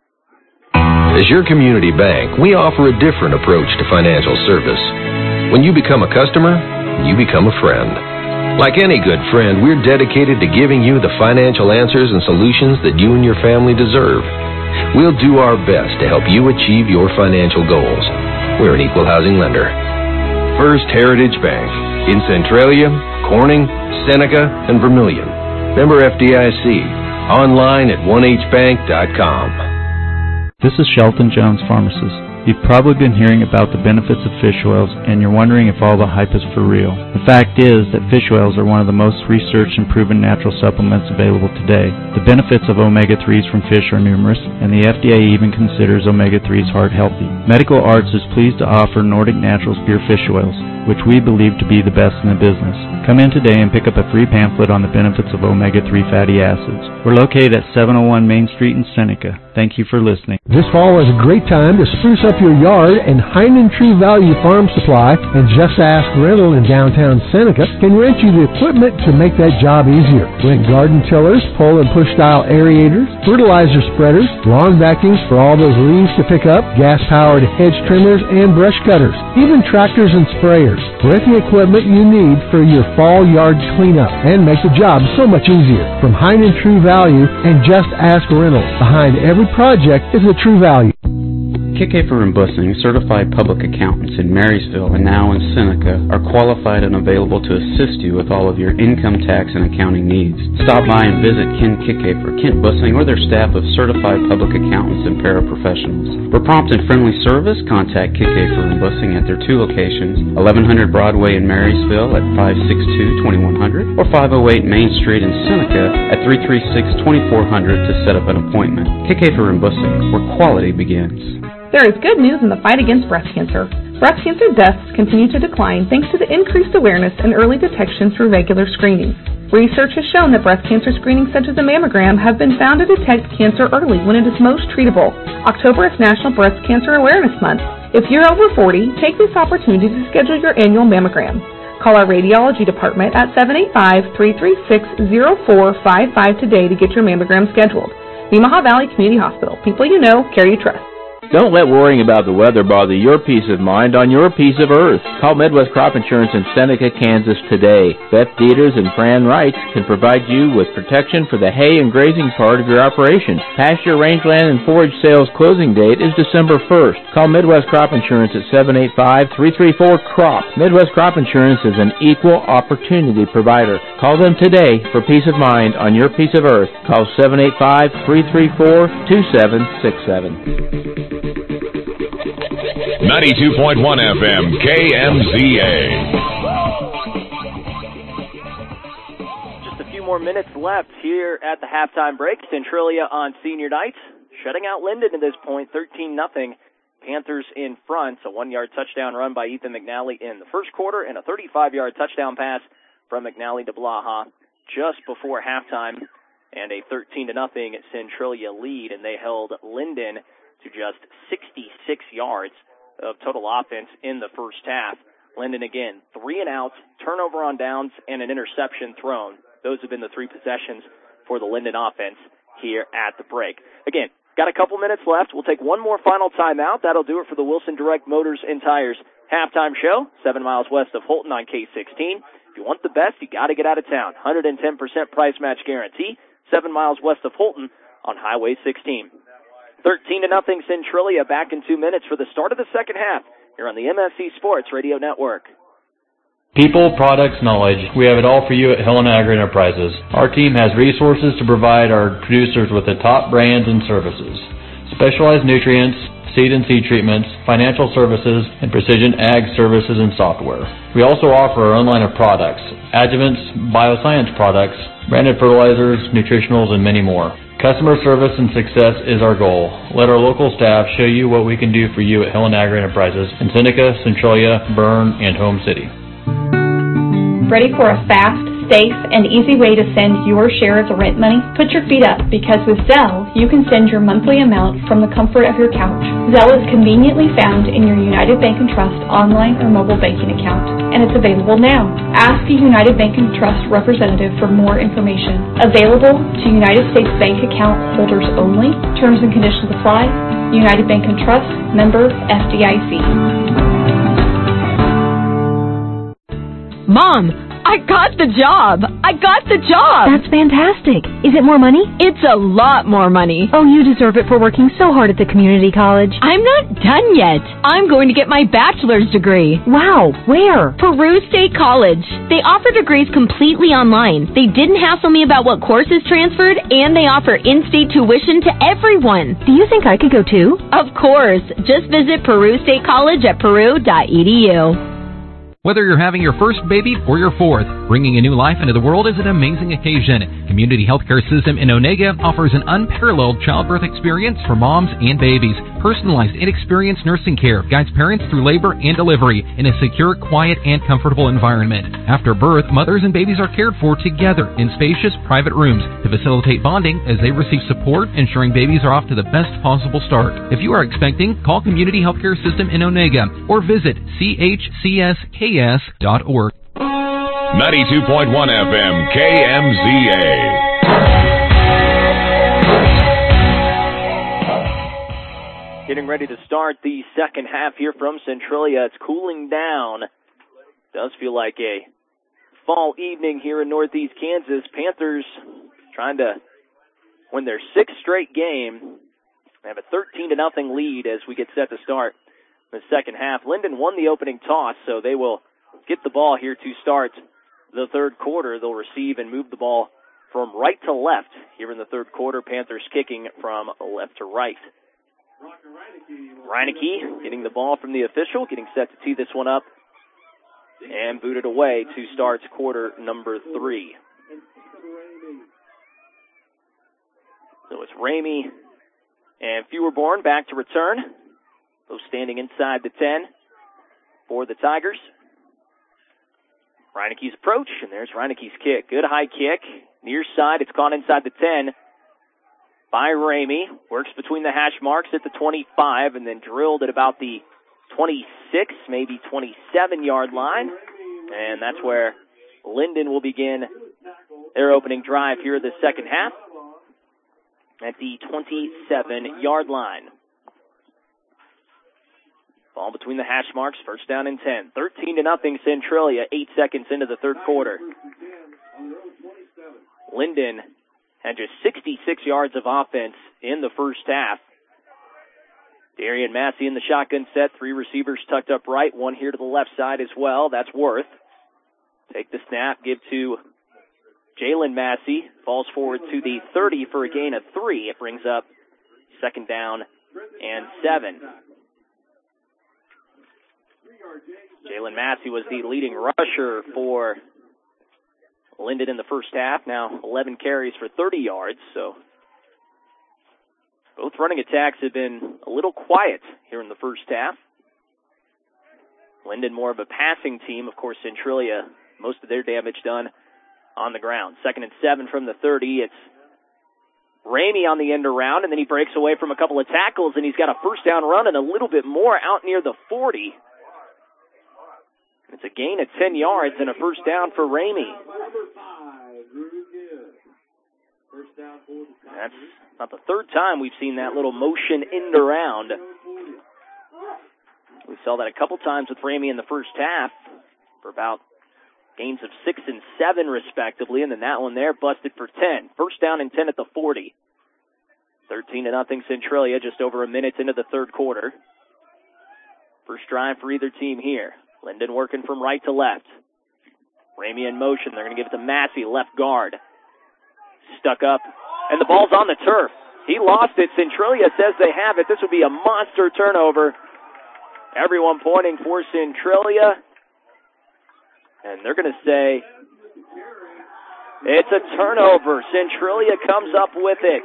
As your community bank, we offer a different approach to financial service. When you become a customer, you become a friend. Like any good friend, we're dedicated to giving you the financial answers and solutions that you and your family deserve. We'll do our best to help you achieve your financial goals. We're an equal housing lender. First Heritage Bank in Centralia, Corning, Seneca, and Vermilion. Member FDIC. Online at 1hbank.com. This is Shelton Jones, pharmacist. You've probably been hearing about the benefits of fish oils, and you're wondering if all the hype is for real. The fact is that fish oils are one of the most researched and proven natural supplements available today. The benefits of omega-3s from fish are numerous, and the FDA even considers omega-3s heart healthy. Medical Arts is pleased to offer Nordic Naturals pure fish oils, which we believe to be the best in the business. Come in today and pick up a free pamphlet on the benefits of omega-3 fatty acids. We're located at 701 Main Street in Seneca. Thank you for listening. This fall is a great time to spruce up your yard, and Heinen True Value Farm Supply and Just Ask Rental in downtown Seneca can rent you the equipment to make that job easier. Rent garden tillers, pull and push style aerators, fertilizer spreaders, lawn vacuums for all those leaves to pick up, gas-powered hedge trimmers, and brush cutters, even tractors and sprayers. Rent the equipment you need for your fall yard cleanup and make the job so much easier. From Heinen True Value and Just Ask Rental, behind every project is a true value. Kickhafer and Bussing, certified public accountants in Marysville and now in Seneca, are qualified and available to assist you with all of your income tax and accounting needs. Stop by and visit Ken Kickhafer, Kent Bussing, or their staff of certified public accountants and paraprofessionals. For prompt and friendly service, contact Kickhafer and Bussing at their two locations, 1100 Broadway in Marysville at 562-2100 or 508 Main Street in Seneca at 336-2400 to set up an appointment. Kickhafer and Bussing, where quality begins. There is good news in the fight against breast cancer. Breast cancer deaths continue to decline thanks to the increased awareness and early detection through regular screening. Research has shown that breast cancer screenings such as a mammogram have been found to detect cancer early when it is most treatable. October is National Breast Cancer Awareness Month. If you're over 40, take this opportunity to schedule your annual mammogram. Call our radiology department at 785-336-0455 today to get your mammogram scheduled. Nemaha Valley Community Hospital. People you know, care you trust. Don't let worrying about the weather bother your peace of mind on your piece of earth. Call Midwest Crop Insurance in Seneca, Kansas today. Beth Dieters and Fran Wright can provide you with protection for the hay and grazing part of your operation. Pasture, rangeland, and forage sales closing date is December 1st. Call Midwest Crop Insurance at 785-334-CROP. Midwest Crop Insurance is an equal opportunity provider. Call them today for peace of mind on your piece of earth. Call 785-334-2767. 92.1 FM, KMZA. Just a few more minutes left here at the halftime break. Centralia on senior night, shutting out Linden at this point, 13-0. Panthers in front. A 1-yard touchdown run by Ethan McNally in the first quarter and a 35-yard touchdown pass from McNally to Blaha just before halftime, and a 13-0 Centralia lead, and they held Linden to just 66 yards of total offense in the first half. Linden again, 3 and outs, turnover on downs, and an interception thrown. Those have been the 3 possessions for the Linden offense here at the break. Again, got a couple minutes left. We'll take one more final timeout. That'll do it for the Wilson Direct Motors and Tires halftime show, 7 miles west of Holton on K16. If you want the best, you got to get out of town. 110% price match guarantee, 7 miles west of Holton on Highway 16. 13-0 Centralia, back in 2 minutes for the start of the second half here on the MSC Sports Radio Network. People, products, knowledge. We have it all for you at Helen Agri Enterprises. Our team has resources to provide our producers with the top brands and services. Specialized nutrients, seed and seed treatments, financial services, and precision ag services and software. We also offer our own line of products, adjuvants, bioscience products, branded fertilizers, nutritionals, and many more. Customer service and success is our goal. Let our local staff show you what we can do for you at Helen Agri Enterprises in Seneca, Centralia, Berne, and Home City. Ready for a fast, safe, and easy way to send your share of the rent money? Put your feet up, because with Zelle, you can send your monthly amount from the comfort of your couch. Zelle is conveniently found in your United Bank & Trust online or mobile banking account, and it's available now. Ask a United Bank & Trust representative for more information. Available to United States Bank account holders only. Terms and conditions apply. United Bank & Trust, member FDIC. Mom, I got the job. That's fantastic. Is it more money? It's a lot more money. Oh, you deserve it for working so hard at the community college. I'm not done yet. I'm going to get my bachelor's degree. Wow, where? Peru State College. They offer degrees completely online. They didn't hassle me about what courses transferred, and they offer in-state tuition to everyone. Do you think I could go too? Of course. Just visit Peru State College at peru.edu. Whether you're having your first baby or your fourth, bringing a new life into the world is an amazing occasion. Community Healthcare System in Onega offers an unparalleled childbirth experience for moms and babies. Personalized and experienced nursing care guides parents through labor and delivery in a secure, quiet, and comfortable environment. After birth, mothers and babies are cared for together in spacious, private rooms to facilitate bonding as they receive support, ensuring babies are off to the best possible start. If you are expecting, call Community Healthcare System in Onega or visit chcsk.org. 92.1 FM KMZA. Getting ready to start the second half here from Centralia. It's cooling down. Does feel like a fall evening here in Northeast Kansas. Panthers trying to win their sixth straight game. They have a 13-0 lead as we get set to start the second half. Linden won the opening toss, so they will get the ball here to start the third quarter. They'll receive and move the ball from right to left here in the third quarter. Panthers kicking from left to right. Reineke getting the ball from the official, getting set to tee this one up and boot it away to start quarter number 3. So it's Ramey and Feuerborn back to return. Both standing inside the 10 for the Tigers. Reineke's approach, and there's Reineke's kick. Good high kick. Near side, it's gone inside the 10 by Ramey. Works between the hash marks at the 25 and then drilled at about the 26, maybe 27-yard line. And that's where Linden will begin their opening drive here in the second half at the 27-yard line. Ball between the hash marks, first down and 10. 13-0 Centralia, 8 seconds into the third quarter. Linden had just 66 yards of offense in the first half. Darian Massey in the shotgun set, 3 receivers tucked up right, 1 here to the left side as well. That's Worth. Take the snap, give to Jalen Massey. Falls forward to the 30 for a gain of 3. It brings up second down and 7. Jalen Massey was the leading rusher for Linden in the first half. Now 11 carries for 30 yards. So both running attacks have been a little quiet here in the first half. Linden more of a passing team. Of course, Centralia, most of their damage done on the ground. 2nd and 7 from the 30. It's Ramey on the end around, and then he breaks away from a couple of tackles, and he's got a first down run and a little bit more out near the 40. It's a gain of 10 yards and a first down for Ramey. That's not the third time we've seen that little motion end around. We saw that a couple times with Ramey in the first half for about gains of 6 and 7 respectively, and then that one there busted for 10. First down and 10 at the 40. 13-0 Centralia, just over a minute into the third quarter. First drive for either team here. Linden working from right to left. Ramey in motion. They're going to give it to Massey, left guard. Stuck up, and the ball's on the turf. He lost it. Centralia says they have it. This would be a monster turnover. Everyone pointing for Centralia. And they're going to say it's a turnover. Centralia comes up with it.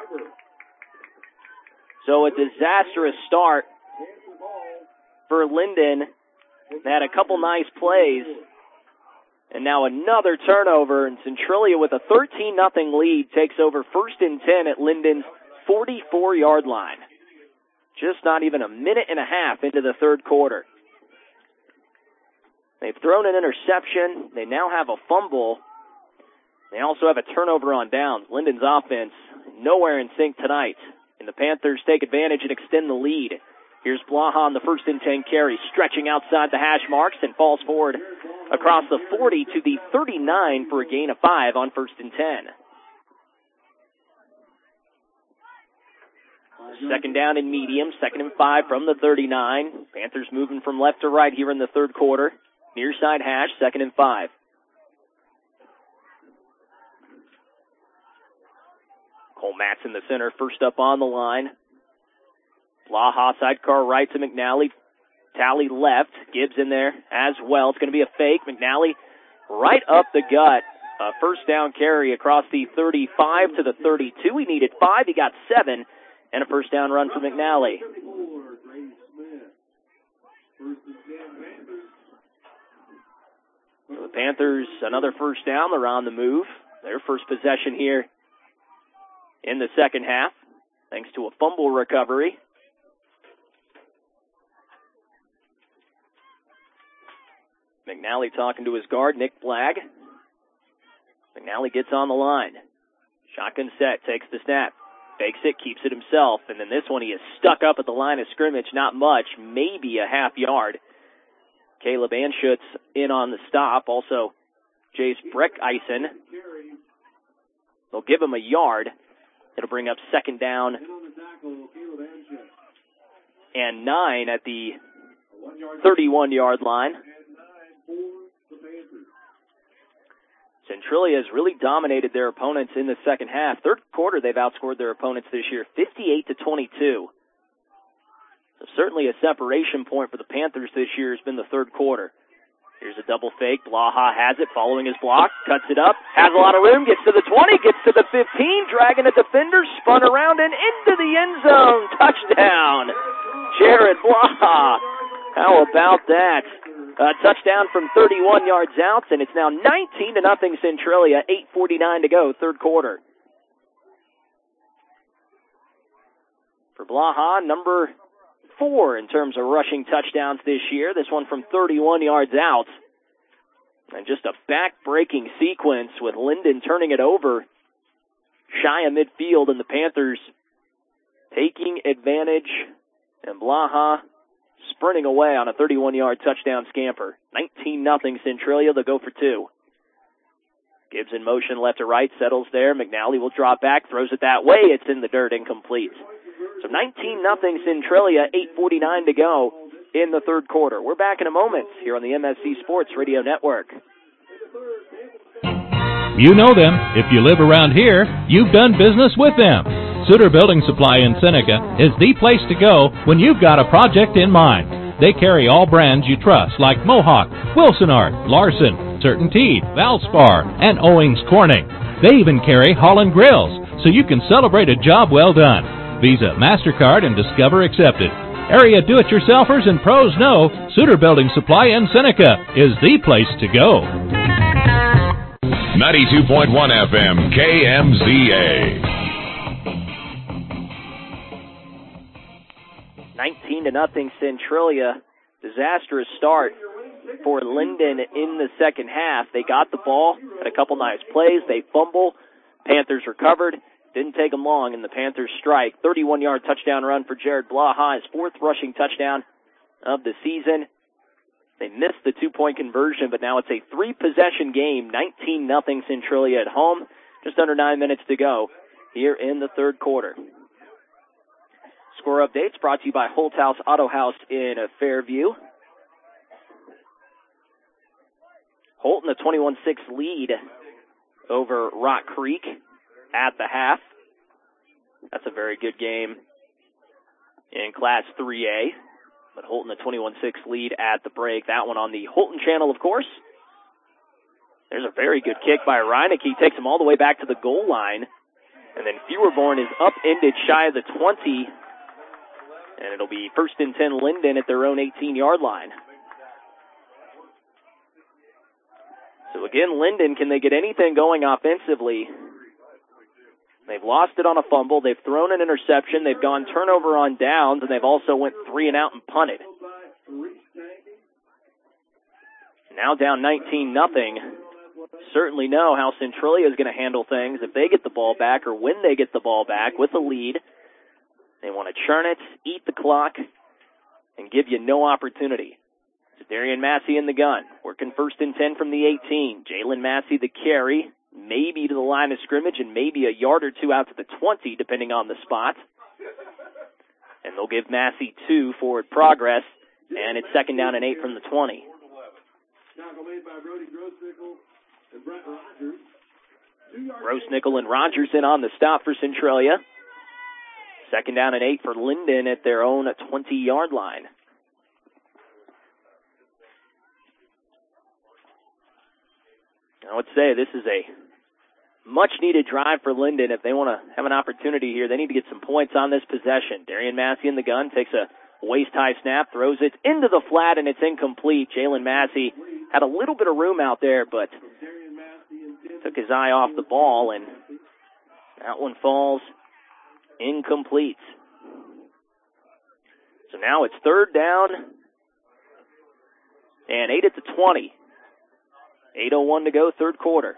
So a disastrous start for Linden. They had a couple nice plays. And now another turnover, and Centralia with a 13-0 lead takes over 1st and 10 at Linden's 44-yard line. Just not even a minute and a half into the third quarter. They've thrown an interception. They now have a fumble. They also have a turnover on downs. Linden's offense nowhere in sync tonight. And the Panthers take advantage and extend the lead. Here's Blaha on the 1st and 10 carry, stretching outside the hash marks and falls forward across the 40 to the 39 for a gain of 5 on 1st and 10. Second down and medium, 2nd and 5 from the 39. Panthers moving from left to right here in the third quarter. Near side hash, 2nd and 5. Cole Matz in the center, first up on the line. Blaha sidecar right to McNally. Talley left. Gibbs in there as well. It's going to be a fake. McNally right up the gut. A first down carry across the 35 to the 32. He needed 5. He got 7. And a first down run for McNally. So the Panthers, another first down. They're on the move. Their first possession here in the second half, thanks to a fumble recovery. McNally talking to his guard, Nick Blagg. McNally gets on the line. Shotgun set, takes the snap. Fakes it, keeps it himself. And then this one, he is stuck up at the line of scrimmage. Not much, maybe a half yard. Caleb Anschutz in on the stop. Also, Jace Breckeisen. They'll give him a yard. It'll bring up second down and 9 at the 31-yard line. Centralia has really dominated their opponents in the second half. Third quarter, they've outscored their opponents this year 58-22. So certainly a separation point for the Panthers this year has been the third quarter. Here's a double fake. Blaha has it, following his block, cuts it up, has a lot of room, gets to the 20, gets to the 15, dragging a defender, spun around and into the end zone. Touchdown, Jared Blaha. How about that? A touchdown from 31 yards out, and it's now 19-0 Centralia, 8:49 to go, third quarter. For Blaha, number 4 in terms of rushing touchdowns this year. This one from 31 yards out. And just a back-breaking sequence with Linden turning it over shy of midfield, and the Panthers taking advantage, and Blaha sprinting away on a 31-yard touchdown scamper. 19-0 Centralia. They'll go for 2. Gibbs in motion left to right, settles there. McNally will drop back, throws it that way. It's in the dirt, incomplete. So 19-0 Centralia, 8:49 to go in the third quarter. We're back in a moment here on the MSC Sports Radio Network. You know them. If you live around here, you've done business with them. Suter Building Supply in Seneca is the place to go when you've got a project in mind. They carry all brands you trust like Mohawk, Wilsonart, Larson, CertainTeed, Valspar, and Owings Corning. They even carry Holland Grills, so you can celebrate a job well done. Visa, MasterCard, and Discover accepted. Area do-it-yourselfers and pros know Suter Building Supply in Seneca is the place to go. 92.1 FM, KMZA. 19-0 Centralia. Disastrous start for Linden in the second half. They got the ball, had a couple nice plays. They fumble. Panthers recovered. Didn't take them long, and the Panthers strike. 31-yard touchdown run for Jared Blaha, his 4th rushing touchdown of the season. They missed the 2-point conversion, but now it's a 3-possession game. 19-0 Centralia at home. Just under 9 minutes to go here in the third quarter. Score updates brought to you by Holt House Auto House in Fairview. Holton, a 21-6 lead over Rock Creek at the half. That's a very good game in Class 3A. But Holton, a 21-6 lead at the break. That one on the Holton channel, of course. There's a very good kick by Reineke. Takes him all the way back to the goal line. And then Feuerborn is upended shy of the 20. And it'll be 1st and 10 Linden at their own 18-yard line. So again, Linden, can they get anything going offensively? They've lost it on a fumble. They've thrown an interception. They've gone turnover on downs, and they've also went 3 and out and punted. Now down 19-0. Certainly know how Centralia is going to handle things if they get the ball back or when they get the ball back with a lead. They want to churn it, eat the clock, and give you no opportunity So Darian Massey in the gun, working 1st and 10 from the 18. Jalen Massey the carry, maybe to the line of scrimmage and maybe a yard or two out to the 20, depending on the spot. And they'll give Massey 2 forward progress, and it's 2nd down and 8 from the 20. Grossnickel and Rogers in on the stop for Centralia. 2nd down and 8 for Linden at their own 20-yard line. I would say this is a much-needed drive for Linden. If they want to have an opportunity here, they need to get some points on this possession. Darian Massey in the gun, takes a waist-high snap, throws it into the flat, and it's incomplete. Jalen Massey had a little bit of room out there, but took his eye off the ball, and that one falls incomplete. So now it's 3rd down and 8 at the 20. 8:01 to go, 3rd quarter.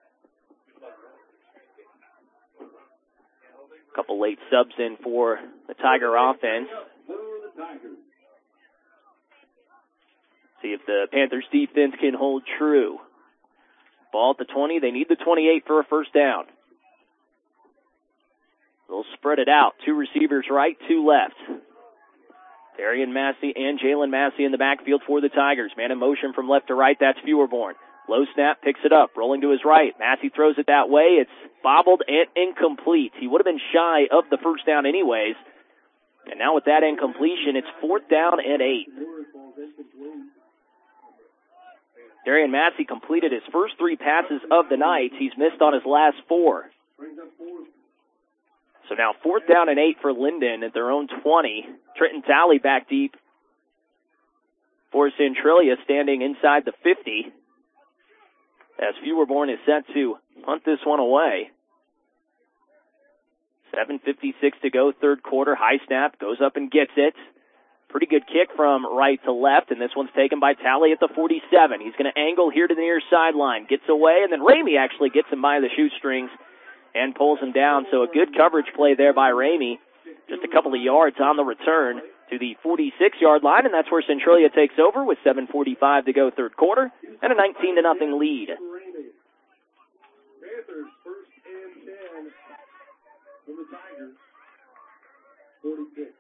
A couple late subs in for the Tiger offense. See if the Panthers defense can hold true. Ball at the 20. They need the 28 for a 1st down. They'll spread it out. 2 receivers right, 2 left. Darian Massey and Jalen Massey in the backfield for the Tigers. Man in motion from left to right. That's Feuerborn. Low snap, picks it up, rolling to his right. Massey throws it that way. It's bobbled and incomplete. He would have been shy of the 1st down anyways. And now with that incompletion, it's 4th down and 8. Darian Massey completed his first 3 passes of the night. He's missed on his last 4. So now 4th down and 8 for Linden at their own 20. Trenton Talley back deep for Centralia, standing inside the 50. As Feuerborn is set to punt this one away. 7:56 to go, 3rd quarter. High snap, goes up and gets it. Pretty good kick from right to left, and this one's taken by Talley at the 47. He's going to angle here to the near sideline. Gets away, and then Ramey actually gets him by the shoestrings and pulls him down. So a good coverage play there by Ramey. Just a couple of yards on the return to the 46-yard line, and that's where Centralia takes over with 7:45 to go, 3rd quarter, and a 19-0 lead. Panthers 1st and 10 from the Tigers. 46.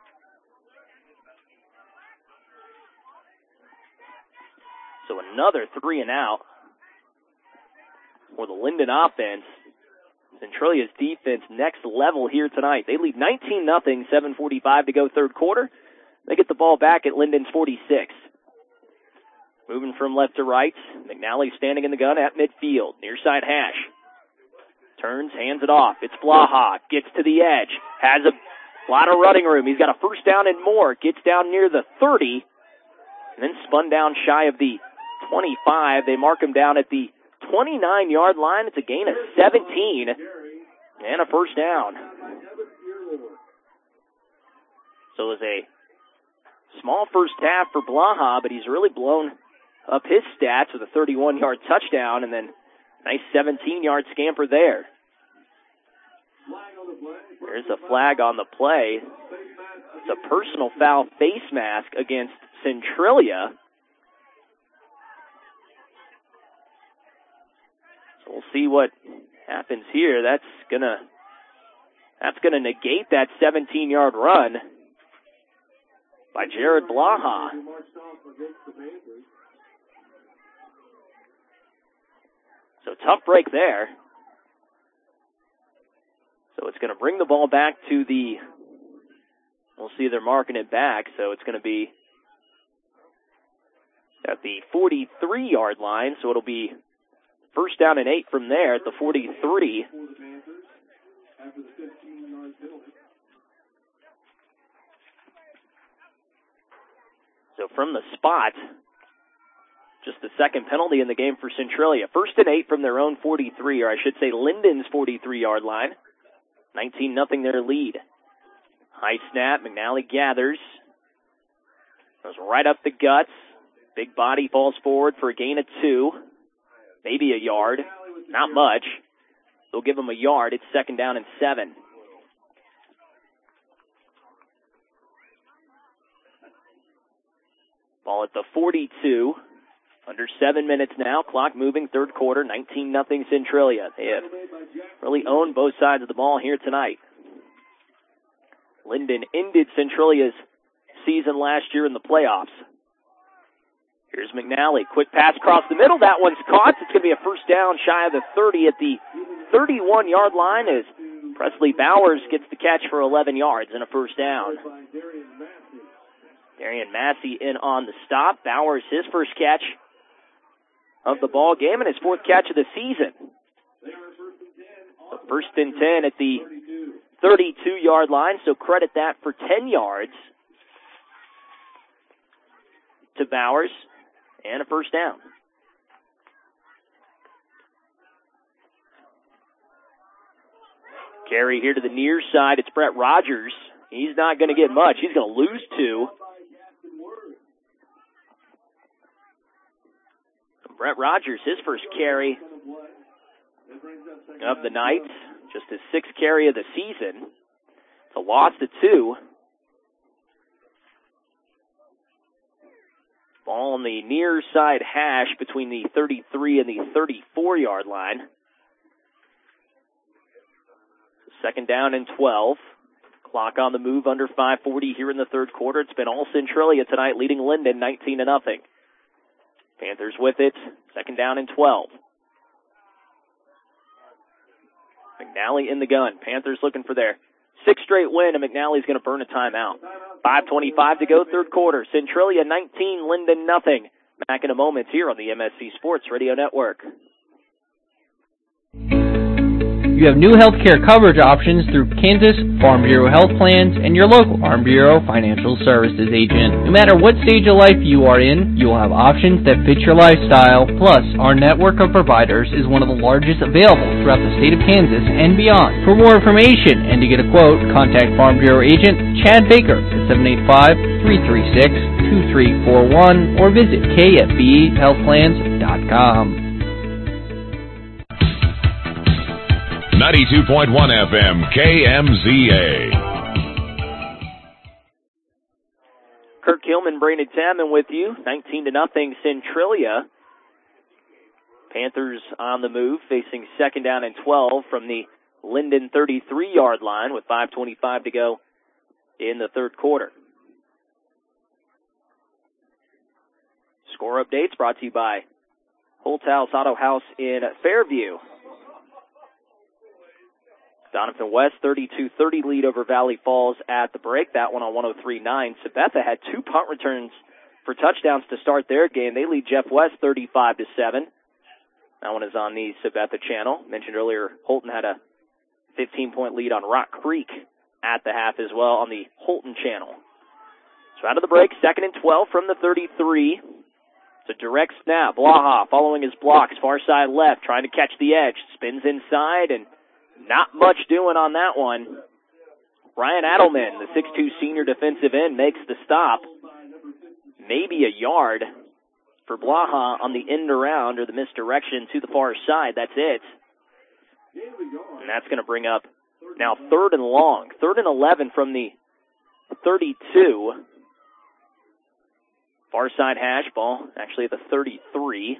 So another 3 and out for the Linden offense. Centralia's defense next level here tonight. They lead 19-0, 7:45 to go, 3rd quarter. They get the ball back at Linden's 46. Moving from left to right, McNally standing in the gun at midfield. Near side hash. Turns, hands it off. It's Blaha. Gets to the edge. Has a lot of running room. He's got a 1st down and more. Gets down near the 30. And then spun down shy of the 25. They mark him down at the 29-yard line. It's a gain of 17 and a 1st down. So it was a small first half for Blaha, but he's really blown up his stats with a 31-yard touchdown and then nice 17-yard scamper there. There's a flag on the play. It's a personal foul face mask against Centralia. So we'll see what happens here. That's gonna negate that 17-yard run by Jared Blaha. So tough break there. So it's going to bring the ball back to the, we'll see they're marking it back, so it's going to be at the 43-yard line, so it'll be 1st down and 8 from there at the 43. So from the spot, just the 2nd penalty in the game for Centralia. 1st and 8 from their own 43, or I should say Linden's 43-yard line. 19-0 their lead. High snap, McNally gathers. Goes right up the guts. Big body falls forward for a gain of 2. Maybe a yard. Not much. They'll give him a yard. It's 2nd down and 7. Ball at the 42. Under 7 minutes now. Clock moving. Third quarter. 19-0 Centralia. They have really owned both sides of the ball here tonight. Linden ended Centralia's season last year in the playoffs. Here's McNally. Quick pass across the middle. That one's caught. It's going to be a first down shy of the 30 at the 31-yard line as Presley Bowers gets the catch for 11 yards and a first down. Darian Massey in on the stop. Bowers, his first catch of the ball game and his fourth catch of the season. So first and 10 at the 32-yard line, so credit that for 10 yards to Bowers and a first down. Carry here to the near side. It's Brett Rogers. He's not going to get much. He's going to lose 2. Brett Rogers, his first carry of the night, just his 6th carry of the season. It's a loss to 2. Ball on the near side hash between the 33 and the 34-yard line. Second down and 12. Clock on the move, under 5:40 here in the third quarter. It's been all Centralia tonight, leading Linden 19-0. Panthers with it. Second down and 12. McNally in the gun. Panthers looking for their 6th straight win, and McNally's going to burn a timeout. 5:25 to go, third quarter. Centralia 19, Linden nothing. Back in a moment here on the MSC Sports Radio Network. You have new health care coverage options through Kansas Farm Bureau Health Plans and your local Farm Bureau Financial Services agent. No matter what stage of life you are in, you will have options that fit your lifestyle. Plus, our network of providers is one of the largest available throughout the state of Kansas and beyond. For more information and to get a quote, contact Farm Bureau agent Chad Baker at 785-336-2341 or visit kfbhealthplans.com. 92.1 FM, KMZA. Kirk Hillman, Brandon Tamman with you. 19-0 Centralia. Panthers on the move, facing second down and 12 from the Linden 33-yard line with 5:25 to go in the third quarter. Score updates brought to you by Holthouse Auto House in Fairview. Donovan West, 32-30 lead over Valley Falls at the break. That one on 103.9. Sabetha had 2 punt returns for touchdowns to start their game. They lead Jeff West 35-7. That one is on the Sabetha channel. Mentioned earlier, Holton had a 15-point lead on Rock Creek at the half as well on the Holton channel. So out of the break, second and 12 from the 33. It's a direct snap. Blaha following his blocks, far side left, trying to catch the edge. Spins inside and not much doing on that one. Ryan Adelman, the 6'2 senior defensive end, makes the stop. Maybe a yard for Blaha on the end around or the misdirection to the far side. That's it. And that's going to bring up now third and long. 3rd and 11 from the 32. Far side hash ball, actually at the 33.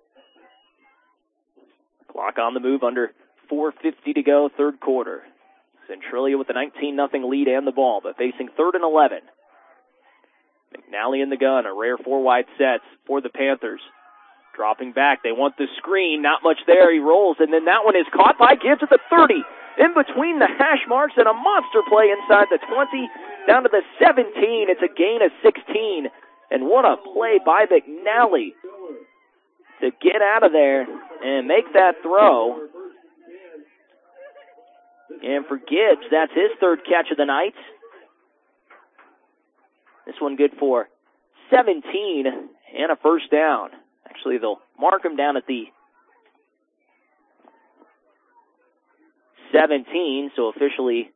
Clock on the move, under 4:50 to go, third quarter. Centralia with a 19-0 lead and the ball, but facing 3rd and 11. McNally in the gun, a rare 4 wide sets for the Panthers. Dropping back, they want the screen, not much there, he rolls, and then that one is caught by Gibbs at the 30. In between the hash marks and a monster play inside the 20, down to the 17. It's a gain of 16, and what a play by McNally to get out of there and make that throw. And for Gibbs, that's his 3rd catch of the night. This one good for 17 and a first down. Actually, they'll mark him down at the 17, so officially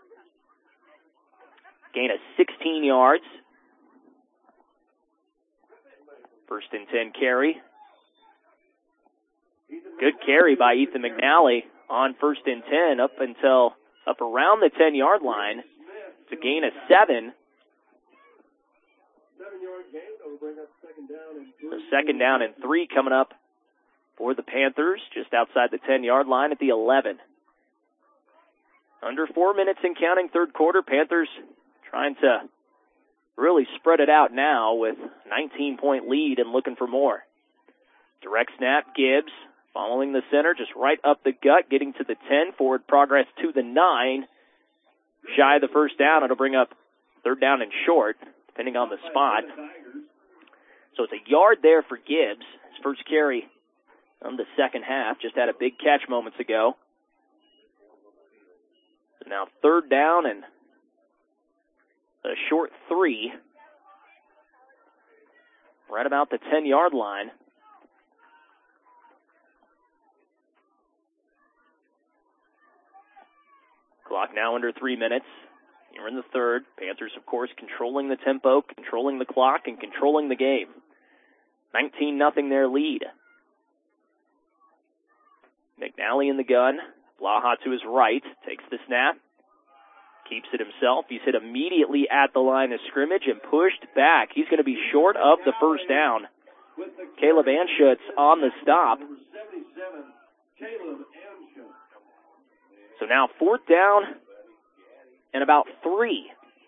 gain of 16 yards. 1st and 10 carry. Good carry by Ethan McNally on 1st and 10 up around the 10-yard line. It's a gain of 7. So second down and 3 coming up for the Panthers, just outside the 10-yard line at the 11. Under 4 minutes and counting, third quarter. Panthers trying to really spread it out now with 19-point lead and looking for more. Direct snap, Gibbs following the center, just right up the gut, getting to the 10. Forward progress to the 9. Shy of the first down. It'll bring up third down and short, depending on the spot. So it's a yard there for Gibbs. His first carry on the second half. Just had a big catch moments ago. So now third down and a short 3. Right about the 10-yard line. Clock now under 3 minutes. Here in the third. Panthers, of course, controlling the tempo, controlling the clock, and controlling the game. 19-0 their lead. McNally in the gun. Blaha to his right. Takes the snap. Keeps it himself. He's hit immediately at the line of scrimmage and pushed back. He's going to be short of the first down. Caleb Anschutz on the stop. So now fourth down and about 3.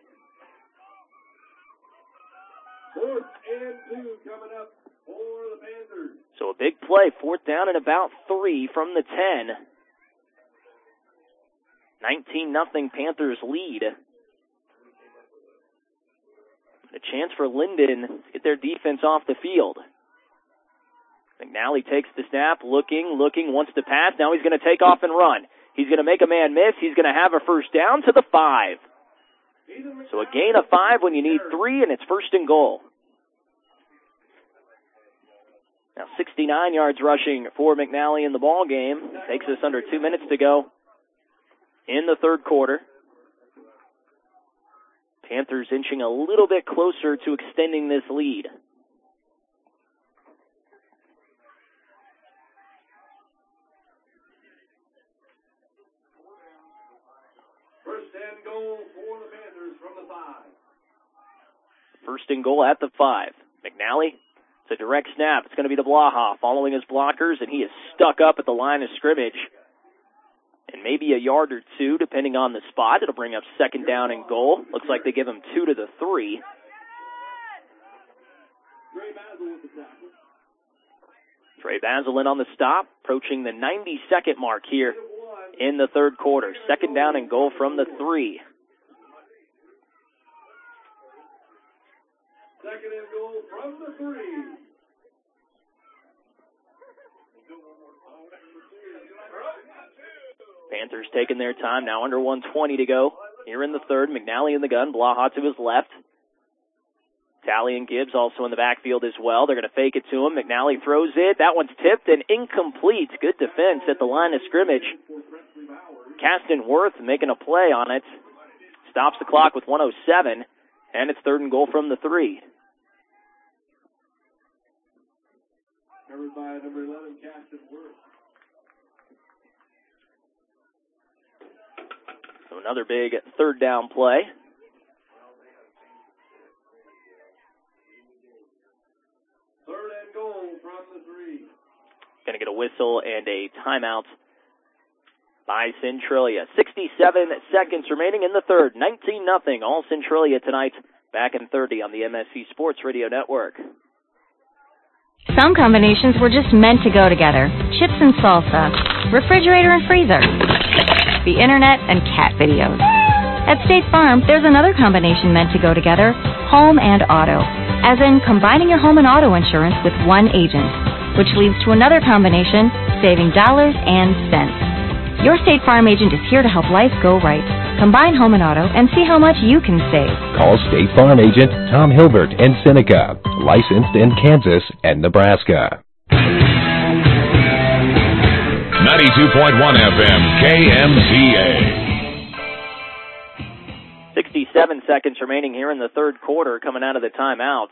Fourth and 2 coming up for the Panthers. So a big play, fourth down and about 3 from the 10. 19-0 Panthers lead. A chance for Linden to get their defense off the field. McNally takes the snap, looking, wants to pass. Now he's going to take off and run. He's going to make a man miss. He's going to have a first down to the 5. So a gain of 5 when you need 3, and it's first and goal. Now 69 yards rushing for McNally in the ball game. Takes us under 2 minutes to go in the third quarter. Panthers inching a little bit closer to extending this lead. First and goal for the Panthers from the 5. First and goal at the 5. McNally, it's a direct snap. It's going to be to Blaha following his blockers, and he is stuck up at the line of scrimmage. And maybe a yard or 2, depending on the spot. It'll bring up second down and goal. Looks like they give him 2 to the 3. Trey Basil in on the stop, approaching the 90-second mark here in the third quarter. Second down and goal from the 3. Second and goal from the 3. Panthers taking their time, now under 120 to go. Here in the third, McNally in the gun, Blaha to his left. Talley and Gibbs also in the backfield as well. They're going to fake it to him. McNally throws it. That one's tipped and incomplete. Good defense at the line of scrimmage. Caston Worth making a play on it. Stops the clock with 1:07, and it's third and goal from the 3. Covered by number 11, Caston Worth. So another big third down play. Third and goal from the 3. Going to get a whistle and a timeout by Centralia. 67 seconds remaining in the third. 19-0. All Centralia tonight. Back in 30 on the MSC Sports Radio Network. Some combinations were just meant to go together. Chips and salsa, refrigerator and freezer, the internet and cat videos. At State Farm, there's another combination meant to go together, home and auto. As in combining your home and auto insurance with one agent, which leads to another combination, saving dollars and cents. Your State Farm agent is here to help life go right. Combine home and auto and see how much you can save. Call State Farm agent Tom Hilbert in Seneca, licensed in Kansas and Nebraska. 92.1 FM, KMZA. 67 seconds remaining here in the third quarter coming out of the timeout.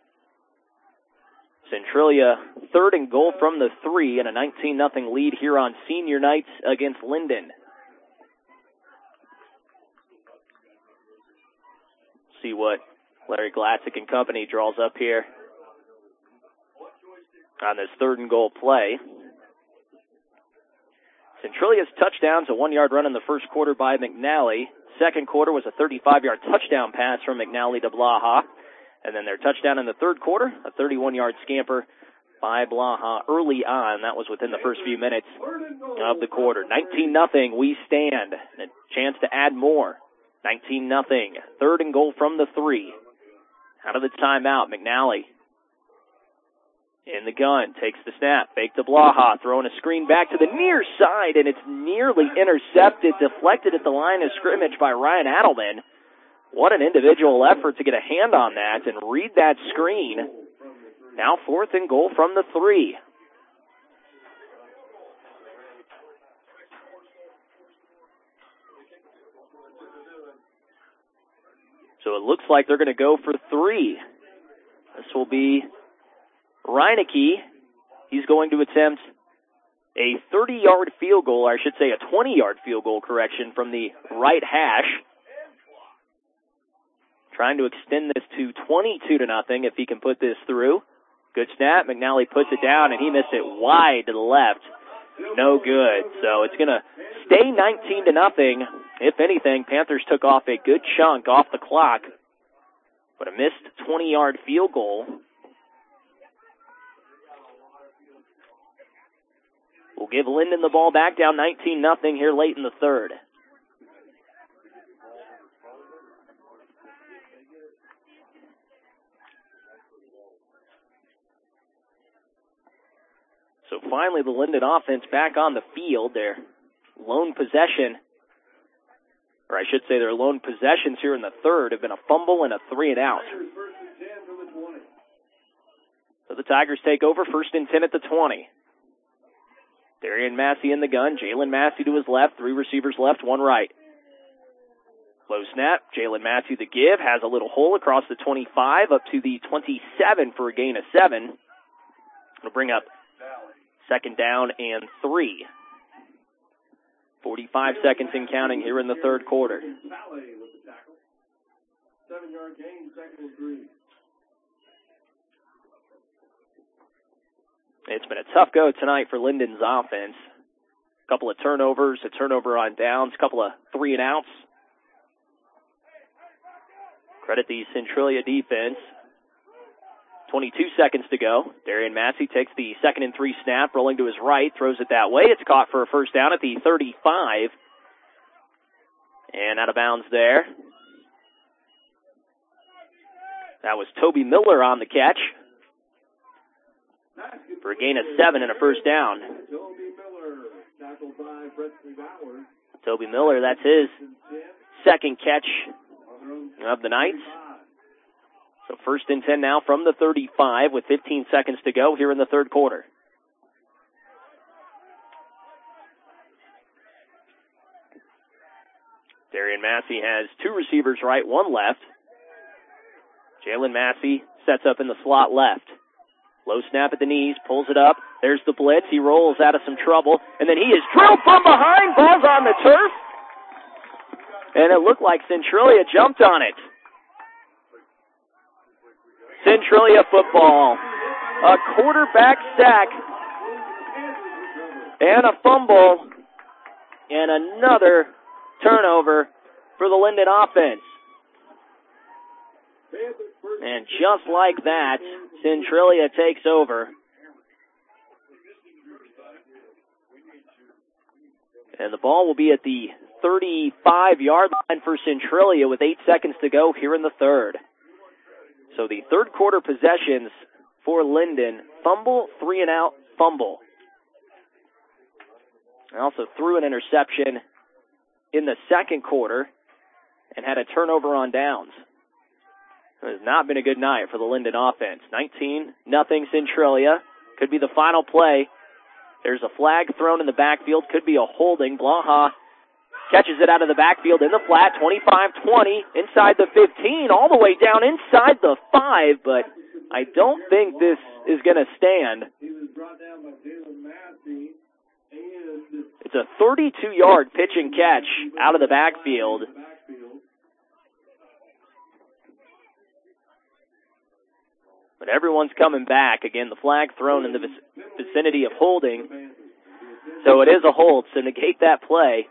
Centralia third and goal from the 3 and a 19-0 lead here on senior night against Linden. See what Larry Glassick and company draws up here on this 3rd and goal play. Centralia's touchdown's a 1-yard run in the first quarter by McNally. Second quarter was a 35-yard touchdown pass from McNally to Blaha. And then their touchdown in the third quarter, a 31-yard scamper by Blaha early on. That was within the first few minutes of the quarter. 19-0, we stand. And a chance to add more. 19-0, 3rd and goal from the 3. Out of the timeout, McNally in the gun, takes the snap, fake to Blaha, throwing a screen back to the near side, and it's nearly intercepted, deflected at the line of scrimmage by Ryan Adelman. What an individual effort to get a hand on that and read that screen. Now 4th and goal from the 3. So it looks like they're going to go for 3. This will be Reineke. He's going to attempt a 30-yard field goal, or I should say a 20-yard field goal correction from the right hash. Trying to extend this to 22-0 if he can put this through. Good snap. McNally puts it down, and he missed it wide to the left. No good. So it's going to stay 19-0. If anything, Panthers took off a good chunk off the clock, but a missed 20-yard field goal. We'll give Linden the ball back, down 19-0 here late in the third. So finally the Linden offense back on the field. Their lone possession, or I should say their lone possessions here in the third, have been a fumble and a 3-and-out. So the Tigers take over, 1st and 10 at the 20. Darian Massey in the gun. Jalen Massey to his left. 3 receivers left, 1 right. Low snap. Jalen Massey the give. Has a little hole across the 25 up to the 27 for a gain of 7. It'll bring up 2nd down and 3. 45 seconds and counting here in the third quarter. 7-yard gain, 2nd and 3. It's been a tough go tonight for Linden's offense. A couple of turnovers, a turnover on downs, a couple of 3-and-outs. Credit the Centralia defense. 22 seconds to go. Darian Massey takes the 2nd and 3 snap, rolling to his right, throws it that way. It's caught for a first down at the 35. And out of bounds there. That was Toby Miller on the catch for a gain of 7 and a first down. Toby Miller, that's his 2nd catch of the night. So 1st and 10 now from the 35 with 15 seconds to go here in the third quarter. Darian Massey has 2 receivers right, 1 left. Jalen Massey sets up in the slot left. Low snap at the knees, pulls it up. There's the blitz. He rolls out of some trouble, and then he is drilled from behind. Ball's on the turf. And it looked like Centralia jumped on it. Centralia football. A quarterback sack and a fumble and another turnover for the Linden offense. And just like that, Centralia takes over. And the ball will be at the 35-yard line for Centralia with 8 seconds to go here in the third. So the third quarter possessions for Linden, fumble, 3-and-out, fumble. They also threw an interception in the second quarter and had a turnover on downs. It has not been a good night for the Linden offense. 19-0 Centralia. Could be the final play. There's a flag thrown in the backfield. Could be a holding. Blaha catches it out of the backfield in the flat. 25-20 inside the 15, all the way down inside the 5, but I don't think this is going to stand. It's a 32-yard pitch and catch out of the backfield. But everyone's coming back. Again, the flag thrown in the vicinity of holding. So it is a hold, so negate that play.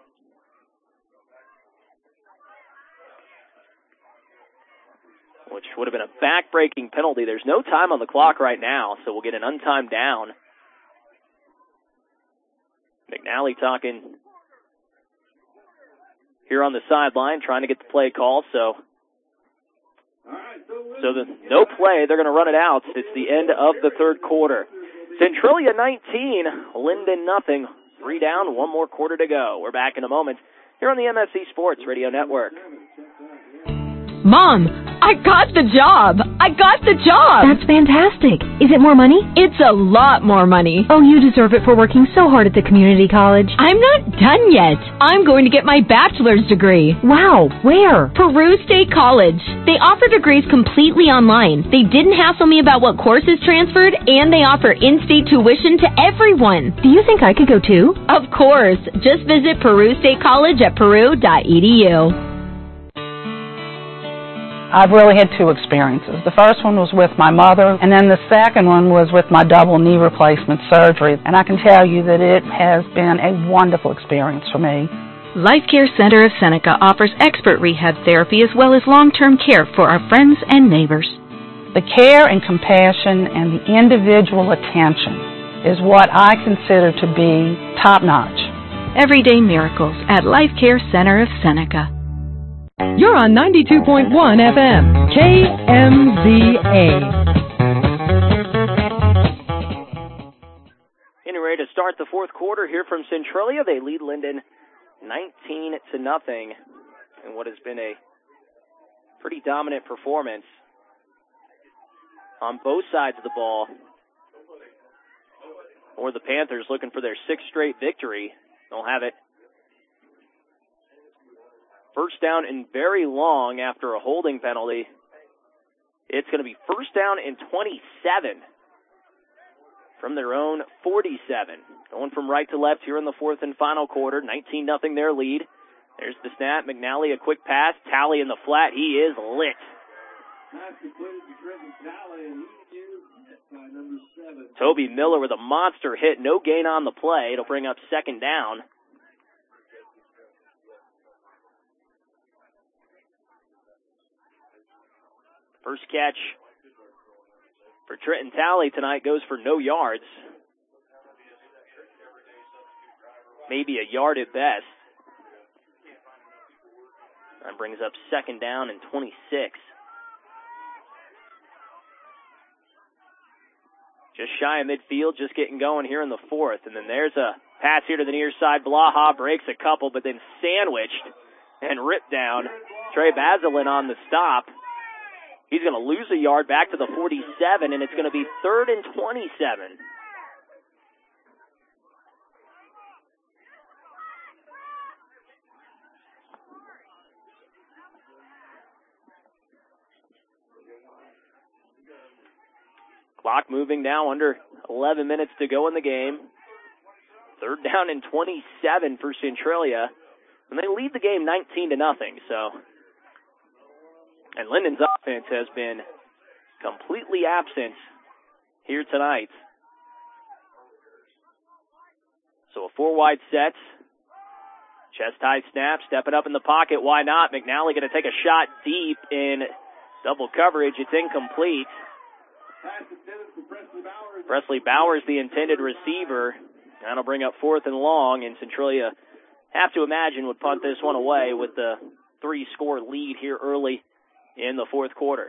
Which would have been a back-breaking penalty. There's no time on the clock right now, so we'll get an untimed down. McNally talking here on the sideline, trying to get the play call, so no play. They're going to run it out. It's the end of the third quarter. Centralia 19, Linden nothing. 3 down, 1 more quarter to go. We're back in a moment here on the MSC Sports Radio Network. Mom, I got the job! I got the job! That's fantastic. Is it more money? It's a lot more money. Oh, you deserve it for working so hard at the community college. I'm not done yet. I'm going to get my bachelor's degree. Wow, where? Peru State College. They offer degrees completely online. They didn't hassle me about what courses transferred, and they offer in-state tuition to everyone. Do you think I could go too? Of course. Just visit Peru State College at peru.edu. I've really had 2 experiences. The first one was with my mother, and then the second one was with my double knee replacement surgery. And I can tell you that it has been a wonderful experience for me. Life Care Center of Seneca offers expert rehab therapy as well as long-term care for our friends and neighbors. The care and compassion and the individual attention is what I consider to be top-notch. Everyday miracles at Life Care Center of Seneca. You're on 92.1 FM, KMZA. Getting ready to start the fourth quarter here from Centralia. They lead Linden 19-0 in what has been a pretty dominant performance on both sides of the ball. Or the Panthers looking for their 6th straight victory. They'll have it. First down and very long after a holding penalty. It's going to be first down and 27 from their own 47. Going from right to left here in the fourth and final quarter. 19-0 their lead. There's the snap. McNally, a quick pass. Talley in the flat. He is lit. Toby Miller with a monster hit. No gain on the play. It'll bring up second down. First catch for Trenton Talley tonight goes for no yards. Maybe a yard at best. That brings up second down and 26. Just shy of midfield, just getting going here in the fourth. And then there's a pass here to the near side. Blaha breaks a couple, but then sandwiched and ripped down. Trey Bazelin on the stop. He's going to lose a yard back to the 47, and it's going to be 3rd and 27. Clock moving now, under 11 minutes to go in the game. 3rd down and 27 for Centralia. And they lead the game 19-0, so... And Linden's offense has been completely absent here tonight. So a 4-wide set. Chest high snap, stepping up in the pocket. Why not? McNally going to take a shot deep in double coverage. It's incomplete. Presley Bowers, the intended receiver. That'll bring up 4th and long, and Centralia, have to imagine, would punt this one away with the 3-score lead here early in the fourth quarter.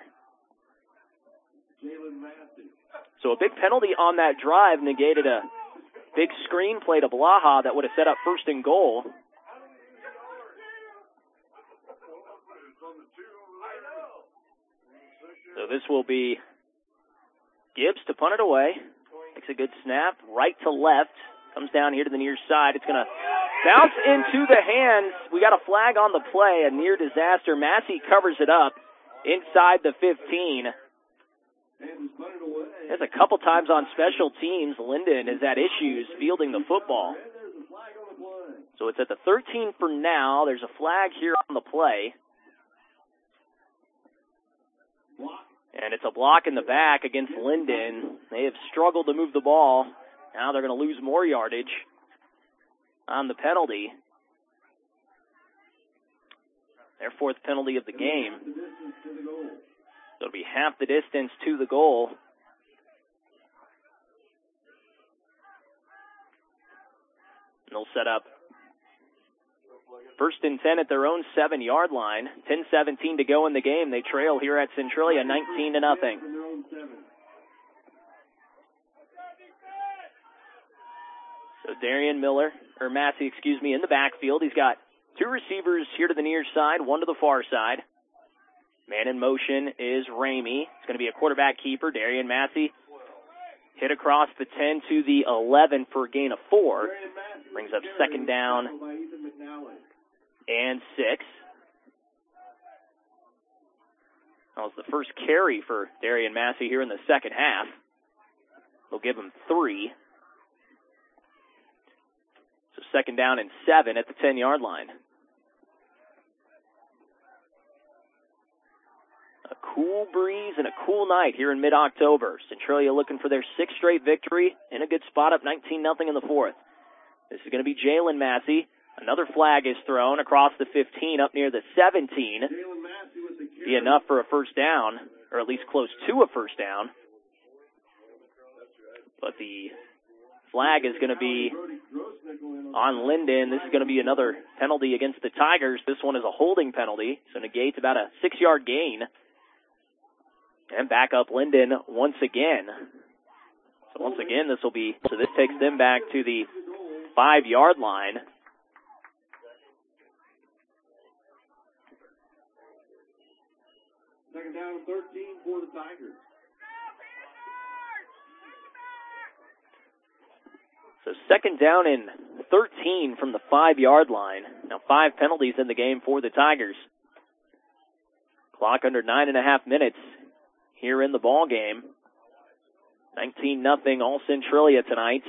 So a big penalty on that drive negated a big screen play to Blaha that would have set up 1st and goal. So this will be Gibbs to punt it away. Takes a good snap, right to left. Comes down here to the near side. It's going to bounce into the hands. We got a flag on the play, a near disaster. Massey covers it up inside the 15. There's a couple times on special teams, Linden has had issues fielding the football. So it's at the 13 for now. There's a flag here on the play. And it's a block in the back against Linden. They have struggled to move the ball. Now they're going to lose more yardage on the penalty. Their fourth penalty of the game. So it'll be half the distance to the goal. And they'll set up 1st and 10 at their own 7-yard line. 10:17 to go in the game. They trail here at Centralia 19-0. So Darian Massey, in the backfield. He's got 2 receivers here to the near side, 1 to the far side. Man in motion is Ramey. It's going to be a quarterback keeper. Darian Massey hit across the 10 to the 11 for a gain of 4. Brings up 2nd down and 6. That was the first carry for Darian Massey here in the second half. They'll give him 3. So 2nd down and 7 at the 10-yard line. A cool breeze and a cool night here in mid-October. Centralia looking for their 6th straight victory in a good spot, up 19-0 in the 4th. This is going to be Jalen Massey. Another flag is thrown across the 15 up near the 17. Be enough for a first down, or at least close to a first down. But the flag is going to be on Linden. This is going to be another penalty against the Tigers. This one is a holding penalty, so negates about a 6-yard gain. And back up Linden once again. So once again, this takes them back to the 5-yard line. Second down and 13 for the Tigers. So 2nd down and 13 from the 5-yard line. Now 5 penalties in the game for the Tigers. Clock under 9.5 minutes here in the ball game. 19-0 all Centralia tonight.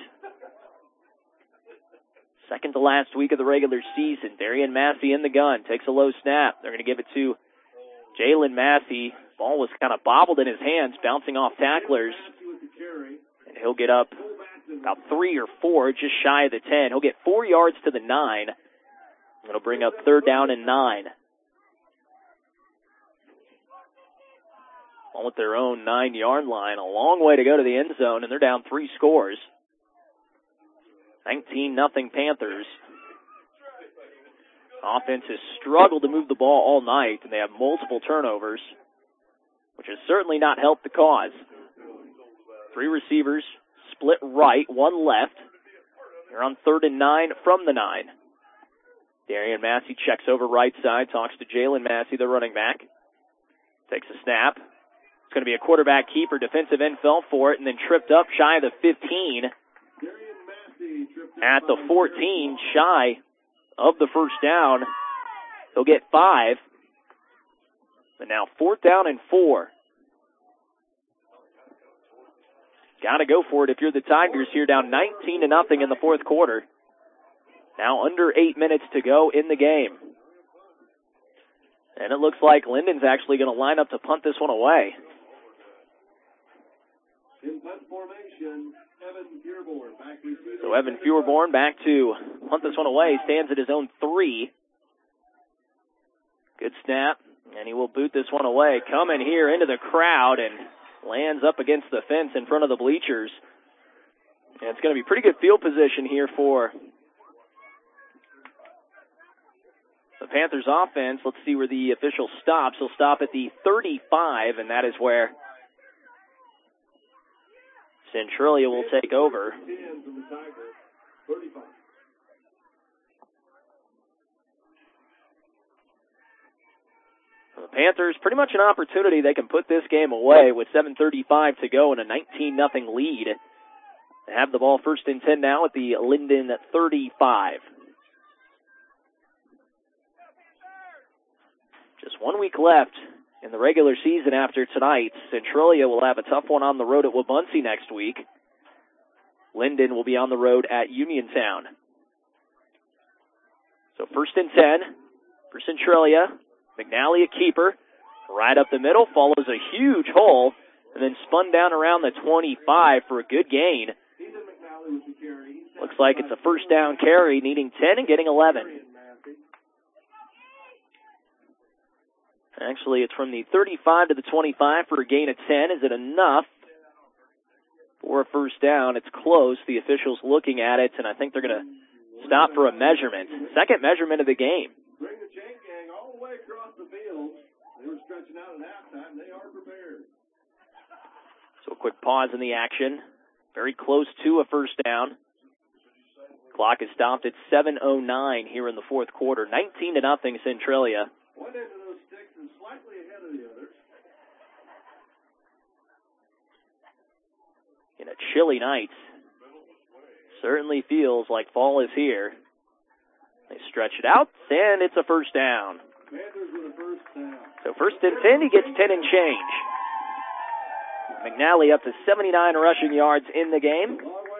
Second to last week of the regular season. Darian Massey in the gun. Takes a low snap. They're going to give it to Jalen Massey. Ball was kind of bobbled in his hands, bouncing off tacklers. And he'll get up about 3 or 4, just shy of the 10. He'll get 4 yards to the 9. It'll bring up 3rd down and 9. All at their own 9-yard line. A long way to go to the end zone, and they're down 3 scores. 19-0 Panthers. Offense has struggled to move the ball all night, and they have multiple turnovers, which has certainly not helped the cause. 3 receivers, split right, 1 left. They're on 3rd and 9 from the 9. Darian Massey checks over right side, talks to Jalen Massey, the running back. Takes a snap. It's going to be a quarterback keeper. Defensive end fell for it and then tripped up shy of the 15. At the 14, shy of the first down. He'll get 5. But now 4th down and 4. Got to go for it if you're the Tigers here, down 19-0 in the 4th quarter. Now under 8 minutes to go in the game. And it looks like Linden's actually going to line up to punt this one away. In punt formation, Evan Feuerborn back receiver. So Evan Feuerborn back to punt this one away. Stands at his own 3. Good snap. And he will boot this one away. Coming here into the crowd and lands up against the fence in front of the bleachers. And it's going to be pretty good field position here for the Panthers offense. Let's see where the official stops. He'll stop at the 35, and that is where Centralia will take over. The Panthers, pretty much an opportunity. They can put this game away with 7:35 to go and a 19-0 lead. They have the ball 1st and 10 now at the Linden 35. Just 1 week left in the regular season after tonight. Centralia will have a tough one on the road at Wabaunsee next week. Linden will be on the road at Uniontown. So 1st and 10 for Centralia. McNally a keeper. Right up the middle, follows a huge hole, and then spun down around the 25 for a good gain. Looks like it's a first down carry, needing 10 and getting 11. Actually, it's from the 35 to the 25 for a gain of 10. Is it enough for a first down? It's close. The officials looking at it, and I think they're going to stop for a measurement. Second measurement of the game. Bring the chain gang all the way across the field. They were stretching out at halftime. They are prepared. So a quick pause in the action. Very close to a first down. Clock is stopped at 7:09 here in the fourth quarter. 19-0 Centralia. One end of those sticks is slightly ahead of the others. In a chilly night. Certainly feels like fall is here. They stretch it out, and it's a first down. So first and 10, he gets 10 and change. McNally up to 79 rushing yards in the game.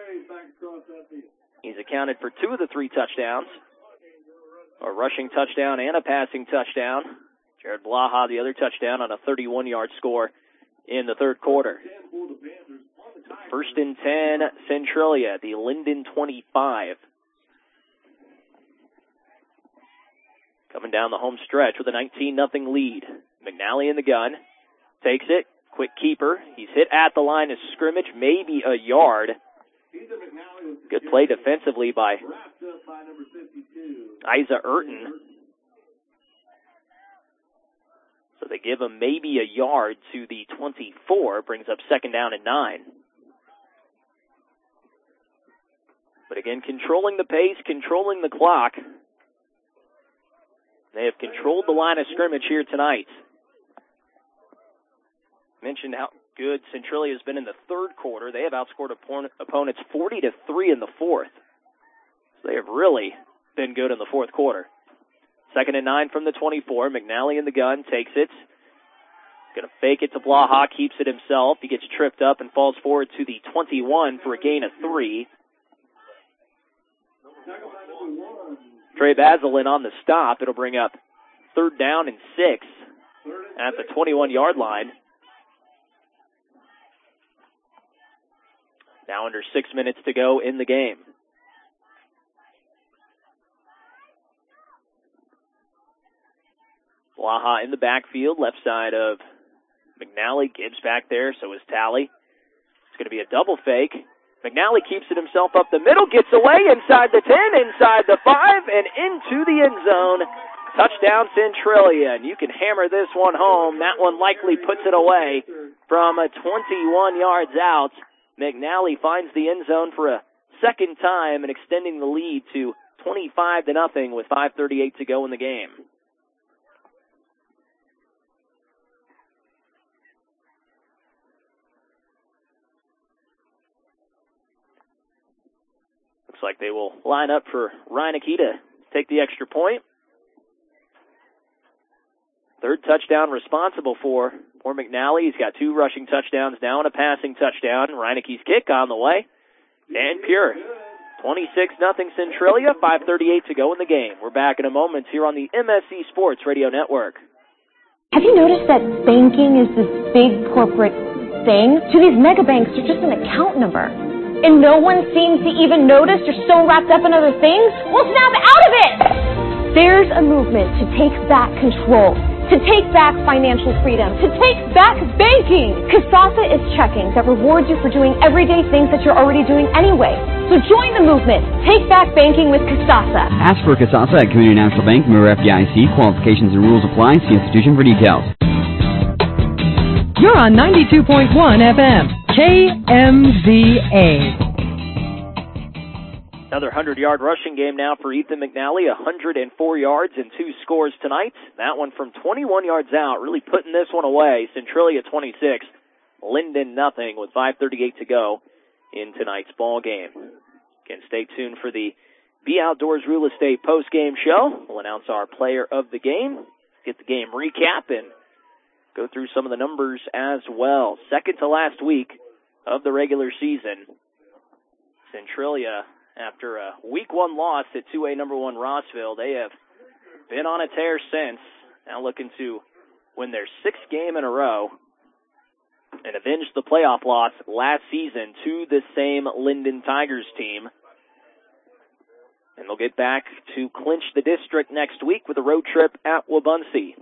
He's accounted for 2 of the 3 touchdowns. A rushing touchdown and a passing touchdown. Jared Blaha, the other touchdown on a 31-yard score in the third quarter. So first and 10, Centralia, the Linden 25. Coming down the home stretch with a 19-0 lead. McNally in the gun. Takes it. Quick keeper. He's hit at the line of scrimmage, maybe a yard. Good play defensively by Isa Urton. So they give him maybe a yard to the 24. Brings up second down and 9. But again, controlling the pace, controlling the clock. They have controlled the line of scrimmage here tonight. Mentioned how good Centralia has been in the third quarter. They have outscored opponents 40-3 in the fourth. So they have really been good in the fourth quarter. Second and 9 from the 24. McNally in the gun, takes it. Going to fake it to Blaha, keeps it himself. He gets tripped up and falls forward to the 21 for a gain of 3. Trey Basilin on the stop. It'll bring up third down and 6 at the 21-yard line. Now under 6 minutes to go in the game. Blaha in the backfield, left side of McNally. Gibbs back there, so is Talley. It's going to be a double fake. McNally keeps it himself up the middle, gets away inside the 10, inside the 5, and into the end zone. Touchdown Centralia, and you can hammer this one home. That one likely puts it away from 21 yards out. McNally finds the end zone for a second time and extending the lead to 25-0 with 5:38 to go in the game. Looks like they will line up for Reineke to take the extra point. Third touchdown responsible for McNally. He's got 2 rushing touchdowns now and a passing touchdown. Reineke's kick on the way. And pure. 26-0 Centralia, 5:38 to go in the game. We're back in a moment here on the MSC Sports Radio Network. Have you noticed that banking is this big corporate thing? To these mega banks, they're just an account number. And no one seems to even notice you're so wrapped up in other things? Well, snap out of it! There's a movement to take back control, to take back financial freedom, to take back banking. Kasasa is checking that rewards you for doing everyday things that you're already doing anyway. So join the movement. Take back banking with Kasasa. Ask for Kasasa at Community National Bank, member FDIC. Qualifications and rules apply. See institution for details. You're on 92.1 FM, KMZA. Another 100-yard rushing game now for Ethan McNally, 104 yards and 2 scores tonight. That one from 21 yards out, really putting this one away. Centralia 26, Linden nothing with 5:38 to go in tonight's ball game. Again, stay tuned for the Be Outdoors Real Estate post-game show. We'll announce our player of the game, get the game recap, and go through some of the numbers as well. Second to last week of the regular season, Centralia, after a week 1 loss at 2A number 1 Rossville, they have been on a tear since. Now looking to win their 6th game in a row and avenge the playoff loss last season to the same Linden Tigers team. And they'll get back to clinch the district next week with a road trip at Wabaunsee.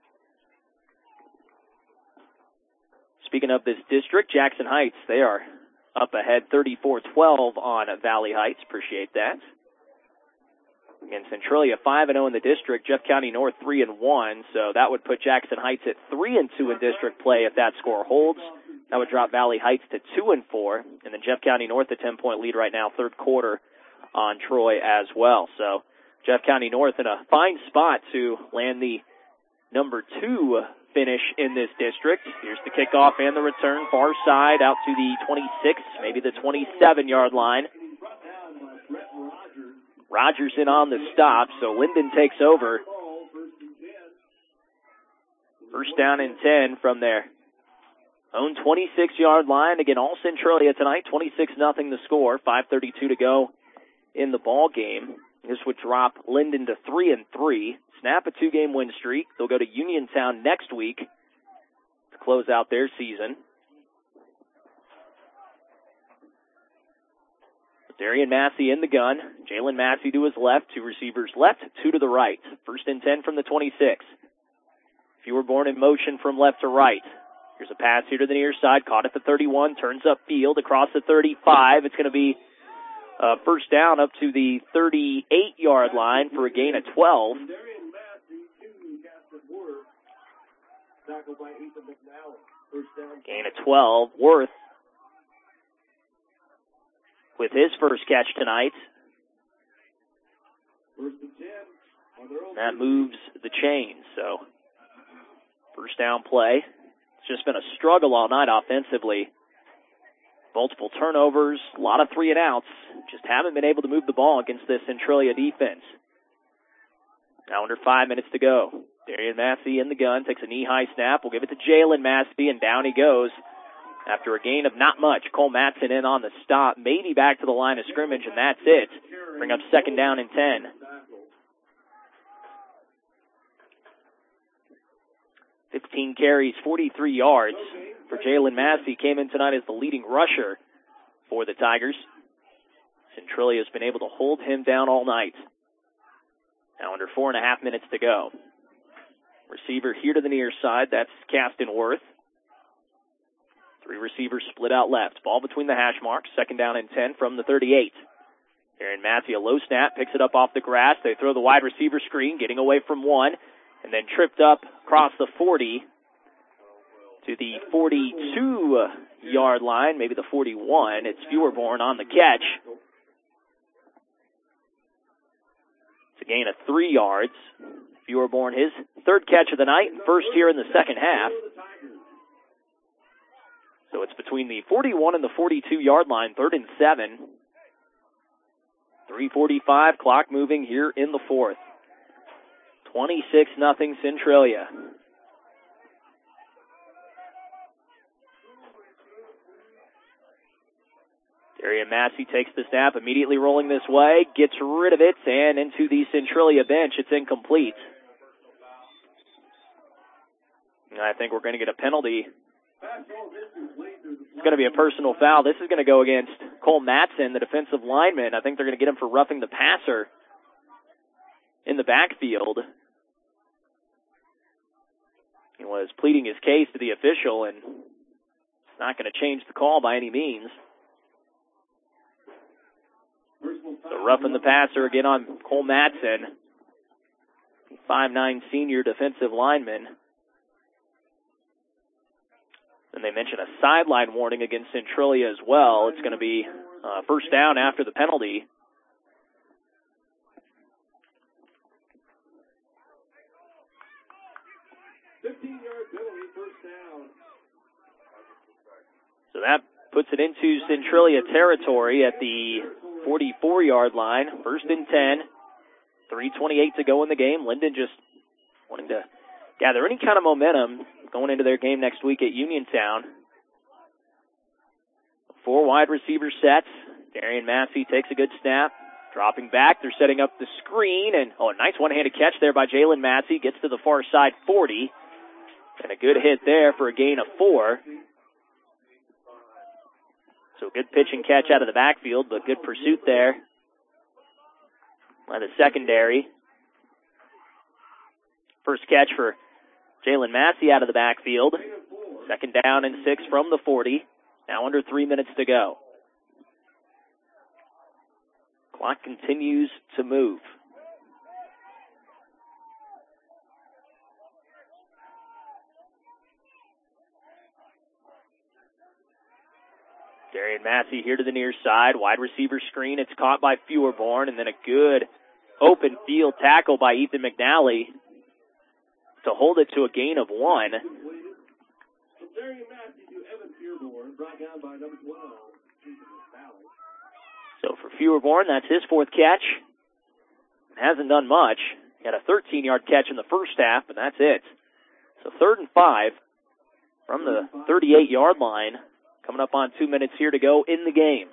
Speaking of this district, Jackson Heights, they are up ahead 34-12 on Valley Heights. Appreciate that. Again, Centralia 5-0 in the district, Jeff County North 3-1, so that would put Jackson Heights at 3-2 in district play if that score holds. That would drop Valley Heights to 2-4, and then Jeff County North a 10-point lead right now, third quarter on Troy as well. So Jeff County North in a fine spot to land the number 2 finish in this district. Here's the kickoff and the return, far side out to the 26, maybe the 27-yard line. Rogers in on the stop, so Linden takes over. First down and 10 from their own 26-yard line. Again, all Centralia tonight, 26-0 the score, 5:32 to go in the ball game. This would drop Linden to 3-3, snap a 2-game win streak. They'll go to Uniontown next week to close out their season. Darian Massey in the gun. Jalen Massey to his left, 2 receivers left, 2 to the right. First and 10 from the 26. Feuerborn in motion from left to right. Here's a pass here to the near side, caught at the 31, turns up field across the 35. It's going to be first down up to the 38-yard line for a gain of 12. Gain of 12. Worth with his first catch tonight. That moves the chains, so first down play. It's just been a struggle all night offensively. Multiple turnovers, a lot of 3-and-outs. Just haven't been able to move the ball against this Centralia defense. Now under 5 minutes to go. Darian Massey in the gun, takes a knee-high snap. We'll give it to Jalen Massey, and down he goes. After a gain of not much, Cole Matson in on the stop, maybe back to the line of scrimmage, and that's it. Bring up second down and 10. 15 carries, 43 yards for Jalen Massey. Came in tonight as the leading rusher for the Tigers. Centralia has been able to hold him down all night. Now under 4.5 minutes to go. Receiver here to the near side, that's Caston Worth. 3 receivers split out left. Ball between the hash marks. Second down and 10 from the 38. Aaron Massey, a low snap, picks it up off the grass. They throw the wide receiver screen, getting away from one, and then tripped up across the 40 to the 42-yard line, maybe the 41. It's Feuerborn on the catch. It's a gain of 3 yards. Feuerborn, his third catch of the night, first here in the second half. So it's between the 41 and the 42-yard line, 3rd and 7. 3:45, clock moving here in the fourth. 26-0 Centralia. Darian Massey takes the snap, immediately rolling this way, gets rid of it, and into the Centralia bench. It's incomplete. And I think we're going to get a penalty. It's going to be a personal foul. This is going to go against Cole Matson, the defensive lineman. I think they're going to get him for roughing the passer in the backfield. He was pleading his case to the official, and it's not going to change the call by any means. So roughing the passer again on Cole Matson, 5'9" senior defensive lineman. And they mentioned a sideline warning against Centralia as well. It's going to be first down after the penalty. So that puts it into Centralia territory at the 44-yard line. First and 10. 3:28 to go in the game. Linden just wanting to gather any kind of momentum going into their game next week at Uniontown. 4 wide receiver sets. Darian Massey takes a good snap. Dropping back. They're setting up the screen. And, a nice one-handed catch there by Jalen Massey. Gets to the far side 40. And a good hit there for a gain of 4. So good pitch and catch out of the backfield, but good pursuit there by the secondary. First catch for Jalen Massey out of the backfield. Second down and 6 from the 40. Now under 3 minutes to go. Clock continues to move. Darian Massey here to the near side. Wide receiver screen. It's caught by Feuerborn, and then a good open field tackle by Ethan McNally to hold it to a gain of 1. So for Feuerborn, that's his 4th catch. Hasn't done much. He had a 13-yard catch in the first half, but that's it. So 3rd and 5 from the 38-yard line. Coming up on 2 minutes here to go in the game.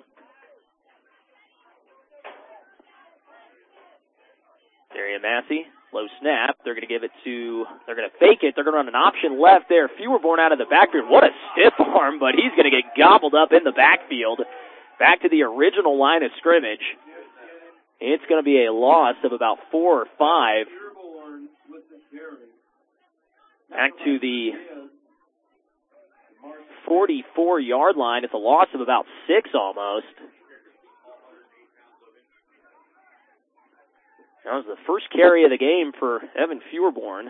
Darian Massey, low snap. They're going to fake it. They're going to run an option left there. Feuerborn out of the backfield. What a stiff arm, but he's going to get gobbled up in the backfield. Back to the original line of scrimmage. It's going to be a loss of about 4 or 5. Back to the 44-yard line. It's a loss of about 6 almost. That was the first carry of the game for Evan Feuerborn.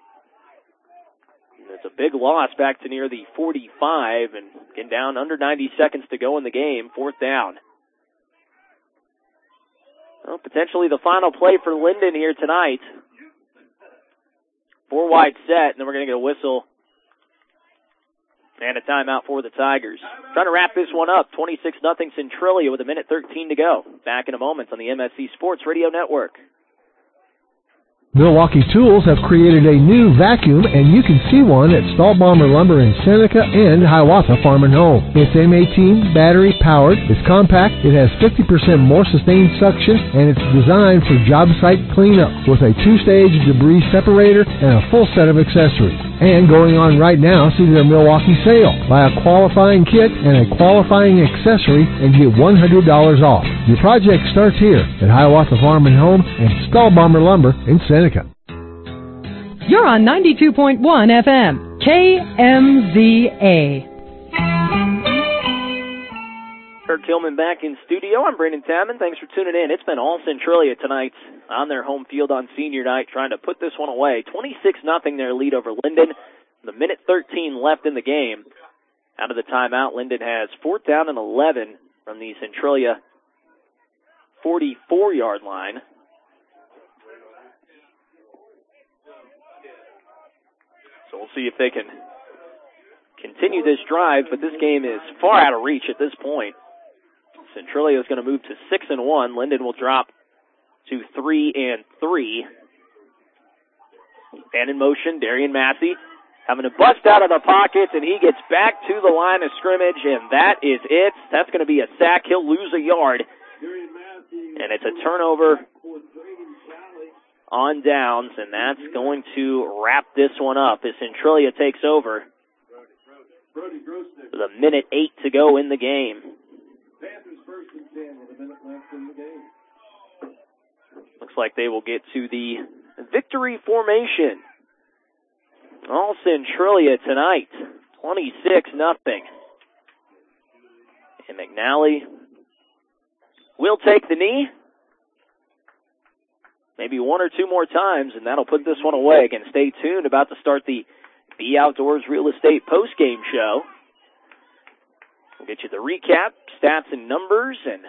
It's a big loss back to near the 45 and getting down under 90 seconds to go in the game. 4th down. Well, potentially the final play for Linden here tonight. 4 wide set, and then we're going to get a whistle and a timeout for the Tigers. Trying to wrap this one up. 26-0 Centralia with 1:13 to go. Back in a moment on the MSC Sports Radio Network. Milwaukee Tools have created a new vacuum, and you can see one at Stahlbomber Lumber in Seneca and Hiawatha Farm and Home. It's M18 battery powered, it's compact, it has 50% more sustained suction, and it's designed for job site cleanup with a 2-stage debris separator and a full set of accessories. And going on right now, see their Milwaukee sale. Buy a qualifying kit and a qualifying accessory and get $100 off. Your project starts here at Hiawatha Farm and Home and Stahlbomber Lumber in Seneca. You're on 92.1 FM, KMZA. Kurt Tillman back in studio. I'm Brandon Tapman. Thanks for tuning in. It's been all Centralia tonight on their home field on senior night trying to put this one away. 26-0 their lead over Linden. The 1:13 left in the game. Out of the timeout, Linden has 4th down and 11 from the Centralia 44-yard line. So we'll see if they can continue this drive, but this game is far out of reach at this point. Centralia is going to move to 6-1. Linden will drop to 3-3. And in motion, Darian Massey having to bust out of the pockets, and he gets back to the line of scrimmage, and that is it. That's going to be a sack. He'll lose a yard. And it's a turnover on downs, and that's going to wrap this one up as Centralia takes over with 1:08 to go in the game. Looks like they will get to the victory formation. All Centralia tonight, 26-0. And McNally will take the knee. Maybe 1 or 2 more times, and that'll put this one away. Again, stay tuned. About to start the Be Outdoors Real Estate post-game show. We'll get you the recap, stats and numbers, and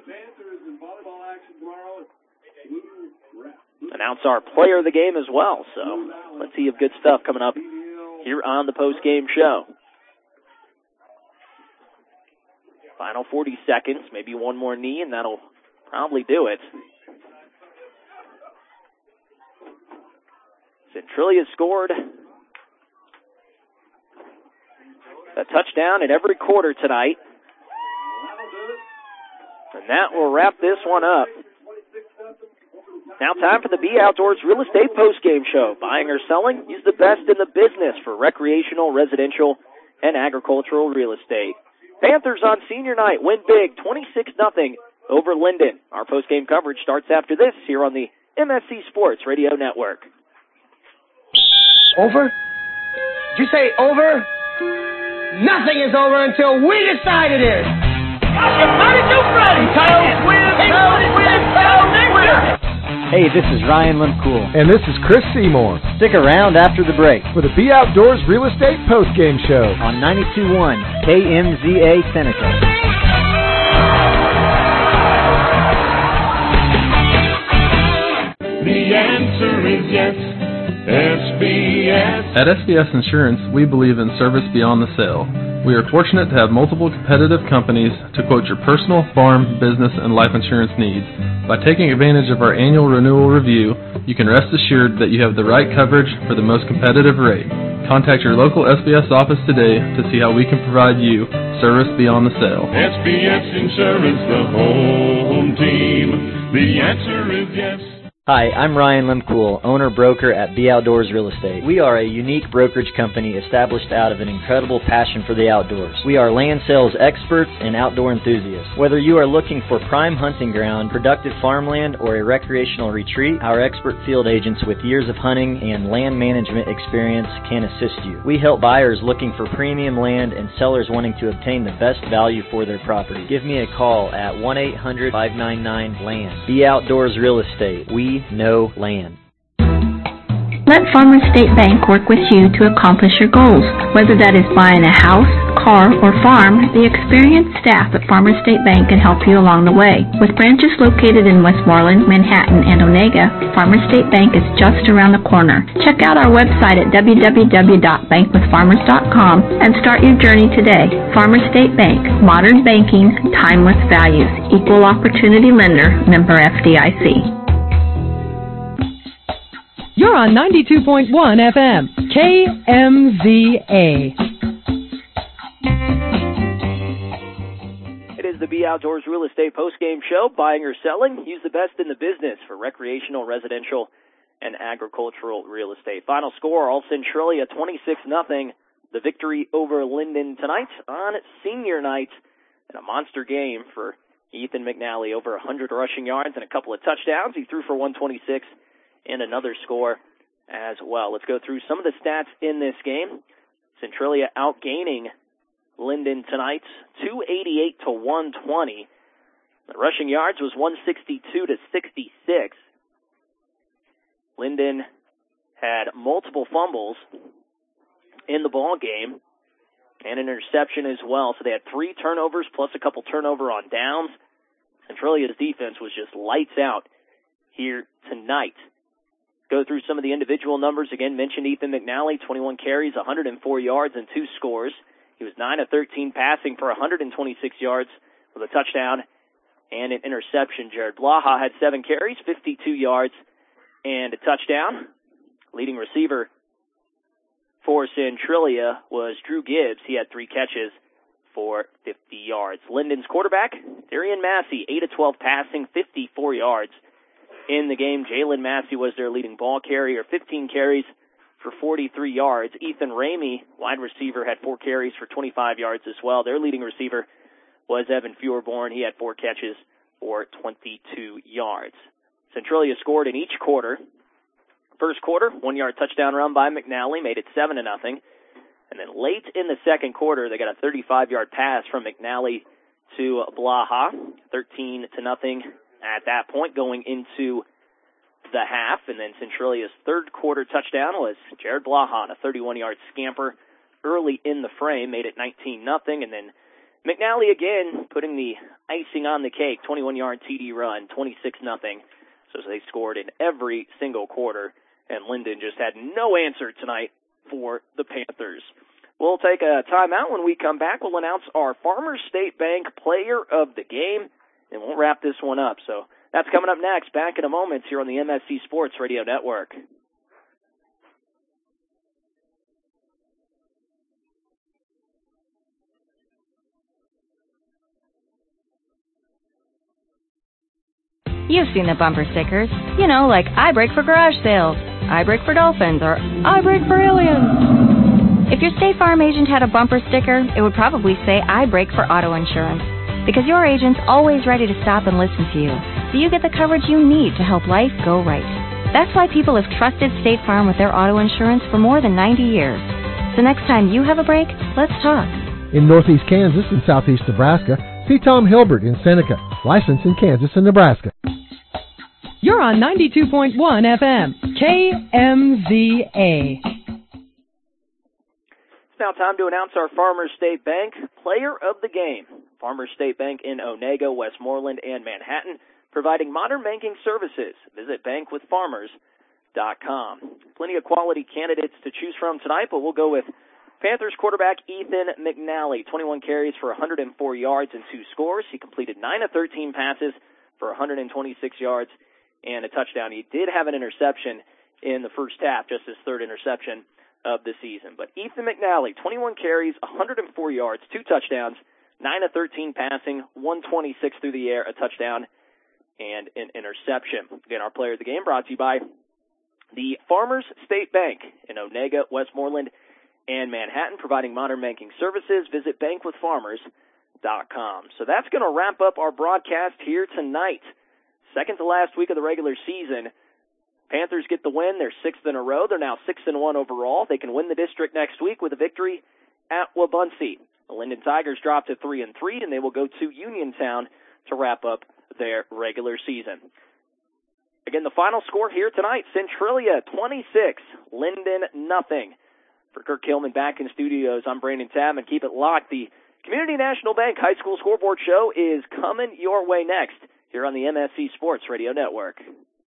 announce our player of the game as well. So plenty of good stuff coming up here on the post-game show. Final 40 seconds, maybe one more knee, and that'll probably do it. Centralia scored a touchdown in every quarter tonight. And that will wrap this one up. Now time for the B Outdoors Real Estate Postgame Show. Buying or selling? Use the best in the business for recreational, residential, and agricultural real estate. Panthers on senior night win big, 26-0 over Linden. Our postgame coverage starts after this here on the MSC Sports Radio Network. Over? Did you say over? Nothing is over until we decide it is. Hey, this is Ryan Limcool. And this is Chris Seymour. Stick around after the break for the B Outdoors Real Estate Postgame Show on 92.1 KMZA Seneca. The answer is yes. SBS. At SBS Insurance, we believe in service beyond the sale. We are fortunate to have multiple competitive companies to quote your personal, farm, business, and life insurance needs. By taking advantage of our annual renewal review, you can rest assured that you have the right coverage for the most competitive rate. Contact your local SBS office today to see how we can provide you service beyond the sale. SBS Insurance, the home team. The answer is yes. Hi, I'm Ryan Limcool, owner-broker at B Outdoors Real Estate. We are a unique brokerage company established out of an incredible passion for the outdoors. We are land sales experts and outdoor enthusiasts. Whether you are looking for prime hunting ground, productive farmland, or a recreational retreat, our expert field agents with years of hunting and land management experience can assist you. We help buyers looking for premium land and sellers wanting to obtain the best value for their property. Give me a call at 1-800-599-LAND. B Outdoors Real Estate. We know land. Let Farmers State Bank work with you to accomplish your goals. Whether that is buying a house, car, or farm, the experienced staff at Farmers State Bank can help you along the way. With branches located in Westmoreland, Manhattan, and Onega, Farmers State Bank is just around the corner. Check out our website at www.bankwithfarmers.com and start your journey today. Farmers State Bank, modern banking, timeless values, equal opportunity lender, member FDIC. You're on 92.1 FM, KMZA. It is the B Outdoors Real Estate Postgame Show. Buying or selling? Use the best in the business for recreational, residential, and agricultural real estate. Final score, all Centralia 26-0. The victory over Linden tonight on senior night. And a monster game for Ethan McNally. Over 100 rushing yards and a couple of touchdowns. He threw for 126. And another score as well. Let's go through some of the stats in this game. Centralia outgaining Linden tonight, 288 to 120. The rushing yards was 162 to 66. Linden had multiple fumbles in the ball game and an interception as well. So they had 3 turnovers plus a couple turnover on downs. Centralia's defense was just lights out here tonight. Go through some of the individual numbers. Again, mentioned Ethan McNally, 21 carries, 104 yards, and 2 scores. He was 9 of 13 passing for 126 yards with a touchdown and an interception. Jared Blaha had 7 carries, 52 yards, and a touchdown. Leading receiver for Centralia was Drew Gibbs. He had 3 catches for 50 yards. Linden's quarterback, Darian Massey, 8 of 12 passing, 54 yards. In the game, Jalen Massey was their leading ball carrier, 15 carries for 43 yards. Ethan Ramey, wide receiver, had 4 carries for 25 yards as well. Their leading receiver was Evan Feuerborn. He had 4 catches for 22 yards. Centralia scored in each quarter. First quarter, 1-yard touchdown run by McNally, made it 7-0. And then late in the second quarter, they got a 35-yard pass from McNally to Blaha, 13-0. At that point, going into the half, and then Centralia's third quarter touchdown was Jared Blaha, a 31-yard scamper early in the frame, made it 19-0, and then McNally again putting the icing on the cake, 21-yard TD run, 26-0. So they scored in every single quarter, and Linden just had no answer tonight for the Panthers. We'll take a timeout. When we come back, we'll announce our Farmers State Bank Player of the Game, and we'll wrap this one up. So that's coming up next. Back in a moment here on the MSC Sports Radio Network. You've seen the bumper stickers. You know, like I brake for garage sales, I brake for dolphins, or I brake for aliens. If your State Farm agent had a bumper sticker, it would probably say I brake for auto insurance. Because your agent's always ready to stop and listen to you, so you get the coverage you need to help life go right. That's why people have trusted State Farm with their auto insurance for more than 90 years. So next time you have a break, let's talk. In northeast Kansas and southeast Nebraska, see Tom Hilbert in Seneca, licensed in Kansas and Nebraska. You're on 92.1 FM, KMZA. It's now time to announce our Farmers State Bank Player of the Game. Farmers State Bank in Onega, Westmoreland, and Manhattan, providing modern banking services. Visit bankwithfarmers.com. Plenty of quality candidates to choose from tonight, but we'll go with Panthers quarterback Ethan McNally, 21 carries for 104 yards and 2 scores. He completed 9 of 13 passes for 126 yards and a touchdown. He did have an interception in the first half, just his third interception of the season. But Ethan McNally, 21 carries, 104 yards, 2 touchdowns, 9 of 13 passing, 126 through the air, a touchdown, and an interception. Again, our player of the game brought to you by the Farmers State Bank in Onega, Westmoreland, and Manhattan, providing modern banking services. Visit bankwithfarmers.com. So that's going to wrap up our broadcast here tonight. Second to last week of the regular season. Panthers get the win. They're 6th in a row. They're now 6-1 overall. They can win the district next week with a victory at Wabaunsee. The Linden Tigers drop to 3-3, and they will go to Uniontown to wrap up their regular season. Again, the final score here tonight, Centralia 26, Linden nothing. For Kirk Hillman back in studios, I'm Brandon Tabman. Keep it locked. The Community National Bank High School Scoreboard Show is coming your way next here on the MSC Sports Radio Network.